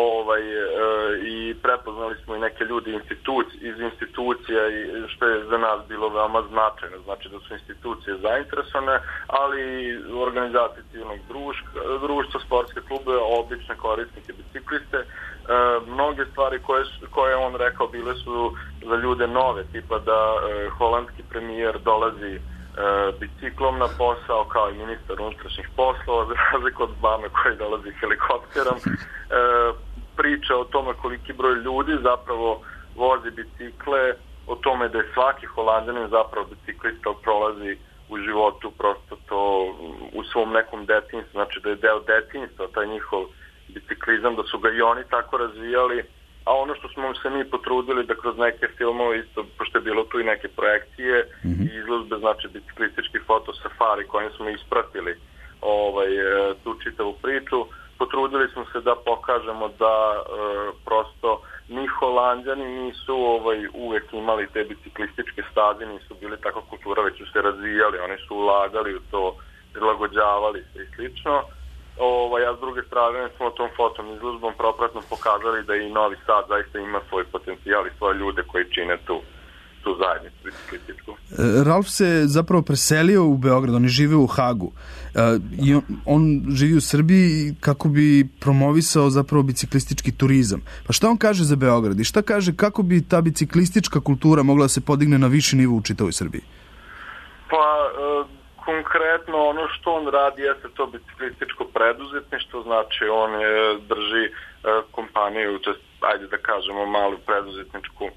i prepoznali smo i neke ljudi iz institucija i što je za nas bilo veoma značajno, znači da su institucije zainteresovane, ali i organizacije civilnog društva, sportske klube, obične korisnike, bicikliste. Mnoge stvari koje on rekao bile su za ljude nove, tipa da holandski premijer dolazi biciklom na posao kao i ministar unutrašnjih poslova, za razliku od Obame koji dolazi helikopterom. Priča o tome koliki broj ljudi zapravo vozi bicikle, o tome da je svaki Holanđanin zapravo biciklista prolazi u životu prosto to u svom nekom detinjstvu, znači da je deo detinjstva taj njihov biciklizam, da su ga i oni tako razvijali, a ono što smo se mi potrudili da kroz neke filmove isto, pošto je bilo tu i neke projekcije i izložbe, znači biciklistički fotosafari kojim smo ispratili tu čitavu priču, potrudili smo se da pokažemo da prosto ni Holanđani nisu uvek imali te biciklističke staze, nisu bili tako kultura, već su se razvijali, oni su ulagali u to, prilagođavali se i slično. A s druge strane smo tom fotom izložbom propratno pokazali da i Novi Sad zaista ima svoj potencijal i svoje ljude koji čine tu zajednicu biciklističku. Ralf se zapravo preselio u Beograd, on je živeo u Hagu i on živi u Srbiji kako bi promovisao zapravo biciklistički turizam. Pa šta on kaže za Beograd i šta kaže kako bi ta biciklistička kultura mogla da se podigne na viši nivo u čitavoj Srbiji? Pa konkretno ono što on radi jeste to biciklističko preduzetništvo, znači on drži kompaniju, ajde da kažemo malu preduzetničku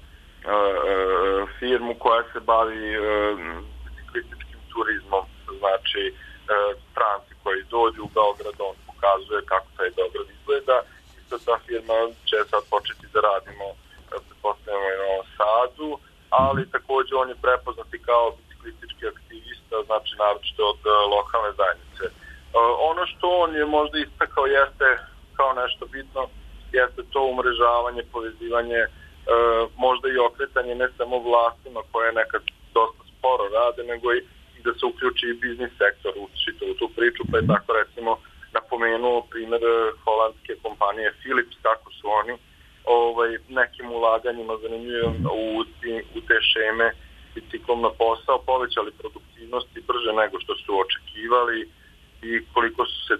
firmu koja se bavi biciklističkim turizmom, znači stranci koji dođu u Beograd, on pokazuje kako taj Beograd izgleda. Isto ta firma će sad početi da radimo, pretpostavljamo i na Novom Sadu, ali takođe on je prepoznati kao biciklistički aktivista, znači naročito od lokalne zajednice. Ono što on je možda istakao jeste kao nešto bitno, jeste to umrežavanje, povezivanje, možda i okretanje ne samo vlastima koje nekad dosta sporo rade, nego i da se uključi i biznis sektor u tu priču, pa je tako recimo napomenuo primjer holandske kompanije Philips, kako su oni nekim ulaganjima zanimljivim u te šeme biciklom na posao povećali produktivnost i brže nego što su očekivali i koliko su se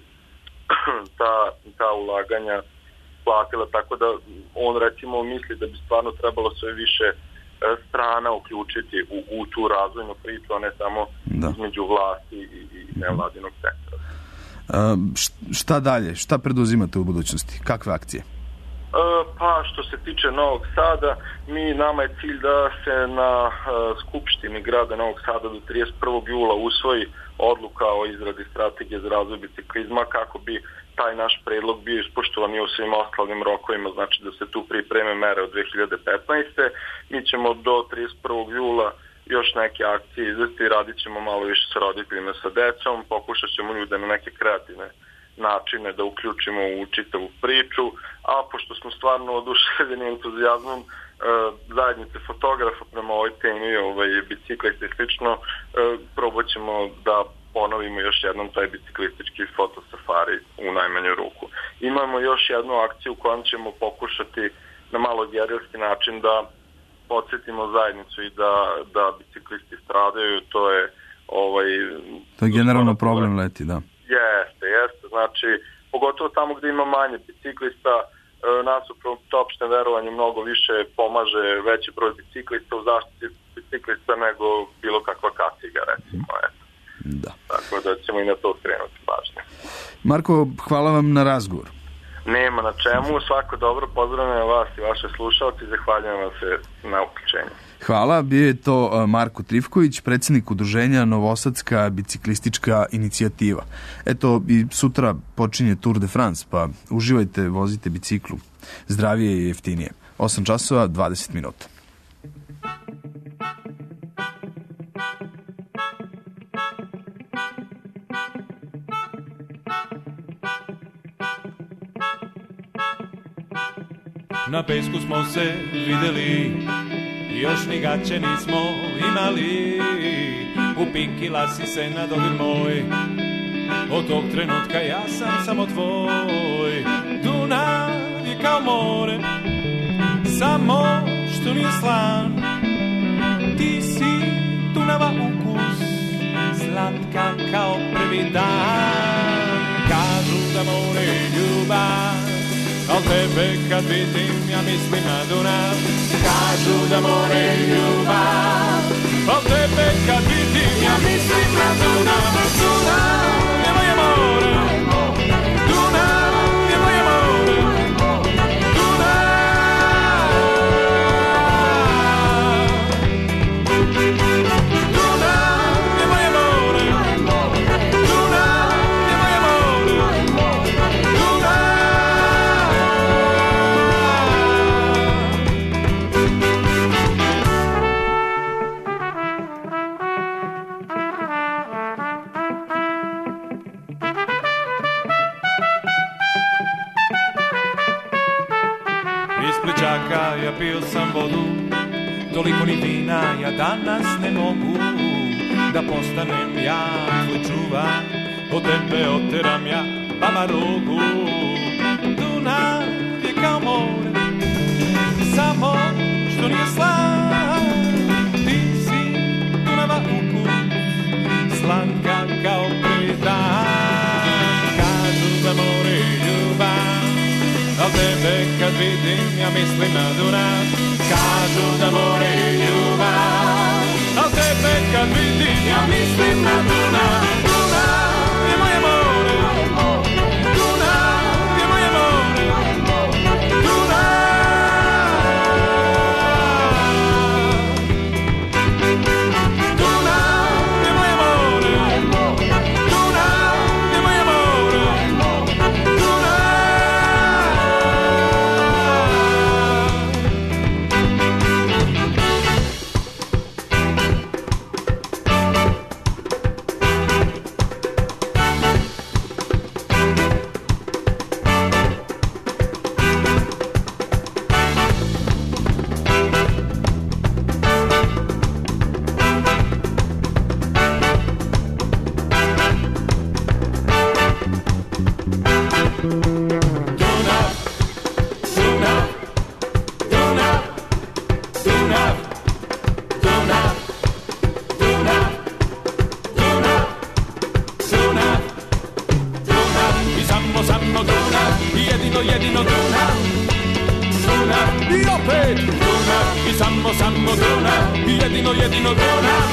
ta ulaganja platila, tako da on recimo misli da bi stvarno trebalo sve više strana uključiti u tu razvojnu priču, a ne samo između vlasti i nevladinog sektora. Šta dalje? Šta preduzimate u budućnosti? Kakve akcije? Pa što se tiče Novog Sada, nama je cilj da se na Skupštini grada Novog Sada do 31. jula usvoji odluka o izradi strategije za razvoj biciklizma kako bi taj naš predlog bio ispoštovan i u svim ostalim rokovima, znači da se tu pripreme mere od 2015. Mi ćemo do 31. jula još neke akcije izvesti, radit ćemo malo više sa roditeljima, sa decom, pokušat ćemo ljude na neke kreativne načine da uključimo u čitavu priču, a pošto smo stvarno oduševljeni entuzijazmom zajednice fotografa prema ovoj temi, biciklista i slično, probat ćemo da ponovimo još jednom taj biciklistički fotosafari u najmanju ruku. Imamo još jednu akciju kojom ćemo pokušati na malo gerilski način da podsjetimo zajednicu i da biciklisti stradaju, to je to je generalno problem leti, da. Jeste, znači pogotovo tamo gde ima manje biciklista, nasuprot opštem verovanju mnogo više pomaže veći broj biciklista u zaštiti biciklista nego bilo kakva kaciga, recimo. Da. Tako da ćemo i na to skrenuti pažnje. Marko, hvala vam na razgovor. Nema na čemu, svako dobro, pozdravljam vas i vaše slušalci i zahvaljujem vam se na uključenju. Hvala, bio je to Marko Trifković, predsjednik udruženja Novosadska biciklistička inicijativa. Eto, i sutra počinje Tour de France, pa uživajte, vozite biciklu. Zdravije i jeftinije. 8 časova, 20 minuta. Na pesku smo se videli, još ni gaće nismo imali. Upikila si se na dodir moj, od tog trenutka ja sam samo tvoj. Dunav je kao more, samo što nije slan. Ti si Dunava ukus, slatka kao prvi dan. Kažu da more je ljubav, al tebe kad vidim ja mislim na Dunav. Kažu da more je ljubav, al tebe kad vidim ja mislim na Dunav. Dunav je moje more, Dunav je moje more, Dunav. Dunav je moje more, Dunav je moje more, Dunav. Ja pio sam vodu, toliko ni vina ja danas ne mogu. Da postanem ja tvoj čuvar, od tebe oteram ja baba rogu. Dunav je kao more, samo što nije slan. Ti si Dunava ukus, slanka kao prvi dan. Kažu da more je ljubav, al tebe kad vidim ja mislim na Dunav. Kažu da more je ljubav, al tebe kad vidim ja mislim na Dunav. Dunav je moje more, Dunav je moje more, Dunav. jedino Dunav.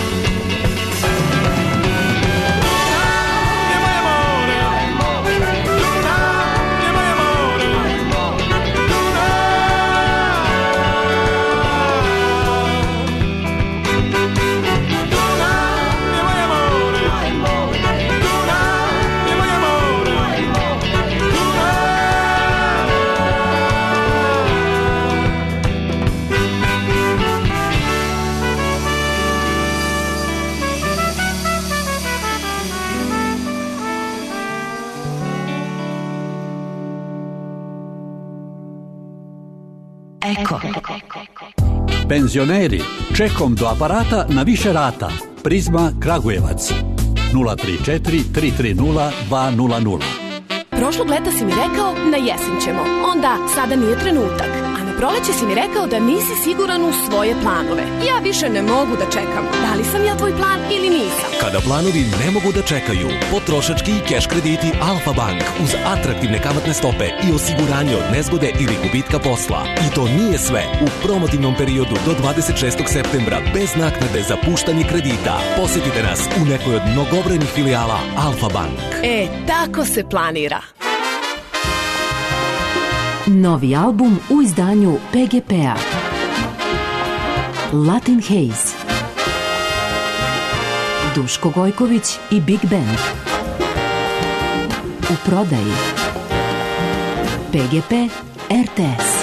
Eko. Penzioneri, čekom do aparata na više rata. Prizma Kragujevac 034 330 200. Prošlog leta si mi rekao na jesen ćemo, onda sada nije trenutak. A na proleće si mi rekao da nisi siguran u svoje planove. Ja više ne mogu da čekam. Da li sam ja tvoj plan ili nisam? Kada planovi ne mogu da čekaju, potrošački i keš krediti Alfa Bank uz atraktivne kamatne stope i osiguranje od nezgode ili gubitka posla. I to nije sve. U promotivnom periodu do 26. septembra bez naknade za puštanje kredita. Posjetite nas u nekoj od mnogobrojnih filijala Alfa Bank. Tako se planira. Novi album u izdanju PGP-a. Latin Haze. Duško Gojković i Big Band. U prodaji PGP RTS.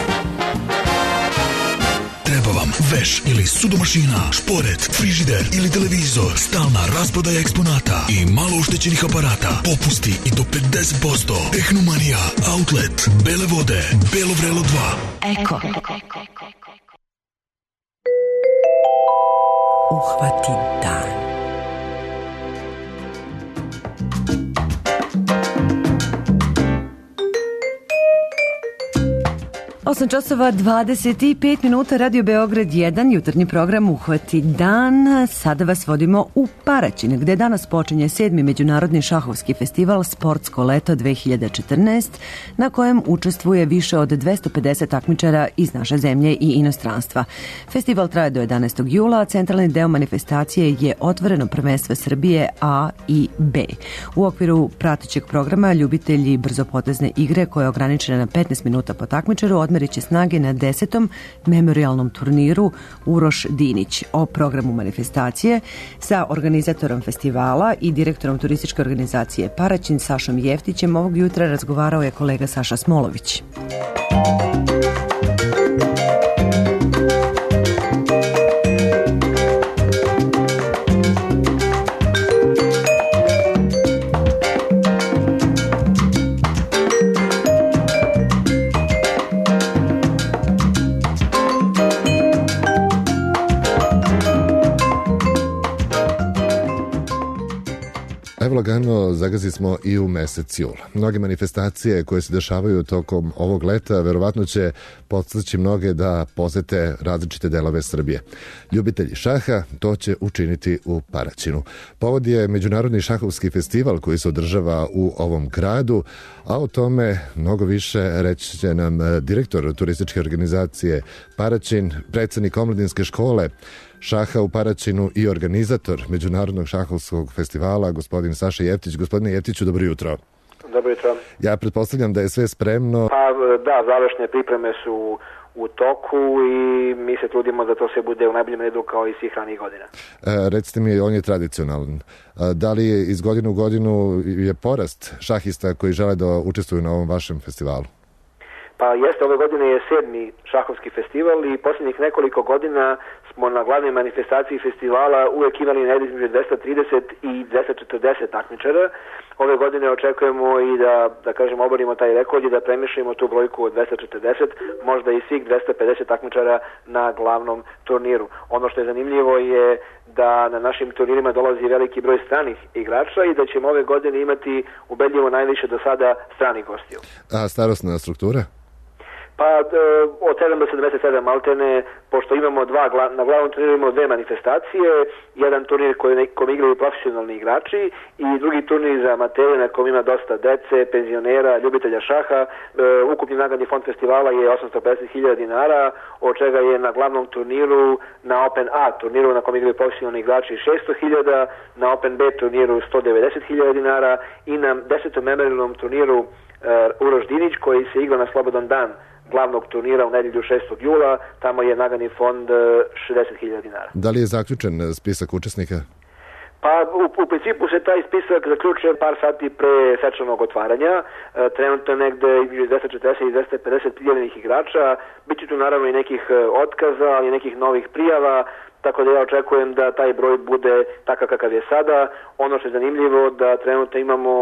Treba vam veš ili sudomašina, šporet, frižider ili televizor, stalna rasprodaja eksponata i malo oštećenih aparata, popusti i do 50%. Tehnomanija, Outlet, Bele vode, Belo vrelo 2. Eko. Uhvati dan. 8 časova 25 minuta, Radio Beograd 1, jutarnji program Uhvati dan. Sada vas vodimo u Paraćin, gde danas počinje 7. Međunarodni šahovski festival Sportsko leto 2014, na kojem učestvuje više od 250 takmičara iz naše zemlje i inostranstva. Festival traje do 11. jula, a centralni deo manifestacije je otvoreno prvenstvo Srbije A i B. U okviru pratećeg programa ljubitelji brzopotezne igre, koja je ograničena na 15 minuta po takmičaru, odmerit će snage na 10. memorialnom turniru Uroš Dinić. O programu manifestacije sa organizatorom festivala i direktorom turističke organizacije Paraćin Sašom Jeftićem ovog jutra razgovarao je kolega Saša Smolović. Lagano zagazi smo i u mesec jul. Mnoge manifestacije koje se dešavaju tokom ovog leta verovatno će podstaći mnoge da posete različite delove Srbije. Ljubitelji šaha to će učiniti u Paraćinu. Povod je Međunarodni šahovski festival koji se održava u ovom gradu, a o tome mnogo više reći će nam direktor turističke organizacije Paraćin, predsednik omladinske škole šaha u Paraćinu i organizator Međunarodnog šahovskog festivala, gospodin Saša Jeftić. Gospodine Jeftiću, dobro jutro. Dobro jutro. Ja pretpostavljam da je sve spremno. Pa da, završne pripreme su u toku i mi se trudimo da to sve bude u najboljem redu kao i svih ranih godina. Recite mi, on je tradicionalan. Da li je iz godine u godinu je porast šahista koji žele da učestvuju na ovom vašem festivalu? Pa jeste, ove godine je 7. šahovski festival i posljednjih nekoliko godina smo na glavnoj manifestaciji festivala uvek imali negdje između 230 i 240 takmičara. Ove godine očekujemo i da kažem, oborimo taj rekord i da premešimo tu brojku od 240, možda i svih 250 takmičara na glavnom turniru. Ono što je zanimljivo je da na našim turnirima dolazi veliki broj stranih igrača i da ćemo ove godine imati ubedljivo najviše do sada stranih gostiju. A starosna struktura? Pa od 7 do 77 maltene, pošto imamo na glavnom turniru imamo dve manifestacije, jedan turnir kojim igraju profesionalni igrači i drugi turnir za amatere na kojem ima dosta dece, penzionera, ljubitelja šaha. Ukupni nagradni fond festivala je 850.000 dinara, od čega je na glavnom turniru, na Open A turniru na kojem igraju profesionalni igrači 600.000, na Open B turniru 190.000 dinara i na 10. memorialnom turniru Uroš Dinić koji se igra na slobodan dan glavnog turnira u nedjelju 6. jula, tamo je nagradni fond 60.000 dinara. Da li je zaključen spisak učesnika? Pa u principu se taj spisak zaključuje par sati pre svečanog otvaranja. Trenutno negde između 240 i 250 prijavljenih igrača. Biće tu naravno i nekih otkaza, ali i nekih novih prijava, tako da ja očekujem da taj broj bude takav kakav je sada. Ono što je zanimljivo da trenutno imamo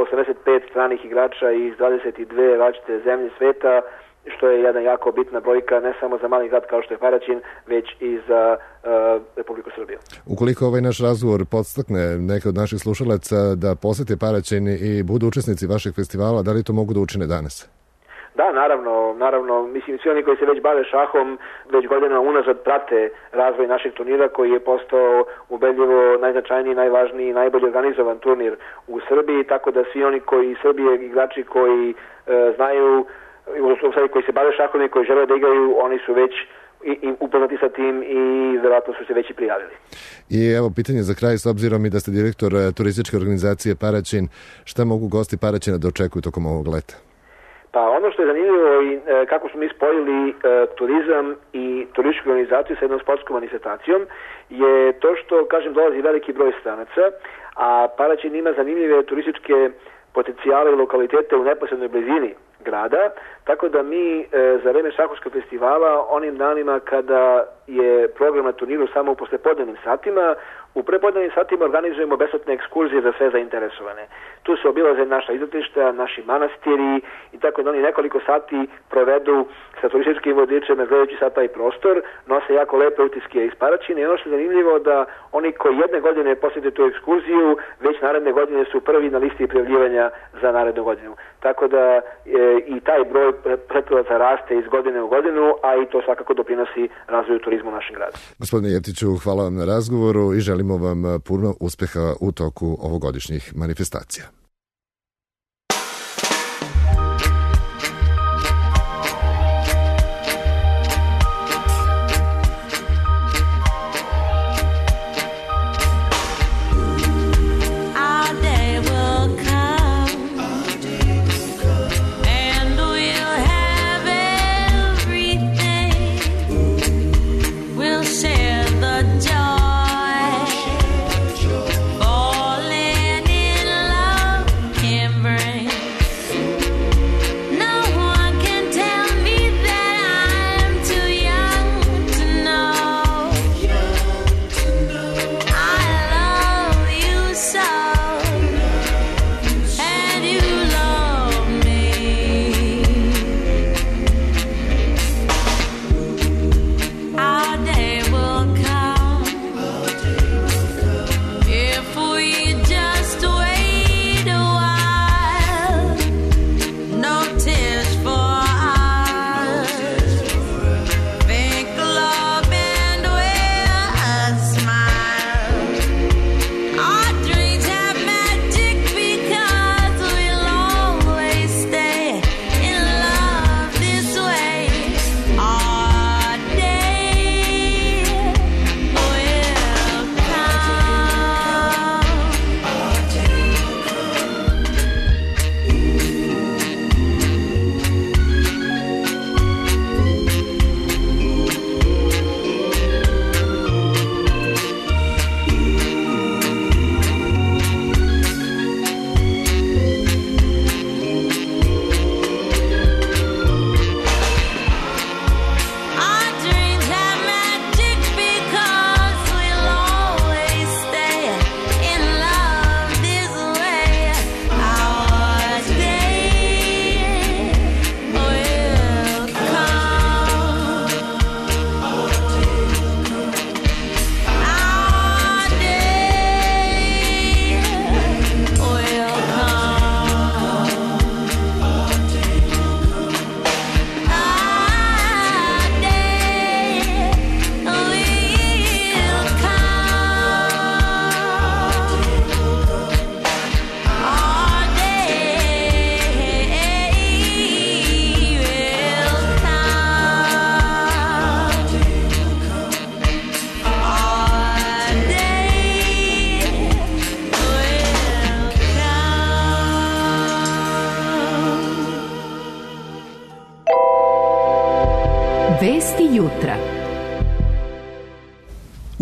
85 stranih igrača iz 22 različite zemlje sveta, što je jedna jako bitna brojka ne samo za mali grad kao što je Paraćin, već i za Republiku Srbiju. Ukoliko ovaj naš razgovor podstakne neke od naših slušalaca da posete Paraćin i budu učesnici vašeg festivala, da li to mogu da učine danas? Da, naravno. Mislim, svi oni koji se već bave šahom već godinama unazad prate razvoj našeg turnira koji je postao ubedljivo najznačajniji, najvažniji i najbolje organizovan turnir u Srbiji, tako da svi oni koji iz Srbije, igrači koji znaju, koji se bave šahom i koji žele da igraju, oni su već i upoznati sa tim i verovatno su se već i prijavili. I evo pitanje za kraj, s obzirom i da ste direktor turističke organizacije Paraćin, šta mogu gosti Paraćina da očekuju tokom ovog leta? Pa ono što je zanimljivo i kako smo mi spojili turizam i turističku organizaciju sa jednom sportskom manifestacijom je to što, kažem, dolazi veliki broj stranaca, a Paraćin ima zanimljive turističke potencijale i lokalitete u neposrednoj blizini grada, tako da mi za vreme šahovskog festivala, onim danima kada je program na turniru samo u poslepodnevnim satima, u prepodnevnim satima organizujemo besplatne ekskurzije za sve zainteresovane. Tu se obilaze naša izletišta, naši manastiri i tako da oni nekoliko sati provedu sa turističkim vodičem gledajući sad taj prostor, nose jako lepe utiske iz Paraćina i ono što je zanimljivo da oni koji jedne godine posjete tu ekskurziju, već naredne godine su prvi na listi prijavljivanja za narednu godinu. Tako da i taj broj pretilaca raste iz godine u godinu, a i to svakako doprinosi razvoju turizmu u našem gradu. Gospodine Jeftiću, hvala vam na razgovoru i želimo vam puno uspeha u toku ovogodišnjih manifestacija. Falling in love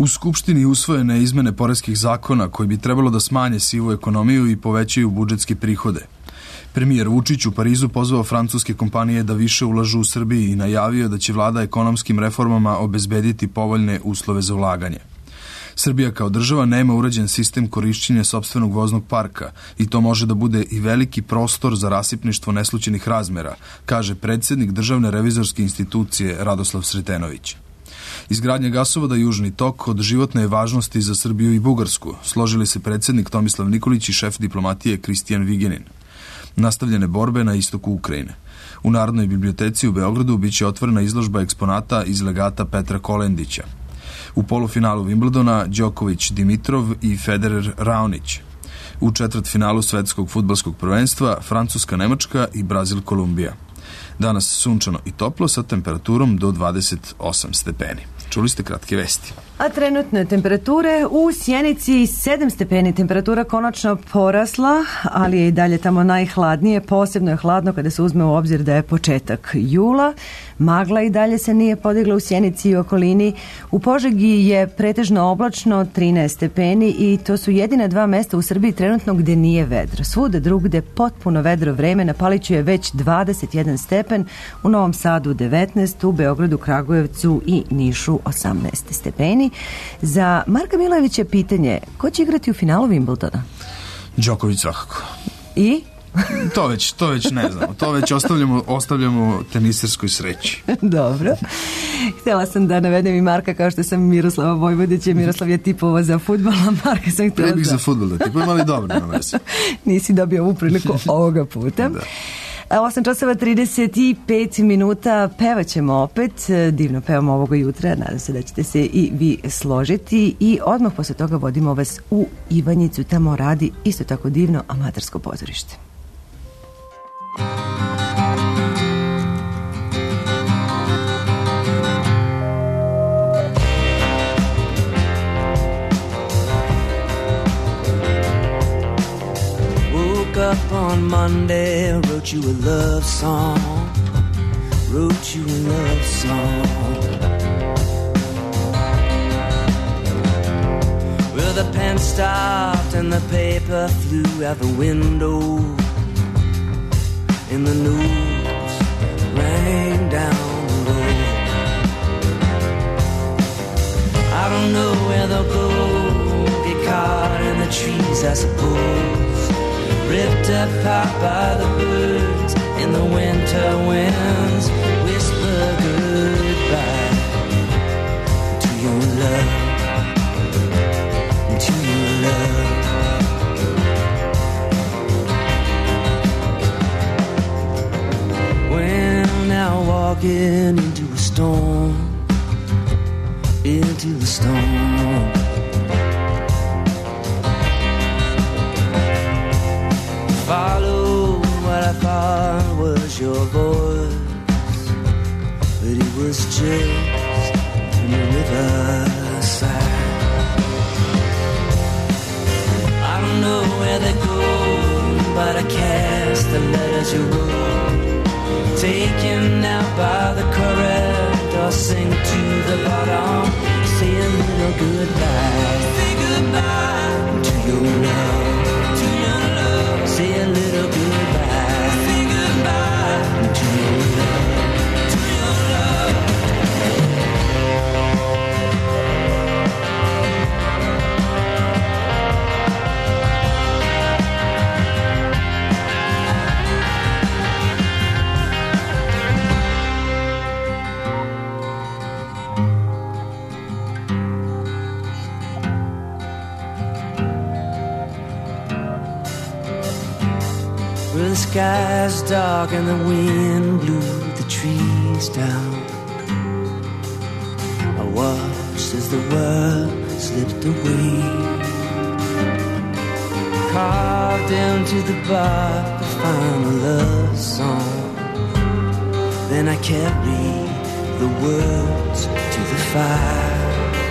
U Skupštini usvojene izmene poreskih zakona koji bi trebalo da smanje sivu ekonomiju i povećaju budžetske prihode. Premijer Vučić u Parizu pozvao francuske kompanije da više ulažu u Srbiji i najavio da će vlada ekonomskim reformama obezbediti povoljne uslove za ulaganje. Srbija kao država nema urađen sistem korišćenja sopstvenog voznog parka i to može da bude i veliki prostor za rasipništvo neslućenih razmera, kaže predsjednik Državne revizorske institucije Radoslav Sretenović. Izgradnja gasovoda Južni tok od životne je važnosti za Srbiju i Bugarsku, složili se predsjednik Tomislav Nikolić i šef diplomatije Kristijan Vigenin. Nastavljene borbe na istoku Ukrajine. U Narodnoj biblioteci u Beogradu biće otvorena izložba eksponata iz legata Petra Kolendića. U polufinalu Wimbledona Đoković Dimitrov i Federer Raonić. U četvrtfinalu svetskog fudbalskog prvenstva Francuska Nemačka i Brazil Kolumbija. Danas sunčano i toplo sa temperaturom do 28 stepeni. Čuli ste kratke vesti. A trenutne temperature u Sjenici 7 stepeni, temperatura konačno porasla, ali je i dalje tamo najhladnije, posebno je hladno kada se uzme u obzir da je početak jula. Magla i dalje se nije podigla u Sjenici i okolini. U Požegi je pretežno oblačno 13 stepeni i to su jedina dva mesta u Srbiji trenutno gde nije vedro. Svuda drugde potpuno vedro vreme, na Paliću je već 21 stepen, u Novom Sadu 19, u Beogradu, Kragujevcu i Nišu 18 stepeni. Za Marka Milojevića pitanje, ko će igrati u finalu Wimbledona? Đoković svakako. I? To već ne znamo. To već ostavljamo teniserskoj sreći. Dobro. Htjela sam da navedem i Marka kao što sam Miroslava Vojvodića. Miroslav je tipovao za fudbal, a Marka sam htjela Ne bih za fudbal da tipujem, ali dobro na vezi. Nisi dobio ovu priliku ovoga puta. Da. 8 časova 35 minuta, pevaćemo opet, divno pevamo ovoga jutra, nadam se da ćete se i vi složiti i odmah posle toga vodimo vas u Ivanjicu, tamo radi isto tako divno amatersko pozorište. Up on Monday, wrote you a love song, wrote you a love song. Well, the pen stopped and the paper flew out the window, and the news rang down the road. I don't know where they'll go, get caught in the trees, I suppose. Ripped apart by the birds in the winter winds, whisper goodbye to your love, to your love. Well, now walking into a storm, into a storm. Follow what I thought was your voice, but it was just in the riverside. I don't know where they go, but I cast the letters you wrote, taken out by the current or sink to the bottom. Say a little goodbye, say goodbye to your love. Say a little goodbye, say goodbye to your love, to your love. Well, the sky's dark and the wind blew the trees down. I watched as the world slipped away, carved into the bark to find a love song. Then I carried the words to the fire,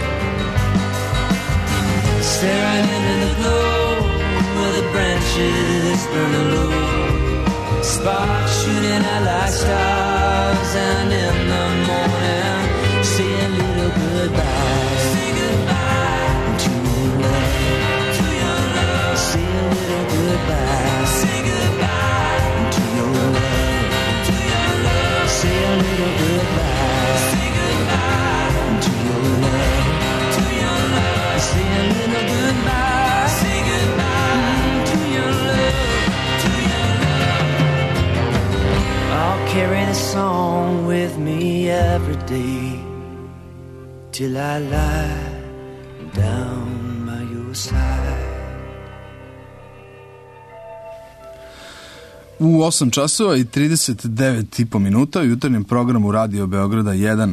staring into the glow where the branches burning low, sparks shooting out like stars, and in the morning say a little goodbye, say goodbye. with me every day till I lie down by your side. U 8 časova i 39,5 minuta u jutarnjem programu Radio Beograda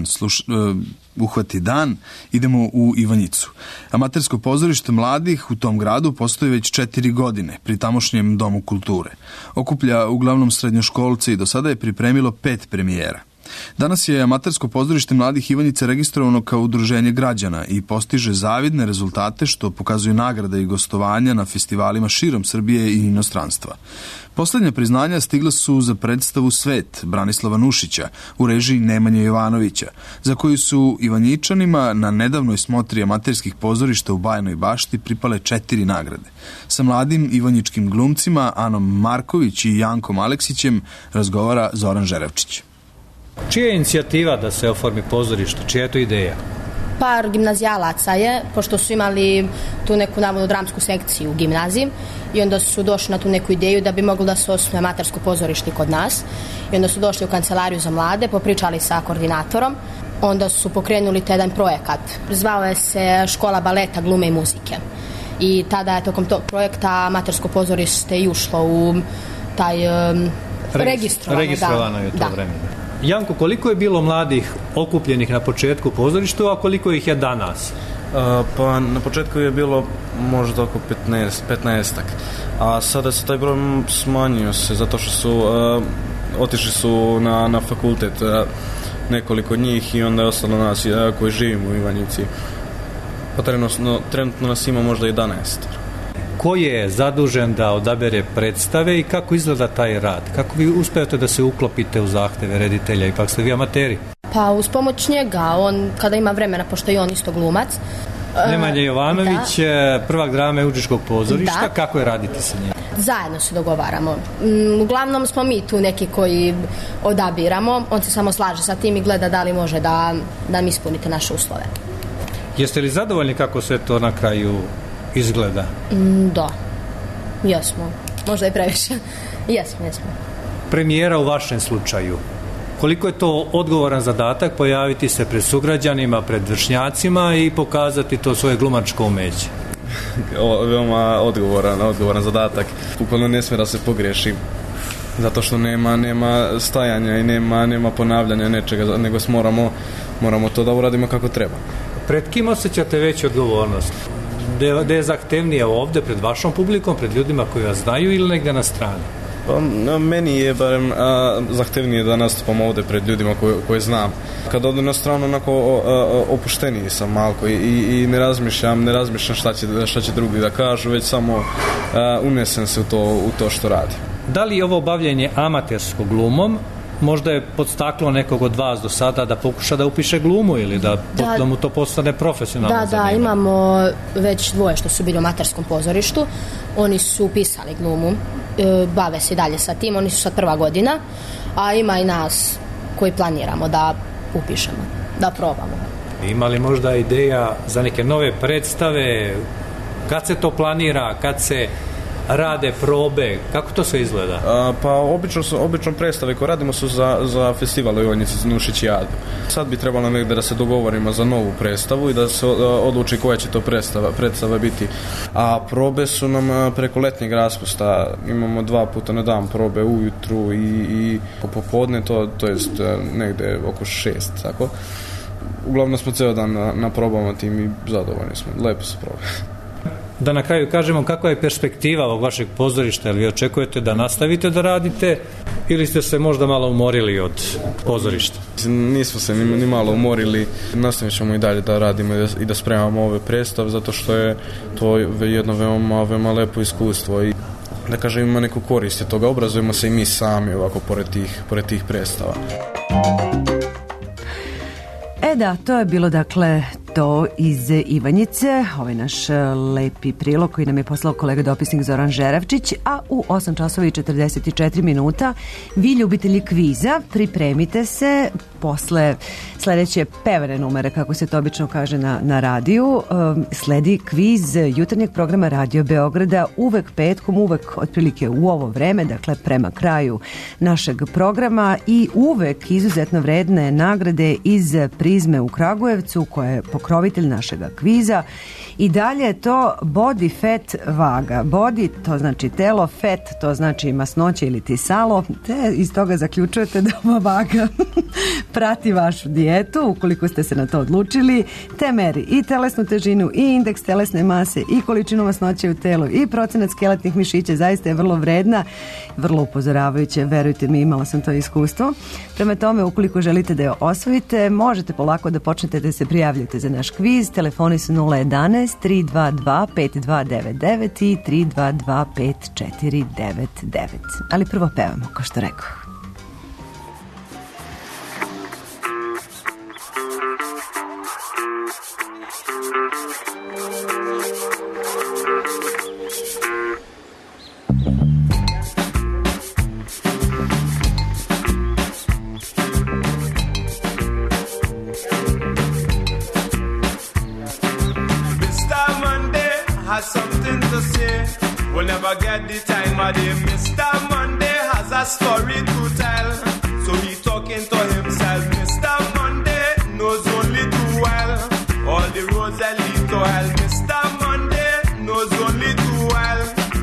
1 Uhvati dan, idemo u Ivanjicu. Amatersko pozorište mladih u tom gradu postoji već 4 godine pri tamošnjem Domu kulture. Okuplja uglavnom srednjoškolce i do sada je pripremilo 5 premijera. Danas je Amatersko pozorište mladih Ivanjice registrovano kao udruženje građana i postiže zavidne rezultate što pokazuju nagrade i gostovanja na festivalima širom Srbije i inostranstva. Poslednja priznanja stigla su za predstavu Svet Branislava Nušića u režiji Nemanje Jovanovića, za koju su Ivanjičanima na nedavnoj smotri amaterskih pozorišta u Bajinoj Bašti pripale 4 nagrade. Sa mladim ivanjičkim glumcima Anom Marković i Jankom Aleksićem razgovara Zoran Žerevčić. Čija je inicijativa da se oformi pozorište? Čija je to ideja? Par gimnazijalaca je, pošto su imali tu neku navodnu dramsku sekciju u gimnaziji i onda su došli na tu neku ideju da bi moglo da se osnuje amatersko pozorište kod nas i onda su došli u kancelariju za mlade, popričali sa koordinatorom, onda su pokrenuli taj jedan projekat. Zvao je se Škola baleta, glume i muzike i tada je tokom tog projekta amatersko pozorište i ušlo u taj registrovano je u to vreme. Janko, koliko je bilo mladih okupljenih na početku pozorištu, a koliko ih je danas? Pa na početku je bilo možda oko 15-ak, a sada se taj broj smanjio se zato što su otišli su na fakultet nekoliko njih i onda je ostalo nas koji živimo u Ivanjici. Pa trenutno nas ima možda 11. Ko je zadužen da odabere predstave i kako izgleda taj rad? Kako vi uspijete da se uklopite u zahteve reditelja? Ipak ste vi amateri. Pa uz pomoć njega, on kada ima vremena, pošto je on isto glumac. Nemanja Jovanović, prvak drame Užičkog pozorišta. Da. Kako je raditi sa njim? Zajedno se dogovaramo. Uglavnom smo mi tu neki koji odabiramo. On se samo slaže sa tim i gleda da li može da nam ispunite naše uslove. Jeste li zadovoljni kako se to na kraju izgleda? Da, jesmo. Možda i previše. Jesmo. Premijera u vašem slučaju. Koliko je to odgovoran zadatak pojaviti se pred sugrađanima, pred vršnjacima i pokazati to svoje glumačko umeće? Veoma odgovoran zadatak. Bukvalno ne smije da se pogreši, zato što nema stajanja i nema ponavljanja nečega, nego moramo to da uradimo kako treba. Pred kim osjećate veću odgovornost? Da je zahtevnije ovde, pred vašom publikom, pred ljudima koji vas znaju ili negde na strani? Pa, meni je barem zahtevnije da nastupam ovde pred ljudima koje znam. Kad odem na stranu, onako opušteniji sam malko i ne razmišljam šta će drugi da kažu, već samo unesem se u to što radi. Da li je ovo bavljenje amaterskom glumom možda je podstaklo nekog od vas do sada da pokuša da upiše glumu ili da mu to postane profesionalno zanimanje? Da, imamo već 2 što su bili u amaterskom pozorištu. Oni su upisali glumu, bave se dalje sa tim, oni su sad 1. godina, a ima i nas koji planiramo da upišemo, da probamo. Ima li možda ideja za neke nove predstave? Kad se to planira, kad se rade probe, kako to sve izgleda? Pa obično predstave koje radimo su za festival u Ivanjici Nušić i Adu. Sad bi trebalo negde da se dogovorimo za novu predstavu i da se odluči koja će to predstava biti. A probe su nam preko letnjeg raspusta, imamo 2 puta na dan probe ujutru i popodne, to jest negde oko 6, tako. Uglavnom smo ceo dan na probama tim i zadovoljni smo, lepo su probe. Da na kraju kažemo kakva je perspektiva ovog vašeg pozorišta, ili vi očekujete da nastavite da radite ili ste se možda malo umorili od pozorišta? Nismo se ni malo umorili, nastavit ćemo i dalje da radimo i da spremamo ove predstave, zato što je to jedno veoma lepo iskustvo i da kažem ima neku korist od toga, obrazujemo se i mi sami ovako pored tih predstava. Da, to je bilo dakle to iz Ivanjice, ovaj naš lepi prilog koji nam je poslao kolega dopisnik Zoran Žeravčić, a u 8 časova i 44 minuta vi ljubitelji kviza pripremite se posle sledeće pevane numere, kako se to obično kaže na radiju. Sledi kviz jutarnjeg programa Radio Beograda uvek petkom, uvek otprilike u ovo vreme, dakle prema kraju našeg programa, i uvek izuzetno vredne nagrade iz Prizme u Kragujevcu, koja je pokrovitelj našega kviza. I dalje je to body fat vaga. Body, to znači telo, fat, to znači masnoće ili tisalo, te iz toga zaključujete da ova vaga prati vašu dijetu, ukoliko ste se na to odlučili, te meri i telesnu težinu, i indeks telesne mase, i količinu masnoće u telu, i procenat skeletnih mišića. Zaista je vrlo vredna, vrlo upozoravajuće, verujte mi, imala sam to iskustvo. Prema tome, ukoliko želite da je osvojite, možete polako da počnete da se prijavljate za naš kviz. Telefoni su 011 322 5299 i 322 5499. Ali prvo pevamo, kao što rekao. Something to say, we'll never get the time of day. Mr. Monday has a story to tell, so he's talking to himself. Mr. Monday knows only too well all the roads that lead to hell. Mr. Monday knows only too well.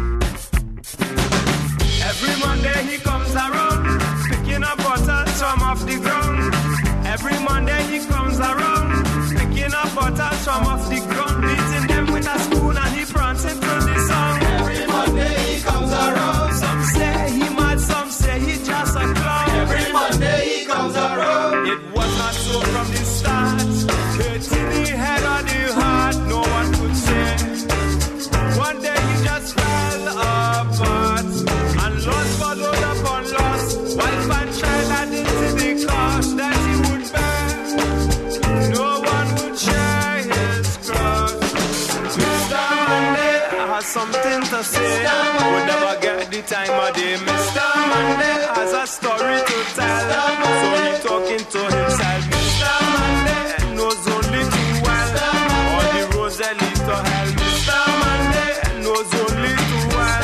Every Monday he comes around, picking up butter from off the ground. Every Monday he comes around, picking up butter from off the ground, beating them with a spoon and he prancing through the song. Every Monday he comes around. Some say he mad, some say he just a clown. Every Monday he comes around. It was not so from the start. Hurt in the head or the heart, no one could say. One day he just fell apart, and loss followed upon loss. Wife and child added to the cost that he would bear. No one would share his cross. Mr. Monday has something to say, would never get the time of day. Mr. Monday has a story to tell, so he talking to himself. Mr. Monday knows only too well all the roads that lead to hell. Mr. Monday knows only too well.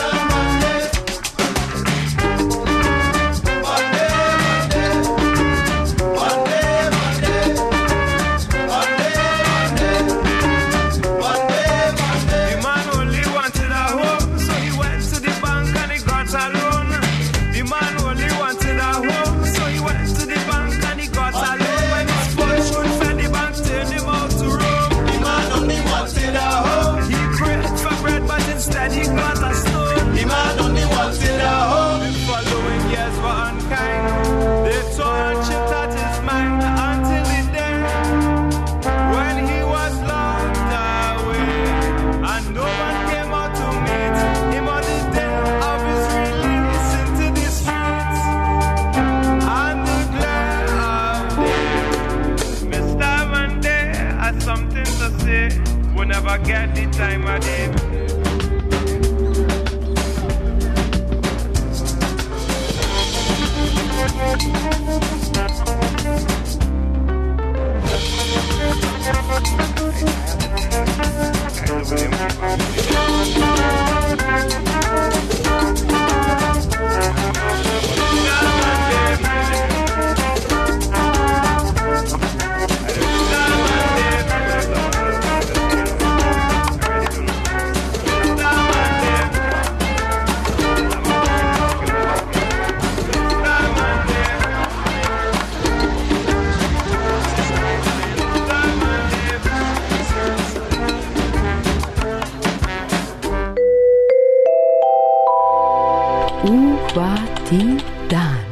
Instead he got a stone. The man only wanted a home. The following years were unkind. They tore and chipped at his mind until the day when he was locked away, and no one came out to meet him on the day of his release into the streets and the glare of day. Mr. Monday has something to say, we'll never get the time of day. Uhvati dan.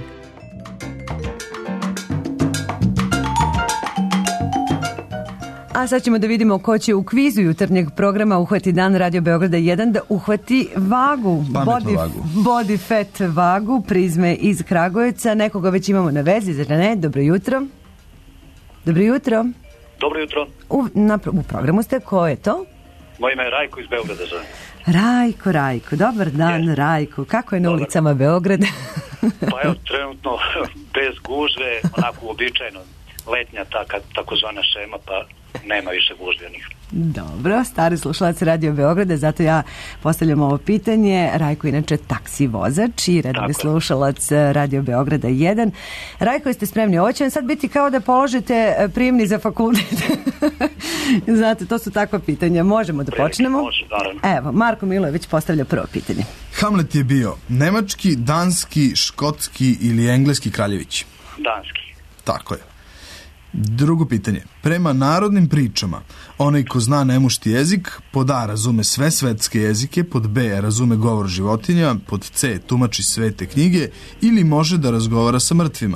A sad ćemo da vidimo ko će u kvizu jutarnjeg programa Uhvati dan Radio Beograda 1 da uhvati vagu. Body fat vagu Prizme iz Kragujevca. Nekoga već imamo na vezi, zar ne? Dobro jutro. Dobro jutro. Dobro jutro. U programu ste, ko je to? Moje ime je Rajko iz Beograda zove. Rajko, dobar dan. Rajko, kako je na ulicama Beograda? Pa evo, trenutno bez gužve, onako uobičajeno, letnja takozvana šema, pa nema više gužvenih. Dobro, stari slušalac Radio Beograda, zato ja postavljam ovo pitanje. Rajko je inače taksi vozač i redovni slušalac Radio Beograda 1. Rajko, jeste spremni? Ovo će vam sad biti kao da položite prijemni za fakultet. Znate, to su takva pitanja. Možemo da počnemo? Može, naravno. Evo, Marko Milojević postavlja prvo pitanje. Hamlet je bio nemački, danski, škotski ili engleski kraljević? Danski. Tako je. Drugo pitanje. Prema narodnim pričama, onaj ko zna nemušti jezik, pod A razume sve svetske jezike, pod B razume govor životinja, pod C tumači svete knjige ili može da razgovara sa mrtvima.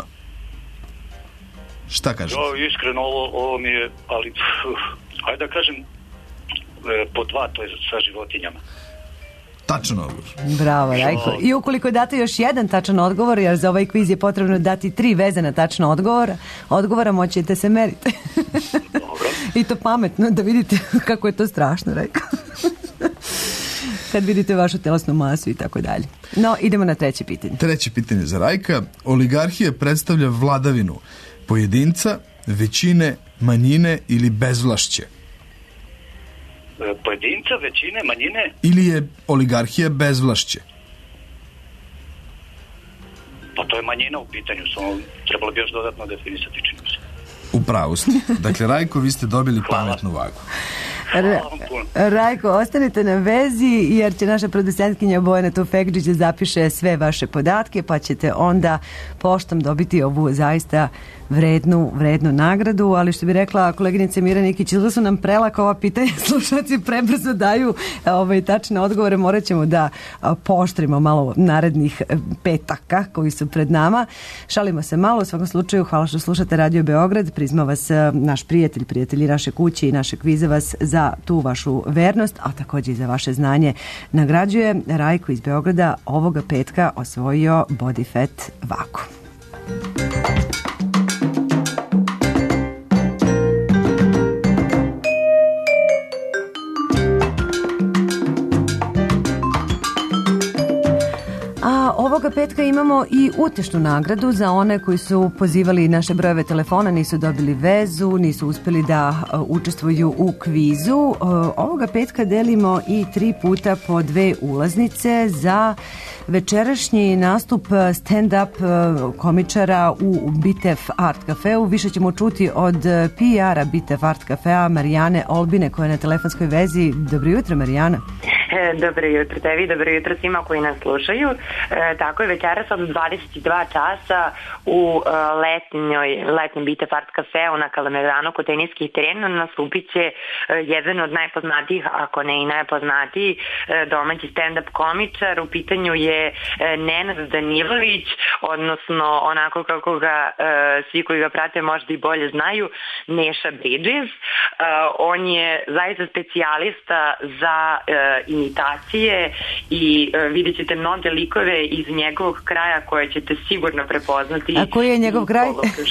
Šta kažete? Iskreno, ovo mi je, ali ajde da kažem pod 2, to je sa životinjama. Tačan odgovor. Bravo, Rajko. I ukoliko date još jedan tačan odgovor, jer za ovaj kviz je potrebno dati 3 vezana tačna odgovora moćete se meriti. Dobro. I to pametno, da vidite kako je to strašno, Rajko. Kad vidite vašu telesnu masu i tako dalje. No, idemo na treće pitanje. Treće pitanje za Rajka. Oligarhija predstavlja vladavinu pojedinca, većine, manjine ili bezvlašće? Pojedinca, većine, manjine? Ili je oligarhija bezvlašće? Pa to je manjina u pitanju, samo trebalo bi još dodatno definisati, čini mi se. U pravu ste. Dakle, Rajko, vi ste dobili pametnu vagu. Rajko, ostanite na vezi jer će naša producentkinja Bojana Tufekdžić da zapiše sve vaše podatke, pa ćete onda poštom dobiti ovu zaista vrednu nagradu, ali što bi rekla koleginica Mira Nikić, izgleda su nam prelaka ova pitanja, slušalci prebrzo daju tačne odgovore, morat ćemo da pooštrimo malo narednih petaka koji su pred nama. Šalimo se malo, u svakom slučaju hvala što slušate Radio Beograd, prizma vas naš prijatelji naše kuće i naše kvize vas za tu vašu vernost, a također i za vaše znanje nagrađuje. Rajko iz Beograda ovoga petka osvojio Body Fat vaku. Ovoga petka imamo i utešnu nagradu za one koji su pozivali naše brojeve telefona, nisu dobili vezu, nisu uspjeli da učestvuju u kvizu. Ovoga petka delimo i 3 puta po 2 ulaznice za večerašnji nastup stand-up komičara u Bitev Art Cafeu. Više ćemo čuti od PR-a Bitev Art Cafea Marijane Olbine koja je na telefonskoj vezi. Dobro jutro, Marijana. Dobro jutro tebi, dobro jutro svima koji nas slušaju. Tako je, večeras od 22 časa u letnjem Bitev Art Cafeu na Kalemegdanu kod teniskih terena nastupit će jedan od najpoznatijih, ako ne i najpoznatiji domaći stand-up komičar. U pitanju je Nenad Danilović, odnosno onako kako ga svi koji ga prate možda i bolje znaju, Neša Bridges. On je zaista specijalista za imitacije i vidjet ćete mnoge likove iz njegovog kraja koje ćete sigurno prepoznati. A koji je njegov kraj?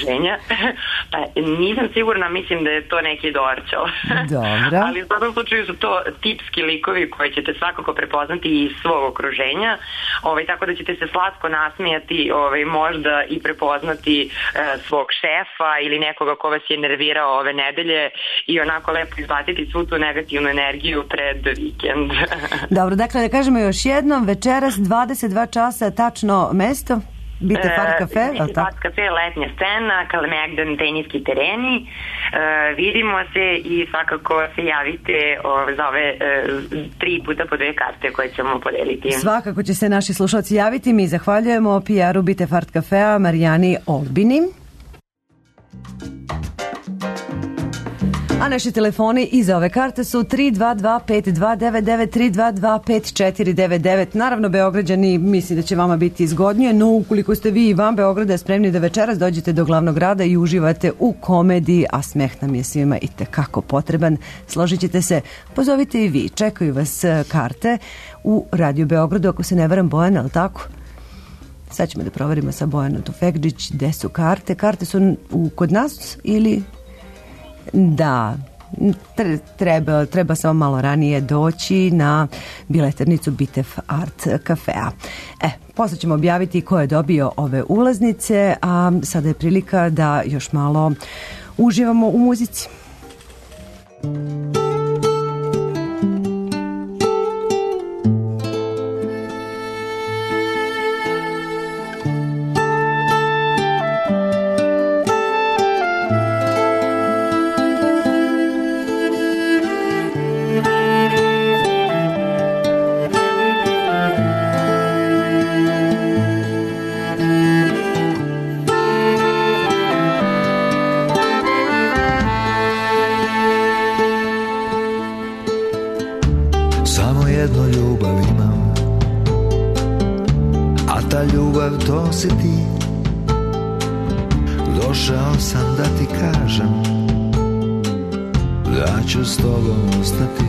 Pa, nisam sigurna, mislim da je to neki Dorčel. Dobro. Ali u svakom slučaju su to tipski likovi koje ćete svakako prepoznati iz svog okruženja, tako da ćete se slatko nasmijati, možda i prepoznati svog šefa ili nekoga ko vas je nervirao ove nedelje i onako lepo izbaciti svu tu negativnu energiju pred vikend. Dobro, dakle da kažemo još jednom, večeras 22 časa, tačno mesto? Bitev Art Cafe? Bitev Art Cafe, letnja scena, Kalemegdan, teniski tereni. Vidimo se i svakako se javite za ove 3 puta po 2 karte koje ćemo podeliti. Svakako će se naši slušalci javiti. Mi zahvaljujemo PR-u Bitev Art Cafea Marijani Olbini. A naši telefoni iza ove karte su 322-5299, 322-5499. Naravno, Beograđani misli da će vama biti izgodnije, no ukoliko ste vi i van Beograda spremni da večeras dođete do glavnog grada i uživate u komediji, a smeh nam je svima i tekako potreban, složit ćete se, pozovite i vi. Čekaju vas karte u Radio Beogradu, ako se ne varam, Bojana, ali tako? Sad ćemo da proverimo sa Bojanom Tufekdžić gde su karte. Karte su kod nas ili Da, treba samo malo ranije doći na bileternicu Bitev Art Cafea. Posle ćemo objaviti ko je dobio ove ulaznice, a sada je prilika da još malo uživamo u muzici. To si ti, došao sam da ti kažem da ću s tobom ostati.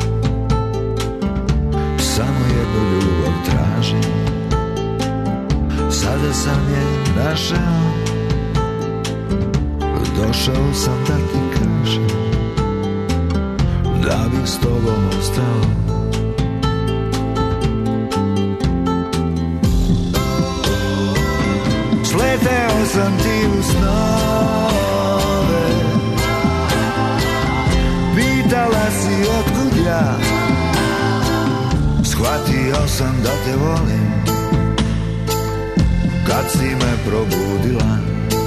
Samo jednu ljubav tražim, sada sam je našao. Došao sam da ti kažem da bih s tobom ostao. Sleteo sam ti u snove, pitala si otkud ja, shvatio sam da te volim, kad si me probudila.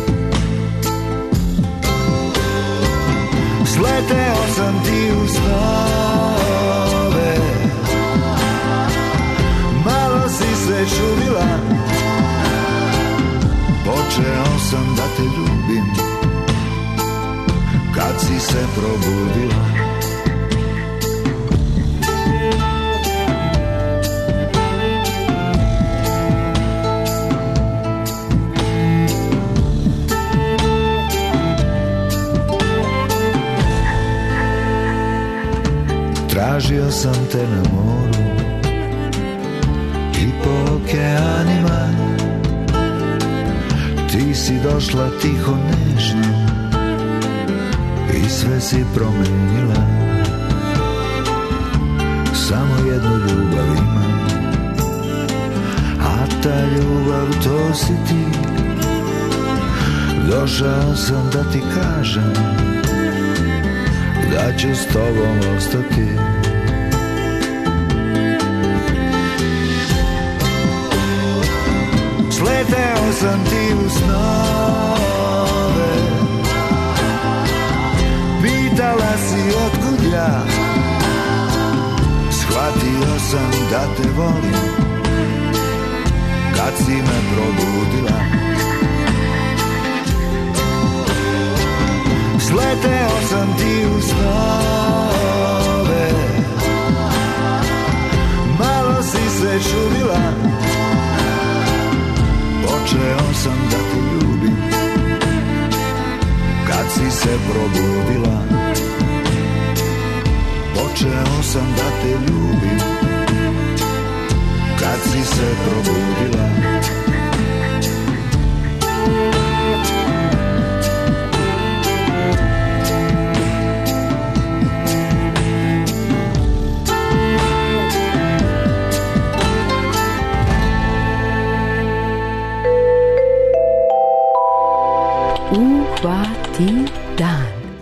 Sleteo sam ti u snove, malo si se čudila, počeo sam da te ljubim, kad si se probudila. Tražio sam te na moru i po okeanima, ti si došla tiho nežno i sve si promenila. Samo jednu ljubav imam, a ta ljubav to si ti. Došao sam da ti kažem da ću s tobom ostati. Sleteo sam ti u snove, pitala si otkud ja, shvatio sam da te volim, kad si me probudila. Sleteo sam ti u snove, malo si se čudila, počeo sam da te ljubim, kad si se probudila. Počeo sam da te ljubim, kad si se probudila. Uhvati dan.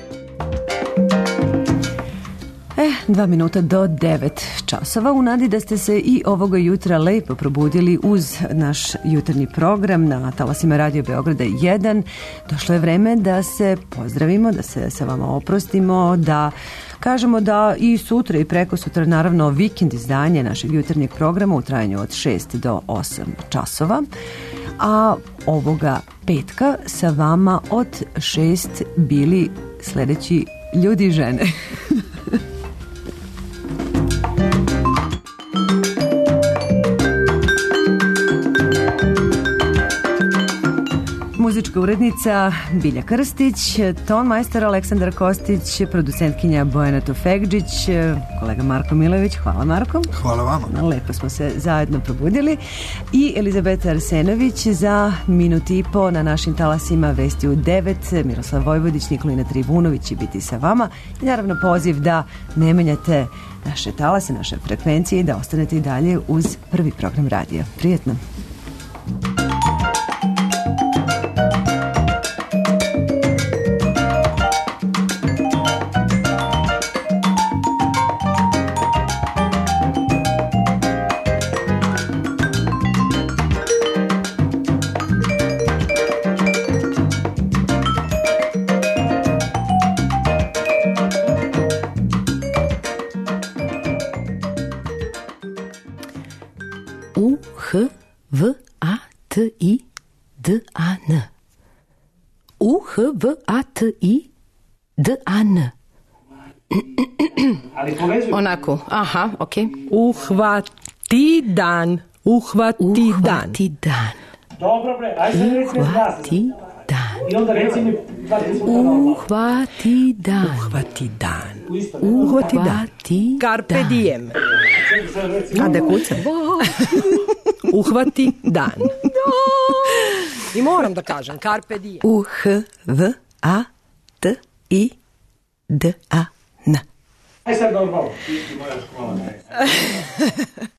2 minuta do 9 časova. U nadi da ste se i ovoga jutra lepo probudili uz naš jutarnji program na talasima Radio Beograda 1. Došlo je vreme da se pozdravimo, da se sa vama oprostimo, da kažemo da i sutra i preko sutra naravno vikend izdanje našeg jutarnjeg programa u trajanju od 6 do 8 časova. A ovoga petka sa vama od 6 bili sledeći ljudi i žene. Muzičko Muzička urednica Bilja Krstić, ton majstor Aleksandar Kostić, producentkinja Bojana Tofegđić, kolega Marko Milović. Hvala, Marko. Hvala vama. Lepo smo se zajedno probudili. I Elizabeta Arsenović za minut i po na našim talasima Vesti u 9. Miroslav Vojvodić, Nikolina Trivunović će biti sa vama. I naravno poziv da ne menjate naše talase, naše frekvencije i da ostanete i dalje uz prvi program radija. Prijetno. U-H-V-A-T-I-D-A-N. U-H-V-A-T-I-D-A-N. Onako, aha, okej. Uhvatidan. Uhvatidan. Dobro bre, ajde sad recimo Uhvatidan. I onda reci mi Uhvatidan. Uhvatidan. Uhvatidan. Carpe diem. A da kucam? Uhvati dan. I moram da kažem, carpe diem. U-H-V-A-T-I-D-A-N. Aj sad normalno.